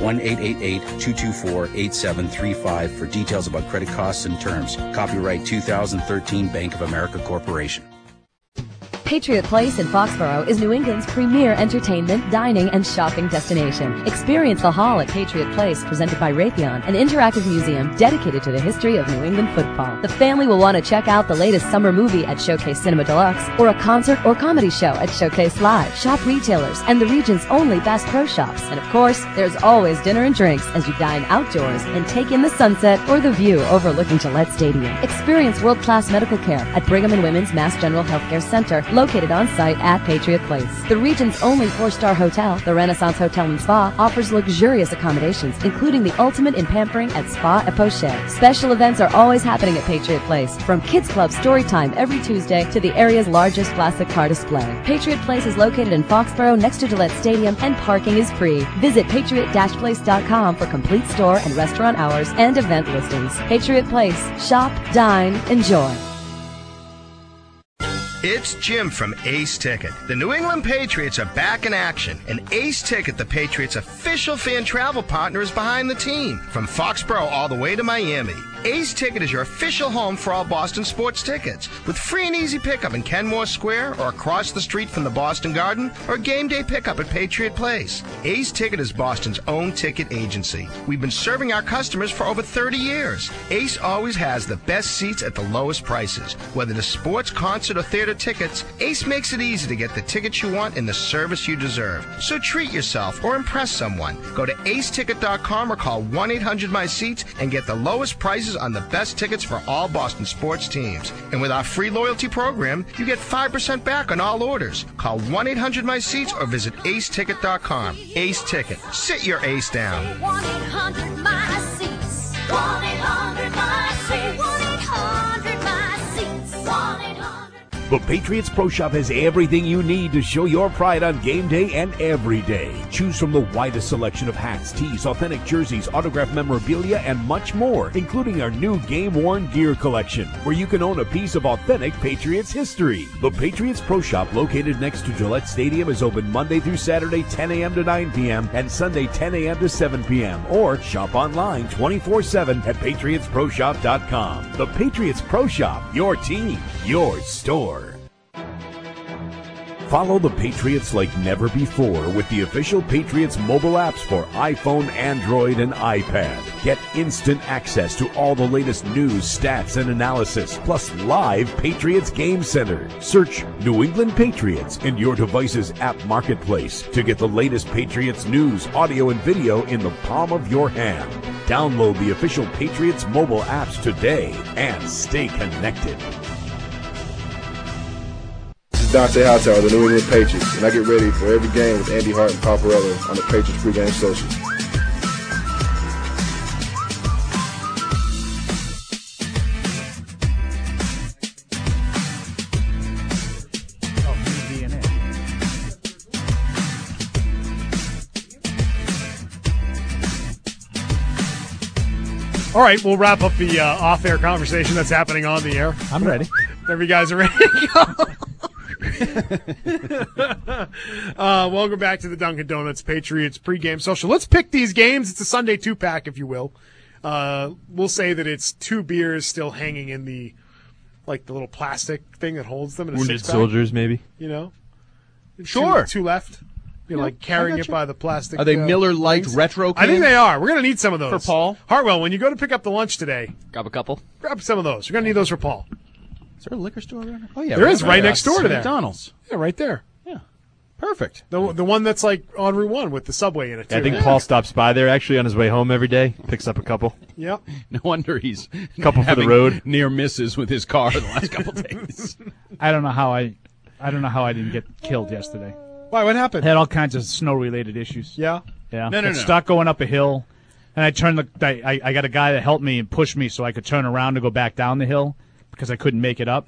1-888-224-8735 for details about credit costs and terms. Copyright 2013 Bank of America Corporation. Patriot Place in Foxborough is New England's premier entertainment, dining, and shopping destination. Experience the Hall at Patriot Place, presented by Raytheon, an interactive museum dedicated to the history of New England football. The family will want to check out the latest summer movie at Showcase Cinema Deluxe, or a concert or comedy show at Showcase Live. Shop retailers and the region's only Bass Pro Shops. And of course, there's always dinner and drinks as you dine outdoors and take in the sunset or the view overlooking Gillette Stadium. Experience world-class medical care at Brigham and Women's Mass General Healthcare Center, located on site at Patriot Place. The region's only 4-star hotel, the Renaissance Hotel and Spa, offers luxurious accommodations, including the ultimate in pampering at Spa et Poche. Special events are always happening at Patriot Place, from Kids Club story time every Tuesday to the area's largest classic car display. Patriot Place is located in Foxborough next to Gillette Stadium, and parking is free. Visit patriot-place.com for complete store and restaurant hours and event listings. Patriot Place. Shop, dine, enjoy. It's Jim from Ace Ticket. The New England Patriots are back in action, and Ace Ticket, the Patriots' official fan travel partner, is behind the team. From Foxborough all the way to Miami, Ace Ticket is your official home for all Boston sports tickets, with free and easy pickup in Kenmore Square or across the street from the Boston Garden, or game day pickup at Patriot Place. Ace Ticket is Boston's own ticket agency. We've been serving our customers for over 30 years. Ace always has the best seats at the lowest prices. Whether it's sports, concert, or theater tickets, Ace makes it easy to get the tickets you want and the service you deserve. So treat yourself or impress someone. Go to aceticket.com or call 1-800-MY-SEATS and get the lowest prices on the best tickets for all Boston sports teams. And with our free loyalty program, you get 5% back on all orders. Call 1-800-MY-SEATS or visit aceticket.com. Ace Ticket. Sit your ace down. 1-800-MY-SEATS. 1-800-MY-SEATS. 1-800-MY-SEATS. 1-800. The Patriots Pro Shop has everything you need to show your pride on game day and every day. Choose from the widest selection of hats, tees, authentic jerseys, autographed memorabilia, and much more, including our new game-worn gear collection, where you can own a piece of authentic Patriots history. The Patriots Pro Shop, located next to Gillette Stadium, is open Monday through Saturday, 10 a.m. to 9 p.m., and Sunday, 10 a.m. to 7 p.m., or shop online 24/7 at patriotsproshop.com. The Patriots Pro Shop, your team, your store. Follow the Patriots like never before with the official Patriots mobile apps for iPhone, Android, and iPad. Get instant access to all the latest news, stats, and analysis, plus live Patriots Game Center. Search New England Patriots in your device's app marketplace to get the latest Patriots news, audio, and video in the palm of your hand. Download the official Patriots mobile apps today and stay connected. Dante Hightower, the New England Patriots, and I get ready for every game with Andy Hart and Paparello on the Patriots pregame social. All right, we'll wrap up the off-air conversation that's happening on the air. I'm ready. Whenever you guys are ready to go. Welcome back to the Dunkin' Donuts Patriots pregame social. Let's pick these games. It's a Sunday two-pack, if you will. We'll say that it's 2 beers still hanging in the little plastic thing that holds them in a Wounded six-pack. soldiers, maybe. You know? Sure. Two left. You're carrying it by the plastic. Are they Miller Lite things. retro I think cans? they are. We're going to need some of those. For Paul? Hartwell, when you go to pick up the lunch today. Grab a couple. Grab some of those. You're going to need those for Paul. Is there a liquor store around here? Oh, yeah. There is right next door to there. McDonald's. Yeah, right there. Yeah. Perfect. The one that's on Route 1 with the subway in it, too. I think Paul stops by there actually on his way home every day, picks up a couple. Yep. No wonder he's couple for the road. Near misses with his car the last couple days. I don't know how I didn't get killed yesterday. Why? What happened? I had all kinds of snow-related issues. Yeah? Yeah. No. Got stuck going up a hill, and I got a guy that helped me and pushed me so I could turn around to go back down the hill because I couldn't make it up.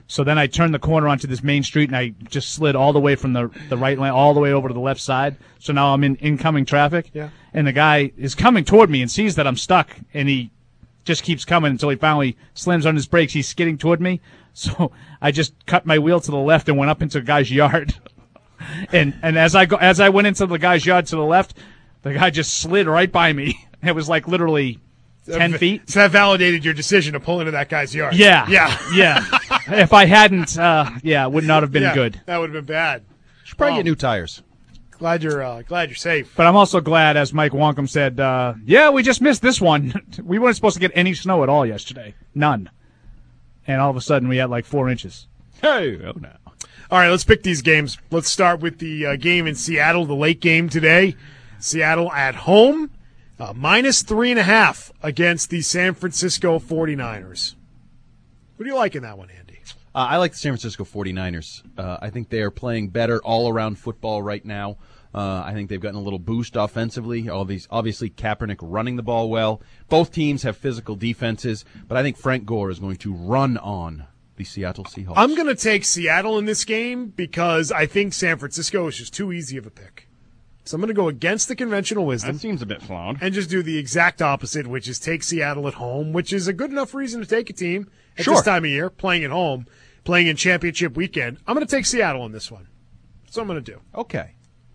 So then I turned the corner onto this main street, and I just slid all the way from the right lane all the way over to the left side. So now I'm in incoming traffic. Yeah. And the guy is coming toward me and sees that I'm stuck, and he just keeps coming until he finally slams on his brakes. He's skidding toward me. So I just cut my wheel to the left and went up into the guy's yard. and as I went into the guy's yard to the left, the guy just slid right by me. It was like literally 10 feet. So that validated your decision to pull into that guy's yard. Yeah. Yeah. Yeah. If I hadn't, it would not have been good. That would have been bad. Should probably get new tires. Glad you're safe. But I'm also glad, as Mike Wonkum said, we just missed this one. We weren't supposed to get any snow at all yesterday. None. And all of a sudden we had like 4 inches. Hey, oh no. All right, let's pick these games. Let's start with the game in Seattle, the late game today. Seattle at home, minus 3.5 against the San Francisco 49ers. What do you like in that one, Andy? I like the San Francisco 49ers. I think they are playing better all-around football right now. I think they've gotten a little boost offensively. Obviously, Kaepernick running the ball well. Both teams have physical defenses, but I think Frank Gore is going to run on the Seattle Seahawks. I'm going to take Seattle in this game because I think San Francisco is just too easy of a pick. So I'm going to go against the conventional wisdom. That seems a bit flawed. And just do the exact opposite, which is take Seattle at home, which is a good enough reason to take a team at this time of year, playing at home, playing in championship weekend. I'm going to take Seattle in this one. That's what I'm going to do. Okay.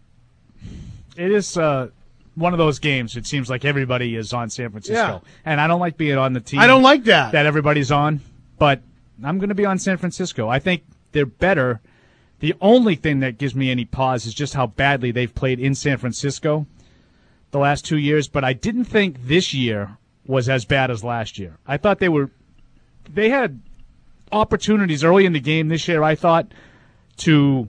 It is one of those games. It seems like everybody is on San Francisco. Yeah. And I don't like being on the team. I don't like that everybody's on, but I'm going to be on San Francisco. I think they're better. The only thing that gives me any pause is just how badly they've played in San Francisco the last 2 years, but I didn't think this year was as bad as last year. I thought they had opportunities early in the game this year, I thought, to,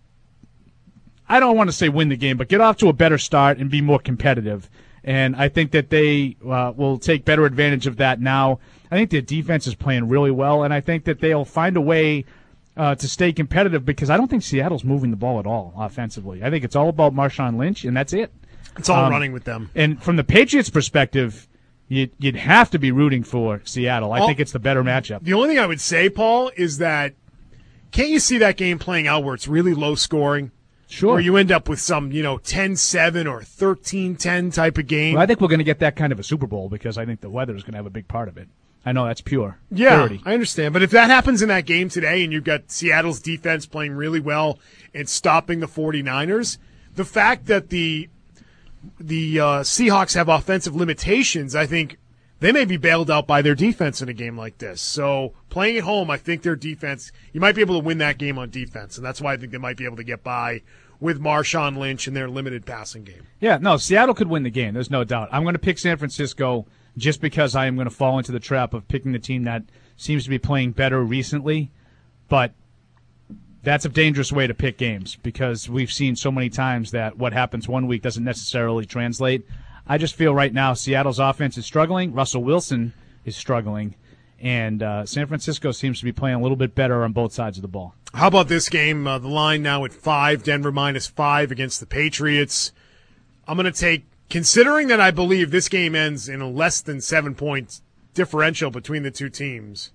I don't want to say win the game, but get off to a better start and be more competitive. And I think that they will take better advantage of that now. I think their defense is playing really well, and I think that they'll find a way to stay competitive because I don't think Seattle's moving the ball at all offensively. I think it's all about Marshawn Lynch, and that's it. It's all running with them. And from the Patriots' perspective, you'd have to be rooting for Seattle. I think it's the better matchup. The only thing I would say, Paul, is that can't you see that game playing out where it's really low scoring? Sure. Where you end up with some, 10-7 or 13-10 type of game. Well, I think we're going to get that kind of a Super Bowl because I think the weather is going to have a big part of it. I know that's pure. Yeah, purity. I understand. But if that happens in that game today and you've got Seattle's defense playing really well and stopping the 49ers, the fact that the Seahawks have offensive limitations, I think they may be bailed out by their defense in a game like this. So playing at home, I think their defense, you might be able to win that game on defense, and that's why I think they might be able to get by with Marshawn Lynch and their limited passing game. Yeah, no, Seattle could win the game. There's no doubt. I'm going to pick San Francisco just because I am going to fall into the trap of picking the team that seems to be playing better recently. But that's a dangerous way to pick games because we've seen so many times that what happens one week doesn't necessarily translate. I just feel right now Seattle's offense is struggling. Russell Wilson is struggling. And San Francisco seems to be playing a little bit better on both sides of the ball. How about this game? The line now at 5, Denver -5 against the Patriots. I'm going to take, considering that I believe this game ends in a less than 7-point differential between the two teams,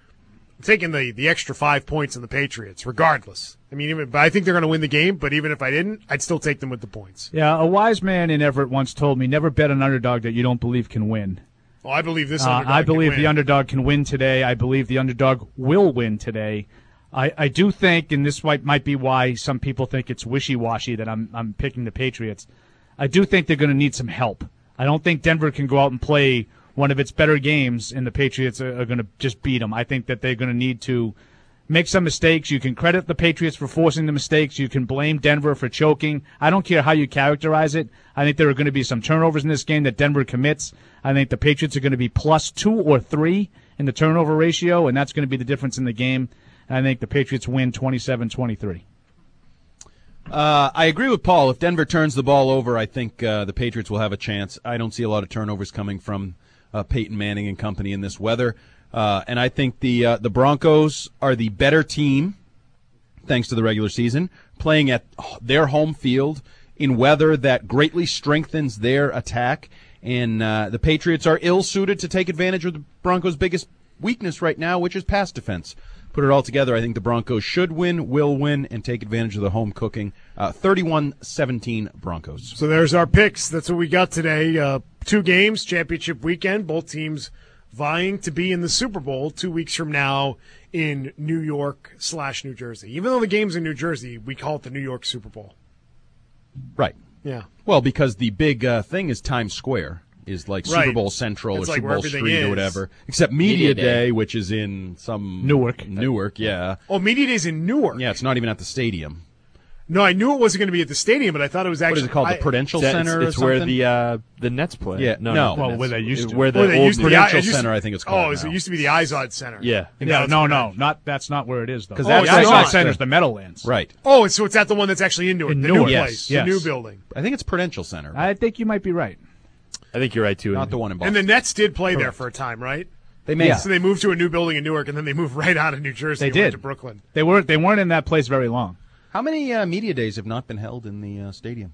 I'm taking the extra 5 points in the Patriots, regardless. I mean, I think they're going to win the game, but even if I didn't, I'd still take them with the points. Yeah, a wise man in Everett once told me, never bet an underdog that you don't believe can win. Well, I believe this underdog I believe can win. the underdog can win today. I believe the underdog will win today. I do think, and this might be why some people think it's wishy-washy that I'm picking the Patriots, I do think they're going to need some help. I don't think Denver can go out and play one of its better games, and the Patriots are going to just beat them. I think that they're going to need to make some mistakes. You can credit the Patriots for forcing the mistakes. You can blame Denver for choking. I don't care how you characterize it. I think there are going to be some turnovers in this game that Denver commits. I think the Patriots are going to be +2 or 3 in the turnover ratio, and that's going to be the difference in the game. And I think the Patriots win 27-23. I agree with Paul. If Denver turns the ball over, I think the Patriots will have a chance. I don't see a lot of turnovers coming from Peyton Manning and company in this weather. And I think the Broncos are the better team, thanks to the regular season, playing at their home field in weather that greatly strengthens their attack. And the Patriots are ill-suited to take advantage of the Broncos' biggest weakness right now, which is pass defense. put it all together, I think the Broncos should win, will win, and take advantage of the home cooking. 31-17 Broncos. So there's our picks. That's what we got today. 2 games, championship weekend. Both teams vying to be in the Super Bowl 2 weeks from now in New York/New Jersey. Even though the game's in New Jersey, we call it the New York Super Bowl. Right. Yeah. Well, because the big thing is Times Square. Is like Right. Super Bowl Central It's or like Super where Bowl everything Street is. or whatever. Except Media Day, which is in some Newark, yeah. Oh, Media Day's in Newark. Yeah, it's not even at the stadium. No, I knew it wasn't going to be at the stadium, but I thought it was actually. What is it called? The Prudential Center It's or where something? the Nets play. Yeah, no. Well, where they used to. Where the Well, they old used to be- Prudential it used to- Center, I think it's called. Oh, so now. it used to be the Izod Center. Yeah. Yeah, no, that's not where it is though. Because The that's Izod the- Center's the Meadowlands. Right. Oh, so it's at the one that's actually in Newark, In the Newark. new Yes, place, yes. the new building. I think it's Prudential Center. I think you might be right. I think you're right too. Not the one in Boston. And the Nets did play there for a time, right? They may. Yeah. So they moved to a new building in Newark, and then they moved right out of New Jersey. They and went did. to Brooklyn. They weren't in that place very long. How many media days have not been held in the stadium?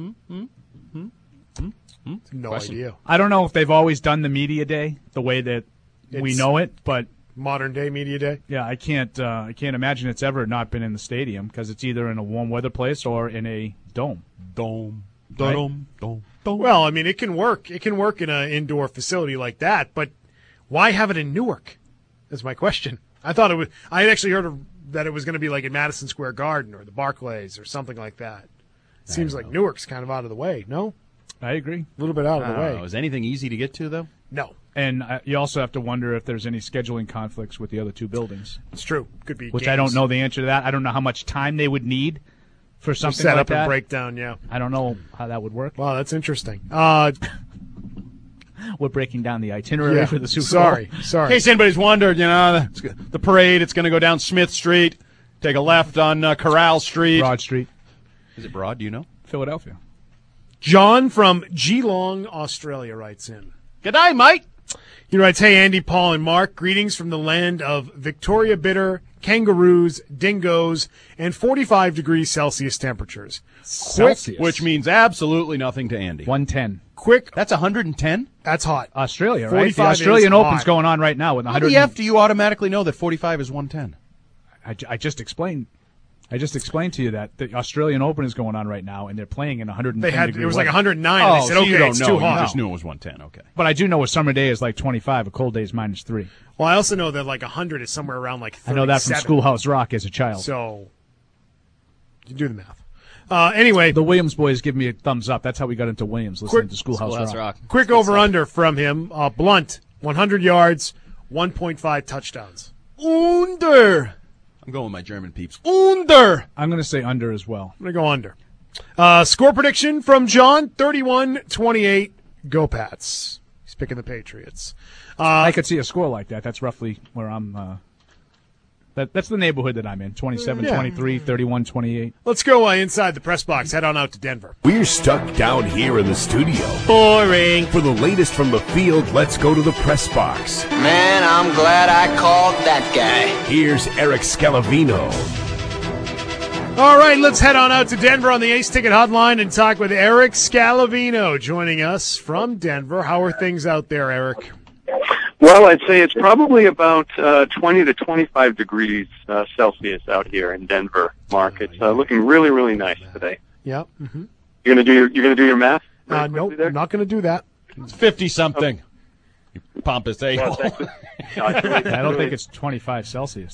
No Question. idea. I don't know if they've always done the media day the way that we It's- know it, but Modern day media day. yeah, I can't imagine it's ever not been in the stadium because it's either in a warm weather place or in a dome. Dome. Right? Dome. Well, I mean, it can work. It can work in an indoor facility like that, but why have it in Newark? That's my question. I thought it was. I had actually heard that it was going to be like in Madison Square Garden or the Barclays or something like that. It seems like Newark's kind of out of the way. No, I agree. a little bit out of the way. Is anything easy to get to though? No, And you also have to wonder if there's any scheduling conflicts with the other 2 buildings, it's true. Could be. which games I don't know the answer to that. I don't know how much time they would need for to something set like up that. and break down. Yeah. I don't know how that would work. Wow, that's interesting. We're breaking down the itinerary for the Super Bowl. Sorry. In case anybody's wondered, the parade, it's going to go down Smith Street, take a left on Corral Street. Broad Street, Is it Broad? Do you know? Philadelphia. John from Geelong, Australia writes in. G'day, mate. He writes, "Hey, Andy, Paul, and Mark. Greetings from the land of Victoria Bitter, kangaroos, dingoes, and 45 degrees Celsius temperatures. Celsius. Which means absolutely nothing to Andy. 110. Quick. That's 110? That's hot. Australia, right? 45 The Australian is Open's hot. going on right now with How 100. the F do you automatically know that 45 is 110? I just explained. I just explained to you that the Australian Open is going on right now, and they're playing in 110 They had degree it was like weather. 109. And they said, so okay, you don't it's know. too hot. You just knew it was 110. Okay. But I do know a summer day is like 25, a cold day is -3. Well, I also know that like 100 is somewhere around like 37. I know that from Schoolhouse Rock as a child. So you do the math. Anyway, the Williams boys give me a thumbs up. That's how we got into Williams, listening to Schoolhouse Rock. Quick over-under from him. Blunt, 100 yards, 1.5 touchdowns. Under. I'm going with my German peeps. Under. I'm going to say under as well. I'm going to go under. Score prediction from John, 31-28. Go Pats. He's picking the Patriots. I could see a score like that. That's roughly where I'm. That's the neighborhood that I'm in. 27-23, 31-28. Let's go inside the press box. Head on out to Denver. We're stuck down here in the studio. Boring. For the latest from the field, let's go to the press box. Man, I'm glad I called that guy. Here's Eric Scalavino. All right, let's head on out to Denver on the Ace Ticket Hotline and talk with Eric Scalavino joining us from Denver. How are things out there, Eric? Well, I'd say it's probably about 20 to 25 degrees Celsius out here in Denver, Mark. It's looking really, really nice today. Yeah. Mm-hmm. You're gonna do your math? Nope, I'm not going to do that. It's 50-something. You pompous a-hole. I don't think it's 25 Celsius.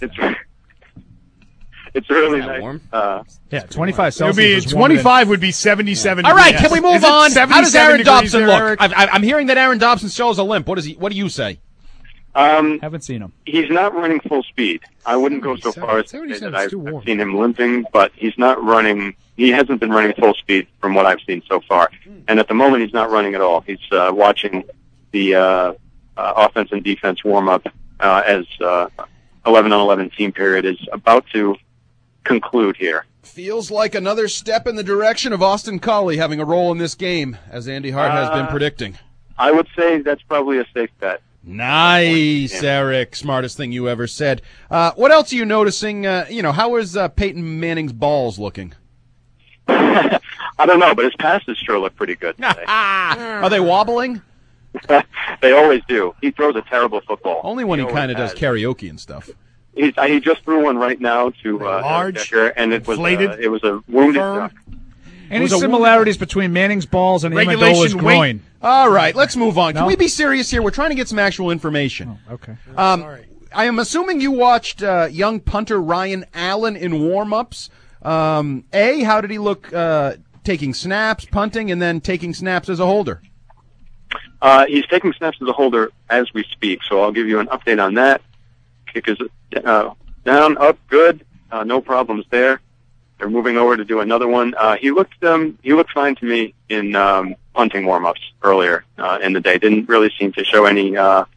It's really Isn't that nice. warm? Yeah, 25 It would Celsius. be is warmer 25 would be 77. All right, degrees. can we move Is it on? How does 77 Aaron degrees Dobson there, look? Eric? I'm hearing that Aaron Dobson shows a limp. What do you say? Haven't seen him. He's not running full speed. I wouldn't go so far as to say 77 that is I've too warm. seen him limping, but he's not running. He hasn't been running full speed from what I've seen so far. And at the moment, he's not running at all. He's watching the offense and defense warm up as 11-on-11 team period is about to conclude here. Feels like another step in the direction of Austin Collie having a role in this game, as Andy Hart has been predicting. I would say that's probably a safe bet. Nice, Eric. Smartest thing you ever said. What else are you noticing? How is Peyton Manning's balls looking? I don't know, but his passes sure look pretty good today. Are they wobbling? They always do. He throws a terrible football. Only when he always kind of does has. karaoke and stuff. He just threw one right now to Large, Decker, and it was a wounded duck. Any similarities between Manning's balls and Amendola's Regulation groin? weight. All right, let's move on. Can No? we be serious here? We're trying to get some actual information. Oh, okay. I am assuming you watched young punter Ryan Allen in warm-ups. How did he look taking snaps, punting, and then taking snaps as a holder? He's taking snaps as a holder as we speak, so I'll give you an update on that. Kick is down, up, good. No problems there. They're moving over to do another one. He looked fine to me in punting warm-ups earlier in the day. Didn't really seem to show any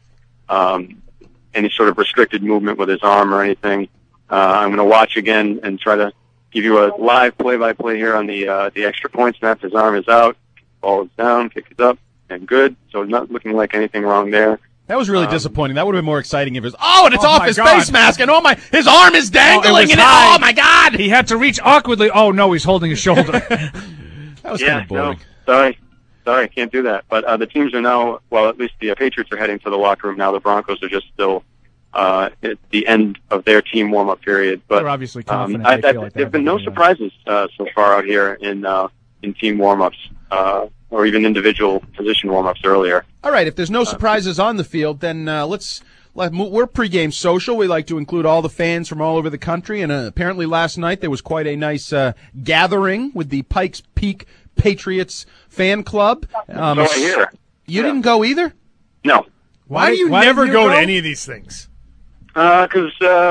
sort of restricted movement with his arm or anything. I'm going to watch again and try to give you a live play-by-play here on the extra point snap. His arm is out, ball is down, kick is up, and good. So not looking like anything wrong there. That was really disappointing. That would have been more exciting if it was, and it's off his God. face mask, and his arm is dangling, high. oh my God! He had to reach awkwardly. Oh no, he's holding his shoulder. That was kind of boring. No, sorry, can't do that. But the teams are now, well, at least the Patriots are heading to the locker room now. The Broncos are just still at the end of their team warm-up period. But They're obviously confident. They feel like there have been no surprises so far out here in team warm-ups or even individual position warm-ups earlier. All right, if there's no surprises on the field, then we're pregame social. We like to include all the fans from all over the country, and apparently last night there was quite a nice gathering with the Pikes Peak Patriots fan club. So I hear. You didn't go either? No. Why do you never go to any of these things? Because,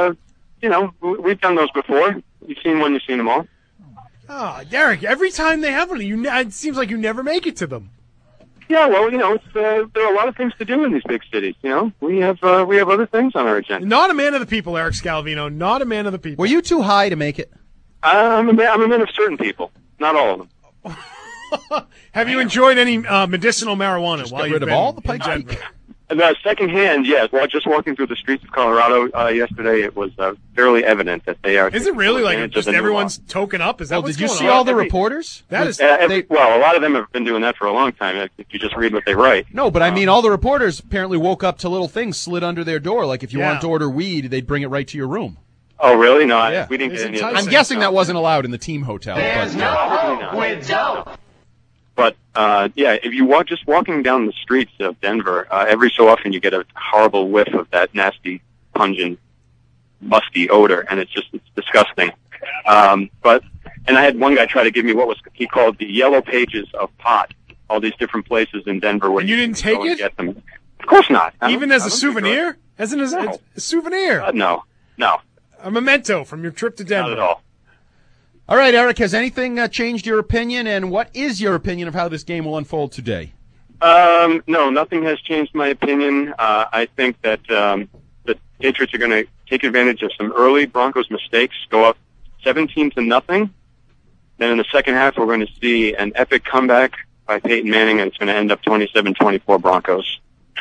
we've done those before. You've seen one, you've seen them all. Oh, Derek, every time they have one, it seems like you never make it to them. Yeah, well, there are a lot of things to do in these big cities. We have other things on our agenda. Not a man of the people, Eric Scalvino. Not a man of the people. Were you too high to make it? I'm a man of certain people, not all of them. Have you enjoyed any medicinal marijuana Just while got you've rid of been all the in Pikes Denver? Peak? Secondhand, yes. Well, just walking through the streets of Colorado yesterday, it was fairly evident that they are. Is it really like advantage just of the new everyone's token up? Is that what's did you going see on? all the reporters? That is. Well, a lot of them have been doing that for a long time. If you just read what they write. No, but I mean, all the reporters apparently woke up to little things slid under their door. Like if you wanted to order weed, they'd bring it right to your room. Oh, really? No, Yeah. we didn't get any of that. I'm guessing that wasn't allowed in the team hotel. There's but, no hope with dope. But, if you just walking down the streets of Denver, every so often you get a horrible whiff of that nasty, pungent, musty odor, and it's disgusting. And I had one guy try to give me what he called the yellow pages of pot, all these different places in Denver where And you didn't take it? Get them. Of course not. Even as a souvenir? As a souvenir? No. A memento from your trip to Denver. Not at all. all right, Eric, has anything changed your opinion, and what is your opinion of how this game will unfold today? No, nothing has changed my opinion. I think that the Patriots are going to take advantage of some early Broncos mistakes, go up 17-0. Then in the second half, we're going to see an epic comeback by Peyton Manning, and it's going to end up 27-24 Broncos.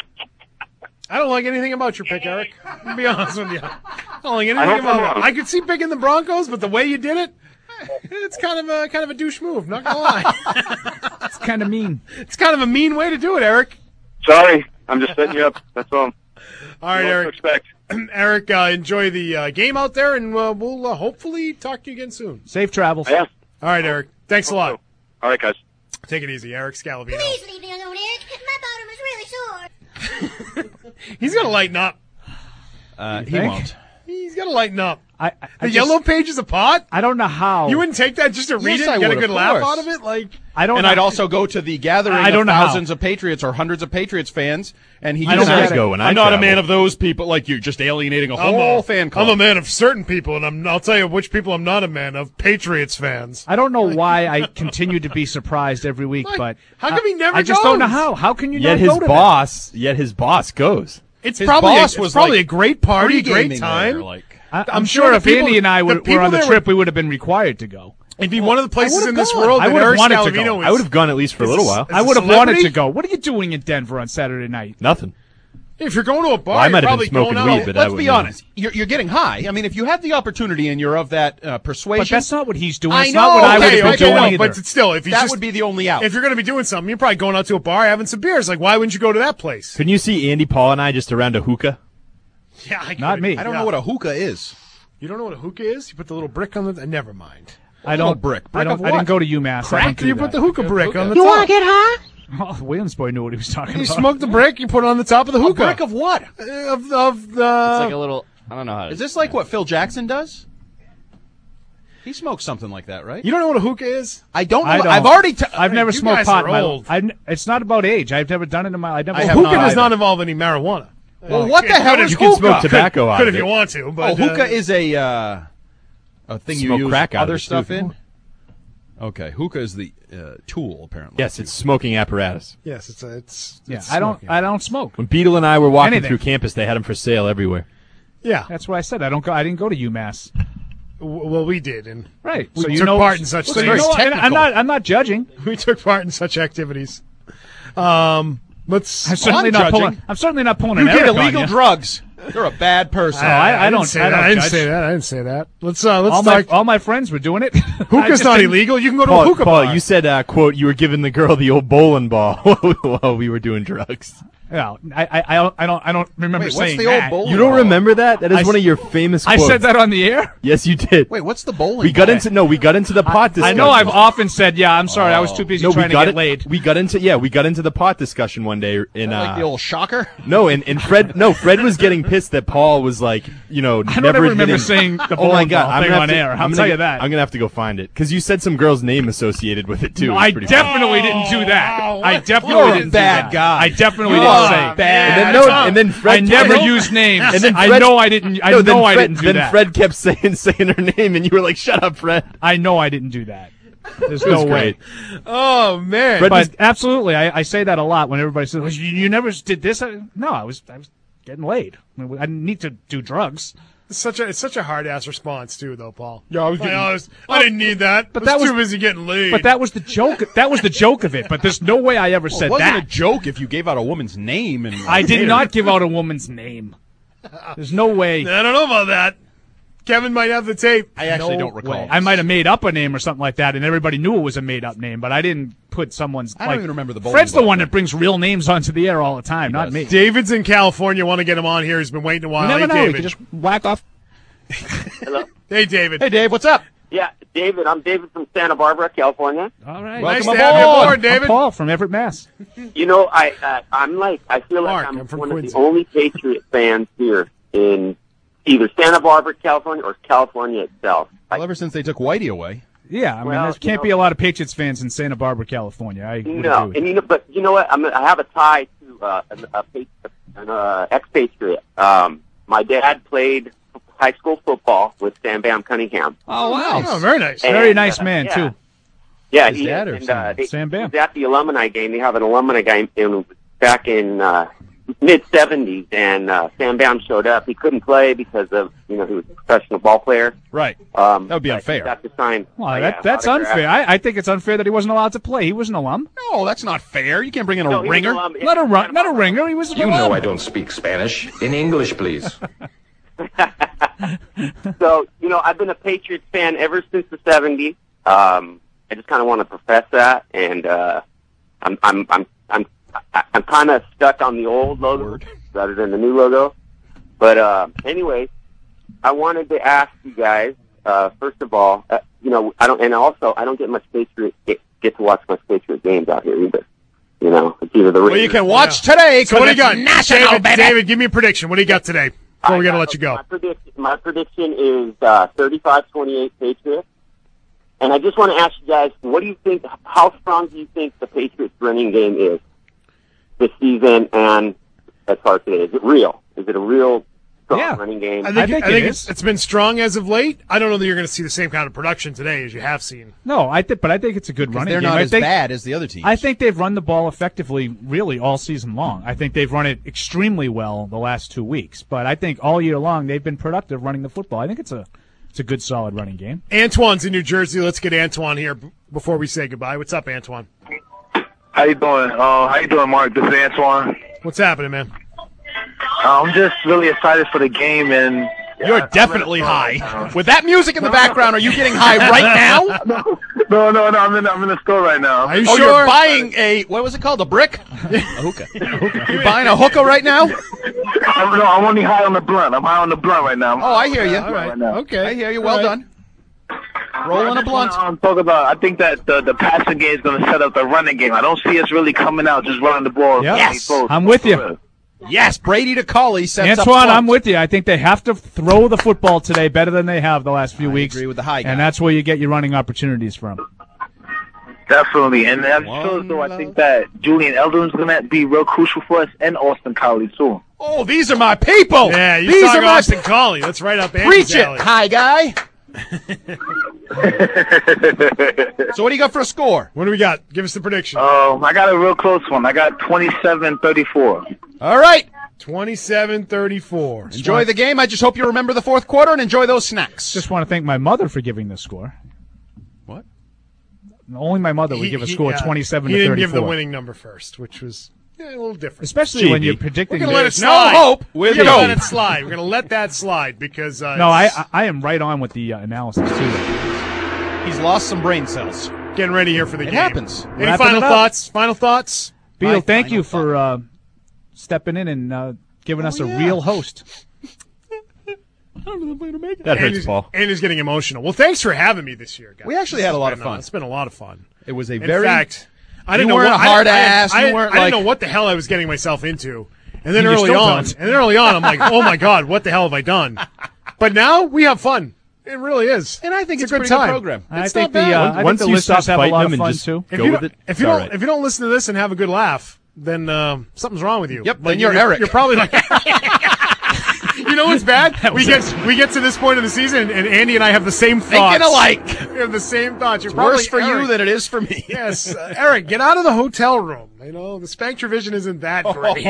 I don't like anything about your pick, Eric. I'll be honest with you. I don't like anything about it. I could see picking the Broncos, but the way you did it, it's kind of a douche move. Not gonna lie. It's kind of mean. It's kind of a mean way to do it, Eric. Sorry, I'm just setting you up. That's all. All right, Eric. Eric, enjoy the game out there, and we'll hopefully talk to you again soon. Safe travels. Yeah. All right, Eric. Thanks a lot. All right, guys. Take it easy, Eric Scalvino. Please leave me alone, Eric. My bottom is really sore. He's got to lighten up. He won't. He's got to lighten up. The The yellow pages of pot? I don't know how. You wouldn't take that just to read Yes, it I and get a would, good of laugh course. out of it? Like, I don't. And know. I'd also go to the gathering I don't of know how. thousands of Patriots or hundreds of Patriots fans, and he I just don't says, get it. I'm not a man of those people. Like, you're just alienating a whole fan club. I'm a man of certain people, and I'll tell you which people I'm not a man of. Patriots fans. I don't know why I continue to be surprised every week, but how come he never I just don't know goes? how. How can you Yet not go to Yet his boss goes. It's His probably boss it's was probably like a great party, great pre-gaming time. there, like- that? I'm sure the if people- Andy and I the were people on the that trip, we would have been required to go. It'd be one of the places would've in this gone. world I that would've Eric wanted to Scalvino go. is. I would have gone at least for a little while. I would have wanted to go. What are you doing in Denver on Saturday night? Nothing. If you're going to a bar, Well, I might you're have been probably smoking going weed, out. but Let's that be would- honest. You're getting high. I mean, if you have the opportunity and you're of that persuasion. But that's not what he's doing. I It's know. not what I would Okay, have been doing either. But still, if that would be the only out. If you're going to be doing something, you're probably going out to a bar having some beers. Like, why wouldn't you go to that place? Couldn't you see Andy, Paul, and I just around a hookah? Yeah, Not me. I don't know what a hookah is. You don't know what a hookah is? You put the little brick on the. Never mind. I don't. Brick I of don't. I didn't go to UMass. I don't do You that. put the hookah brick on the You top. want to get high? Oh, Williamsburg knew what he was talking You about. smoke the brick, you put it on the top of the hookah. A brick of what? Of the. It's like a little. I don't know how to. Is this like what Phil Jackson does? He smokes something like that, right? You don't know what a hookah is? I don't know. I don't. I've already. I've never you smoked guys pot. are in my old. It's not about age. I've never done it in my. I never. Hookah does not involve any marijuana. Well, what the It hell could is if You can hookah? smoke tobacco out Could of if it. you want to, but Oh, hookah is a thing Smoke you use crack out of other it, stuff too. in. Okay, hookah is the tool apparently. Yes, it's smoking apparatus. Yes, it's Yeah, it's I don't. smoking. I don't smoke. When Beetle and I were walking Anything. through campus, they had them for sale everywhere. Yeah. That's what I said. I don't go. I didn't go to UMass. Well, we did, and Right. we So you took know, part in such so things. you know, and I'm not judging. We took part in such activities. Let's. I'm certainly not judging. pulling. I'm certainly not pulling You an get Eric on illegal you. drugs. You're a bad person. I didn't don't. say I that. don't I didn't judge. say that. I didn't say that. Let's All my talk. friends were doing it. Hookah's not illegal. You can go to a Paul, hookah Paul, bar. you said, quote, you were giving the girl the old bowling ball while we were doing drugs. No, I don't remember Wait, what's saying the old that. bowling You don't ball? remember that? That is I one s- of your famous I quotes. said that on the air. Yes, you did. Wait, what's the bowling? We got ball? into the pot I discussion. know I've often said, yeah, I'm sorry, I was too busy No, trying we to got get it. laid. We got into the pot discussion one day in like the old shocker. No, and Fred was getting pissed that Paul was like, I don't never ever remember admitting- saying the Oh my bowling god, ball I'm thing gonna on have to, air. I'll I'm tell gonna you get- that. I'm gonna have to go find it because you said some girl's name associated with it too. No, It was I pretty funny. definitely didn't do that. I definitely You're a didn't do bad that. guy. I definitely You didn't are say. bad. And then Fred I never and then- used names. And then I Fred- know I didn't. I No, know then I Fred- didn't do then that. Fred kept saying her name, and you were like, "Shut up, Fred." I know I didn't do that. There's It was no way. great. Oh man! Fred But absolutely, I say that a lot when everybody says, well, "You never did this." No, I was getting laid. I didn't need to do drugs. It's such a hard ass response too, though, Paul. Yeah, I was Like, I didn't need that. But I that was too busy getting laid. But that was the joke. That was the joke of it. But there's no way I ever Well, said it wasn't that. a joke if you gave out a woman's name. And I did not give out a woman's name. There's no way. I don't know about that. Kevin might have the tape. I actually No don't recall. way. I might have made up a name or something like that, and everybody knew it was a made-up name, but I didn't put someone's. I don't even remember the bowling Fred's the ball one that brings real names onto the air all the time, not me. David's in California. Want to get him on here? He's been waiting a while. You never Hey, know. David. You can just whack off. Hello. Hey, David. Hey, Dave, what's up? Yeah, David. I'm David from Santa Barbara, California. All right. Nice Welcome to have you aboard. aboard, David. I'm Paul from Everett, Mass. You know, I feel Mark, like I'm from one Quincy. of the only Patriot fans here in either Santa Barbara, California, or California itself. Well, ever since they took Whitey away. Yeah, I mean, Well, there you can't know- be a lot of Patriots fans in Santa Barbara, California. I would No, agree with and you. but you know what? I have a tie to an expatriate. My dad played high school football with Sam Bam Cunningham. Oh, wow. Oh, very nice. Very nice man, yeah. too. Yeah, His he dad or and, Sam? Sam Bam. he was at the alumni game. They have an alumni game back in mid '70s, and Sam Bam showed up. He couldn't play because of he was a professional ball player. Right. That would be but unfair. He got to sign. Well, that's unfair. I think it's unfair that he wasn't allowed to play. He was an alum. No, that's not fair. You can't bring in a No, he was ringer. an alum. Not a ringer. He was an You alum. know I don't speak Spanish. In English, please. So I've been a Patriots fan ever since the '70s. I just kind of want to profess that, and I'm kind of stuck on the old logo rather than the new logo. But anyway, I wanted to ask you guys first of all, I don't get much get to watch much Patriot games out here either. It's either the Well, you can watch today So because what do you it's got? national, David, baby. David, give me a prediction. What do you got today? Before we got to let you go. My prediction is 35-28 Patriots. And I just want to ask you guys, what do you think? How strong do you think the Patriots running game is this season and as far as today? Is it real? Is it a real strong running game? I think it's been strong as of late. I don't know that you're going to see the same kind of production today as you have seen. No, but I think it's a good running They're game. not I as think, bad as the other teams. I think they've run the ball effectively really all season long. I think they've run it extremely well the last 2 weeks. But I think all year long they've been productive running the football. I think it's a good, solid running game. Antoine's in New Jersey. Let's get Antoine here before we say goodbye. What's up, Antoine? How you doing? How you doing, Mark? This is Antoine. What's happening, man? I'm just really excited for the game, and You're definitely high. With that music in the background, are you getting high right now? No. I'm in the store right now. Are you Oh, sure? you're buying what was it called? A brick? A hookah. You're buying a hookah right now? I'm only high on the blunt. I'm high on the blunt right now. Oh, I hear you. All right. now. Okay. I hear you. Well done. Rolling a blunt. Talk about. I think that the passing game is going to set up the running game. I don't see us really coming out just running the ball. Yes, I'm with you. Yes, Brady to Culley sets up Antoine, front. I'm with you. I think they have to throw the football today better than they have the last few weeks. I agree with the high guy. And that's where you get your running opportunities from. Definitely, and I'm sure though. I think that Julian Edelman's going to be real crucial for us, and Austin Collie too. Oh, these are my people. Yeah, you these talk are my Austin Collie. That's right up Andy's Preach it, alley. high guy. So what do you got for a score? What do we got? Give us the prediction. I got a real close one. I got 27-34. All right. 27-34. Enjoy the game. I just hope you remember the fourth quarter and enjoy those snacks. Just want to thank my mother for giving the score. What? Only my mother would give a score 27 He to 34. didn't give the winning number first, which was a little different. Especially when you're predicting. We're going to let it No slide. hope We're with going to no. let it slide. We're going to let that slide because No, I am right on with the analysis, too. He's lost some brain cells. getting ready here for the It game. happens. Any Wrapping final it up. thoughts? Final thoughts? Beetle, thank you for stepping in and giving us a real host. That hurts, Paul. Andy's getting emotional. Well, thanks for having me this year, guys. We actually had a lot of fun. It's been a lot of fun. It was a In very. fact, I you didn't know weren't what, a hard ass. I You weren't didn't like know what the hell I was getting myself into. And then You're early still on, don't. I'm like, oh my god, what the hell have I done? But now we have fun. It really is. And I think it's a a good pretty good time. program. I It's think not bad. I Once think the you stop listeners have a fighting lot them of and fun just too. If go you with don't- it, If it's you all don't, right. if you don't listen to this and have a good laugh, then something's wrong with you. Yep, Like, then you're Eric. You're probably like. You know what's bad? We get to this point of the season, and Andy and I have the same thoughts. Thinking alike. We have the same thoughts. You're It's worse probably for you Eric. than it is for me. Yes, Eric, get out of the hotel room. You know, the Spanktravision isn't that great.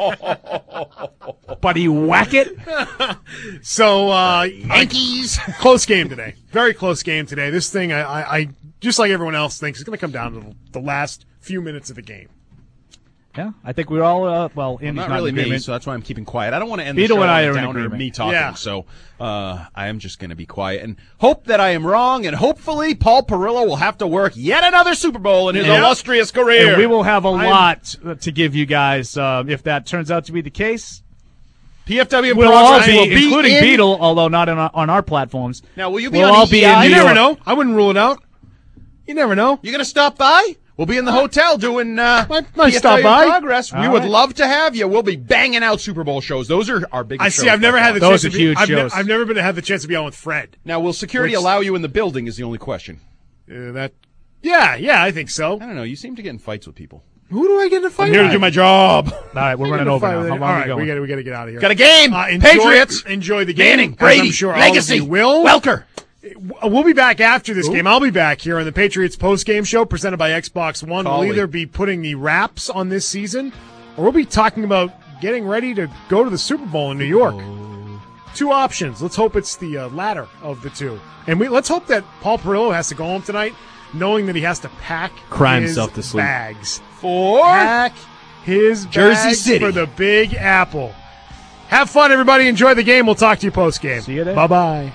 Buddy, whack it. So, Yankees. close game today. Very close game today. This thing, I just like everyone else thinks, it's going to come down to the last few minutes of the game. Yeah, I think we're all, Andy's Not not really in me, agreement. so that's why I'm keeping quiet. I don't want to end Beetle the show and I on are a in downer of agreement. me talking, Yeah. so I am just going to be quiet and hope that I am wrong, and hopefully Paul Perillo will have to work yet another Super Bowl in his Yeah. illustrious career. And we will have a lot to give you guys if that turns out to be the case. PFW We'll all Progress be, will be including in. Beetle, although not on our platforms. Now, will you be We'll on all be in EI? New You never York. know. I wouldn't rule it out. You never know. You going to stop by? We'll be in the hotel doing might PFW stop by. Progress. We All would right. love to have you. We'll be banging out Super Bowl shows. Those are our biggest I shows. see. I've never by had the far. Those chance are to be, huge shows. I've never been to have the chance to be on with Fred. Now, will security allow you in the building is the only question. Yeah, I think so. I don't know. You seem to get in fights with people. Who do I get in a fight? I'm here to with? do my job. All right, we're running over now. How long All are we right, going? we got to get out of here. Got a game. Patriots. Enjoy the game. Manning, as Brady, I'm sure Legacy, all of you will. Welker. We'll be back after this game. I'll be back here on the Patriots post-game show presented by Xbox One. Collie. We'll either be putting the wraps on this season, or we'll be talking about getting ready to go to the Super Bowl in New York. Two options. Let's hope it's the latter of the two. And let's hope that Paul Perillo has to go home tonight knowing that he has to pack Cry his himself to sleep. bags. For Pack his Jersey bags City. for the Big Apple. Have fun, everybody. Enjoy the game. We'll talk to you post-game. See you there. Bye-bye.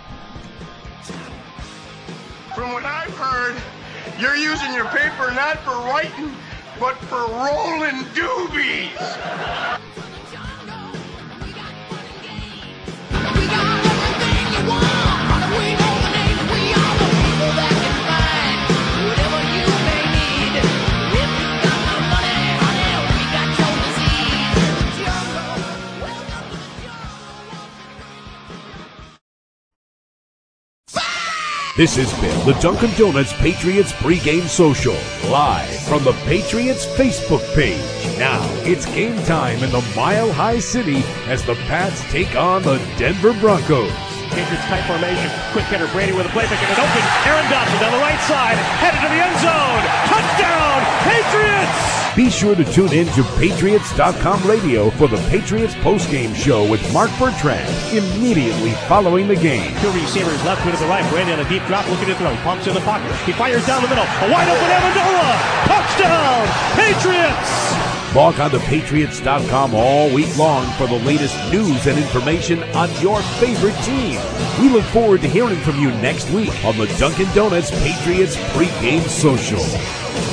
From what I've heard, you're using your paper not for writing, but for rolling doobies. This has been the Dunkin' Donuts Patriots pregame social, live from the Patriots Facebook page. Now it's game time in the Mile High City as the Pats take on the Denver Broncos. Patriots tight formation. Quick hitter Brady with a play pick and an open. Aaron Donald down the right side, headed to the end zone. Touchdown, Patriots! Be sure to tune in to Patriots.com radio for the Patriots postgame show with Mark Bertrand immediately following the game. Two receivers left, two to the right. Brady on a deep drop, looking to throw. He pumps in the pocket. He fires down the middle. A wide open Amendola. Touchdown, Patriots! Log on to Patriots.com all week long for the latest news and information on your favorite team. We look forward to hearing from you next week on the Dunkin' Donuts Patriots pregame social.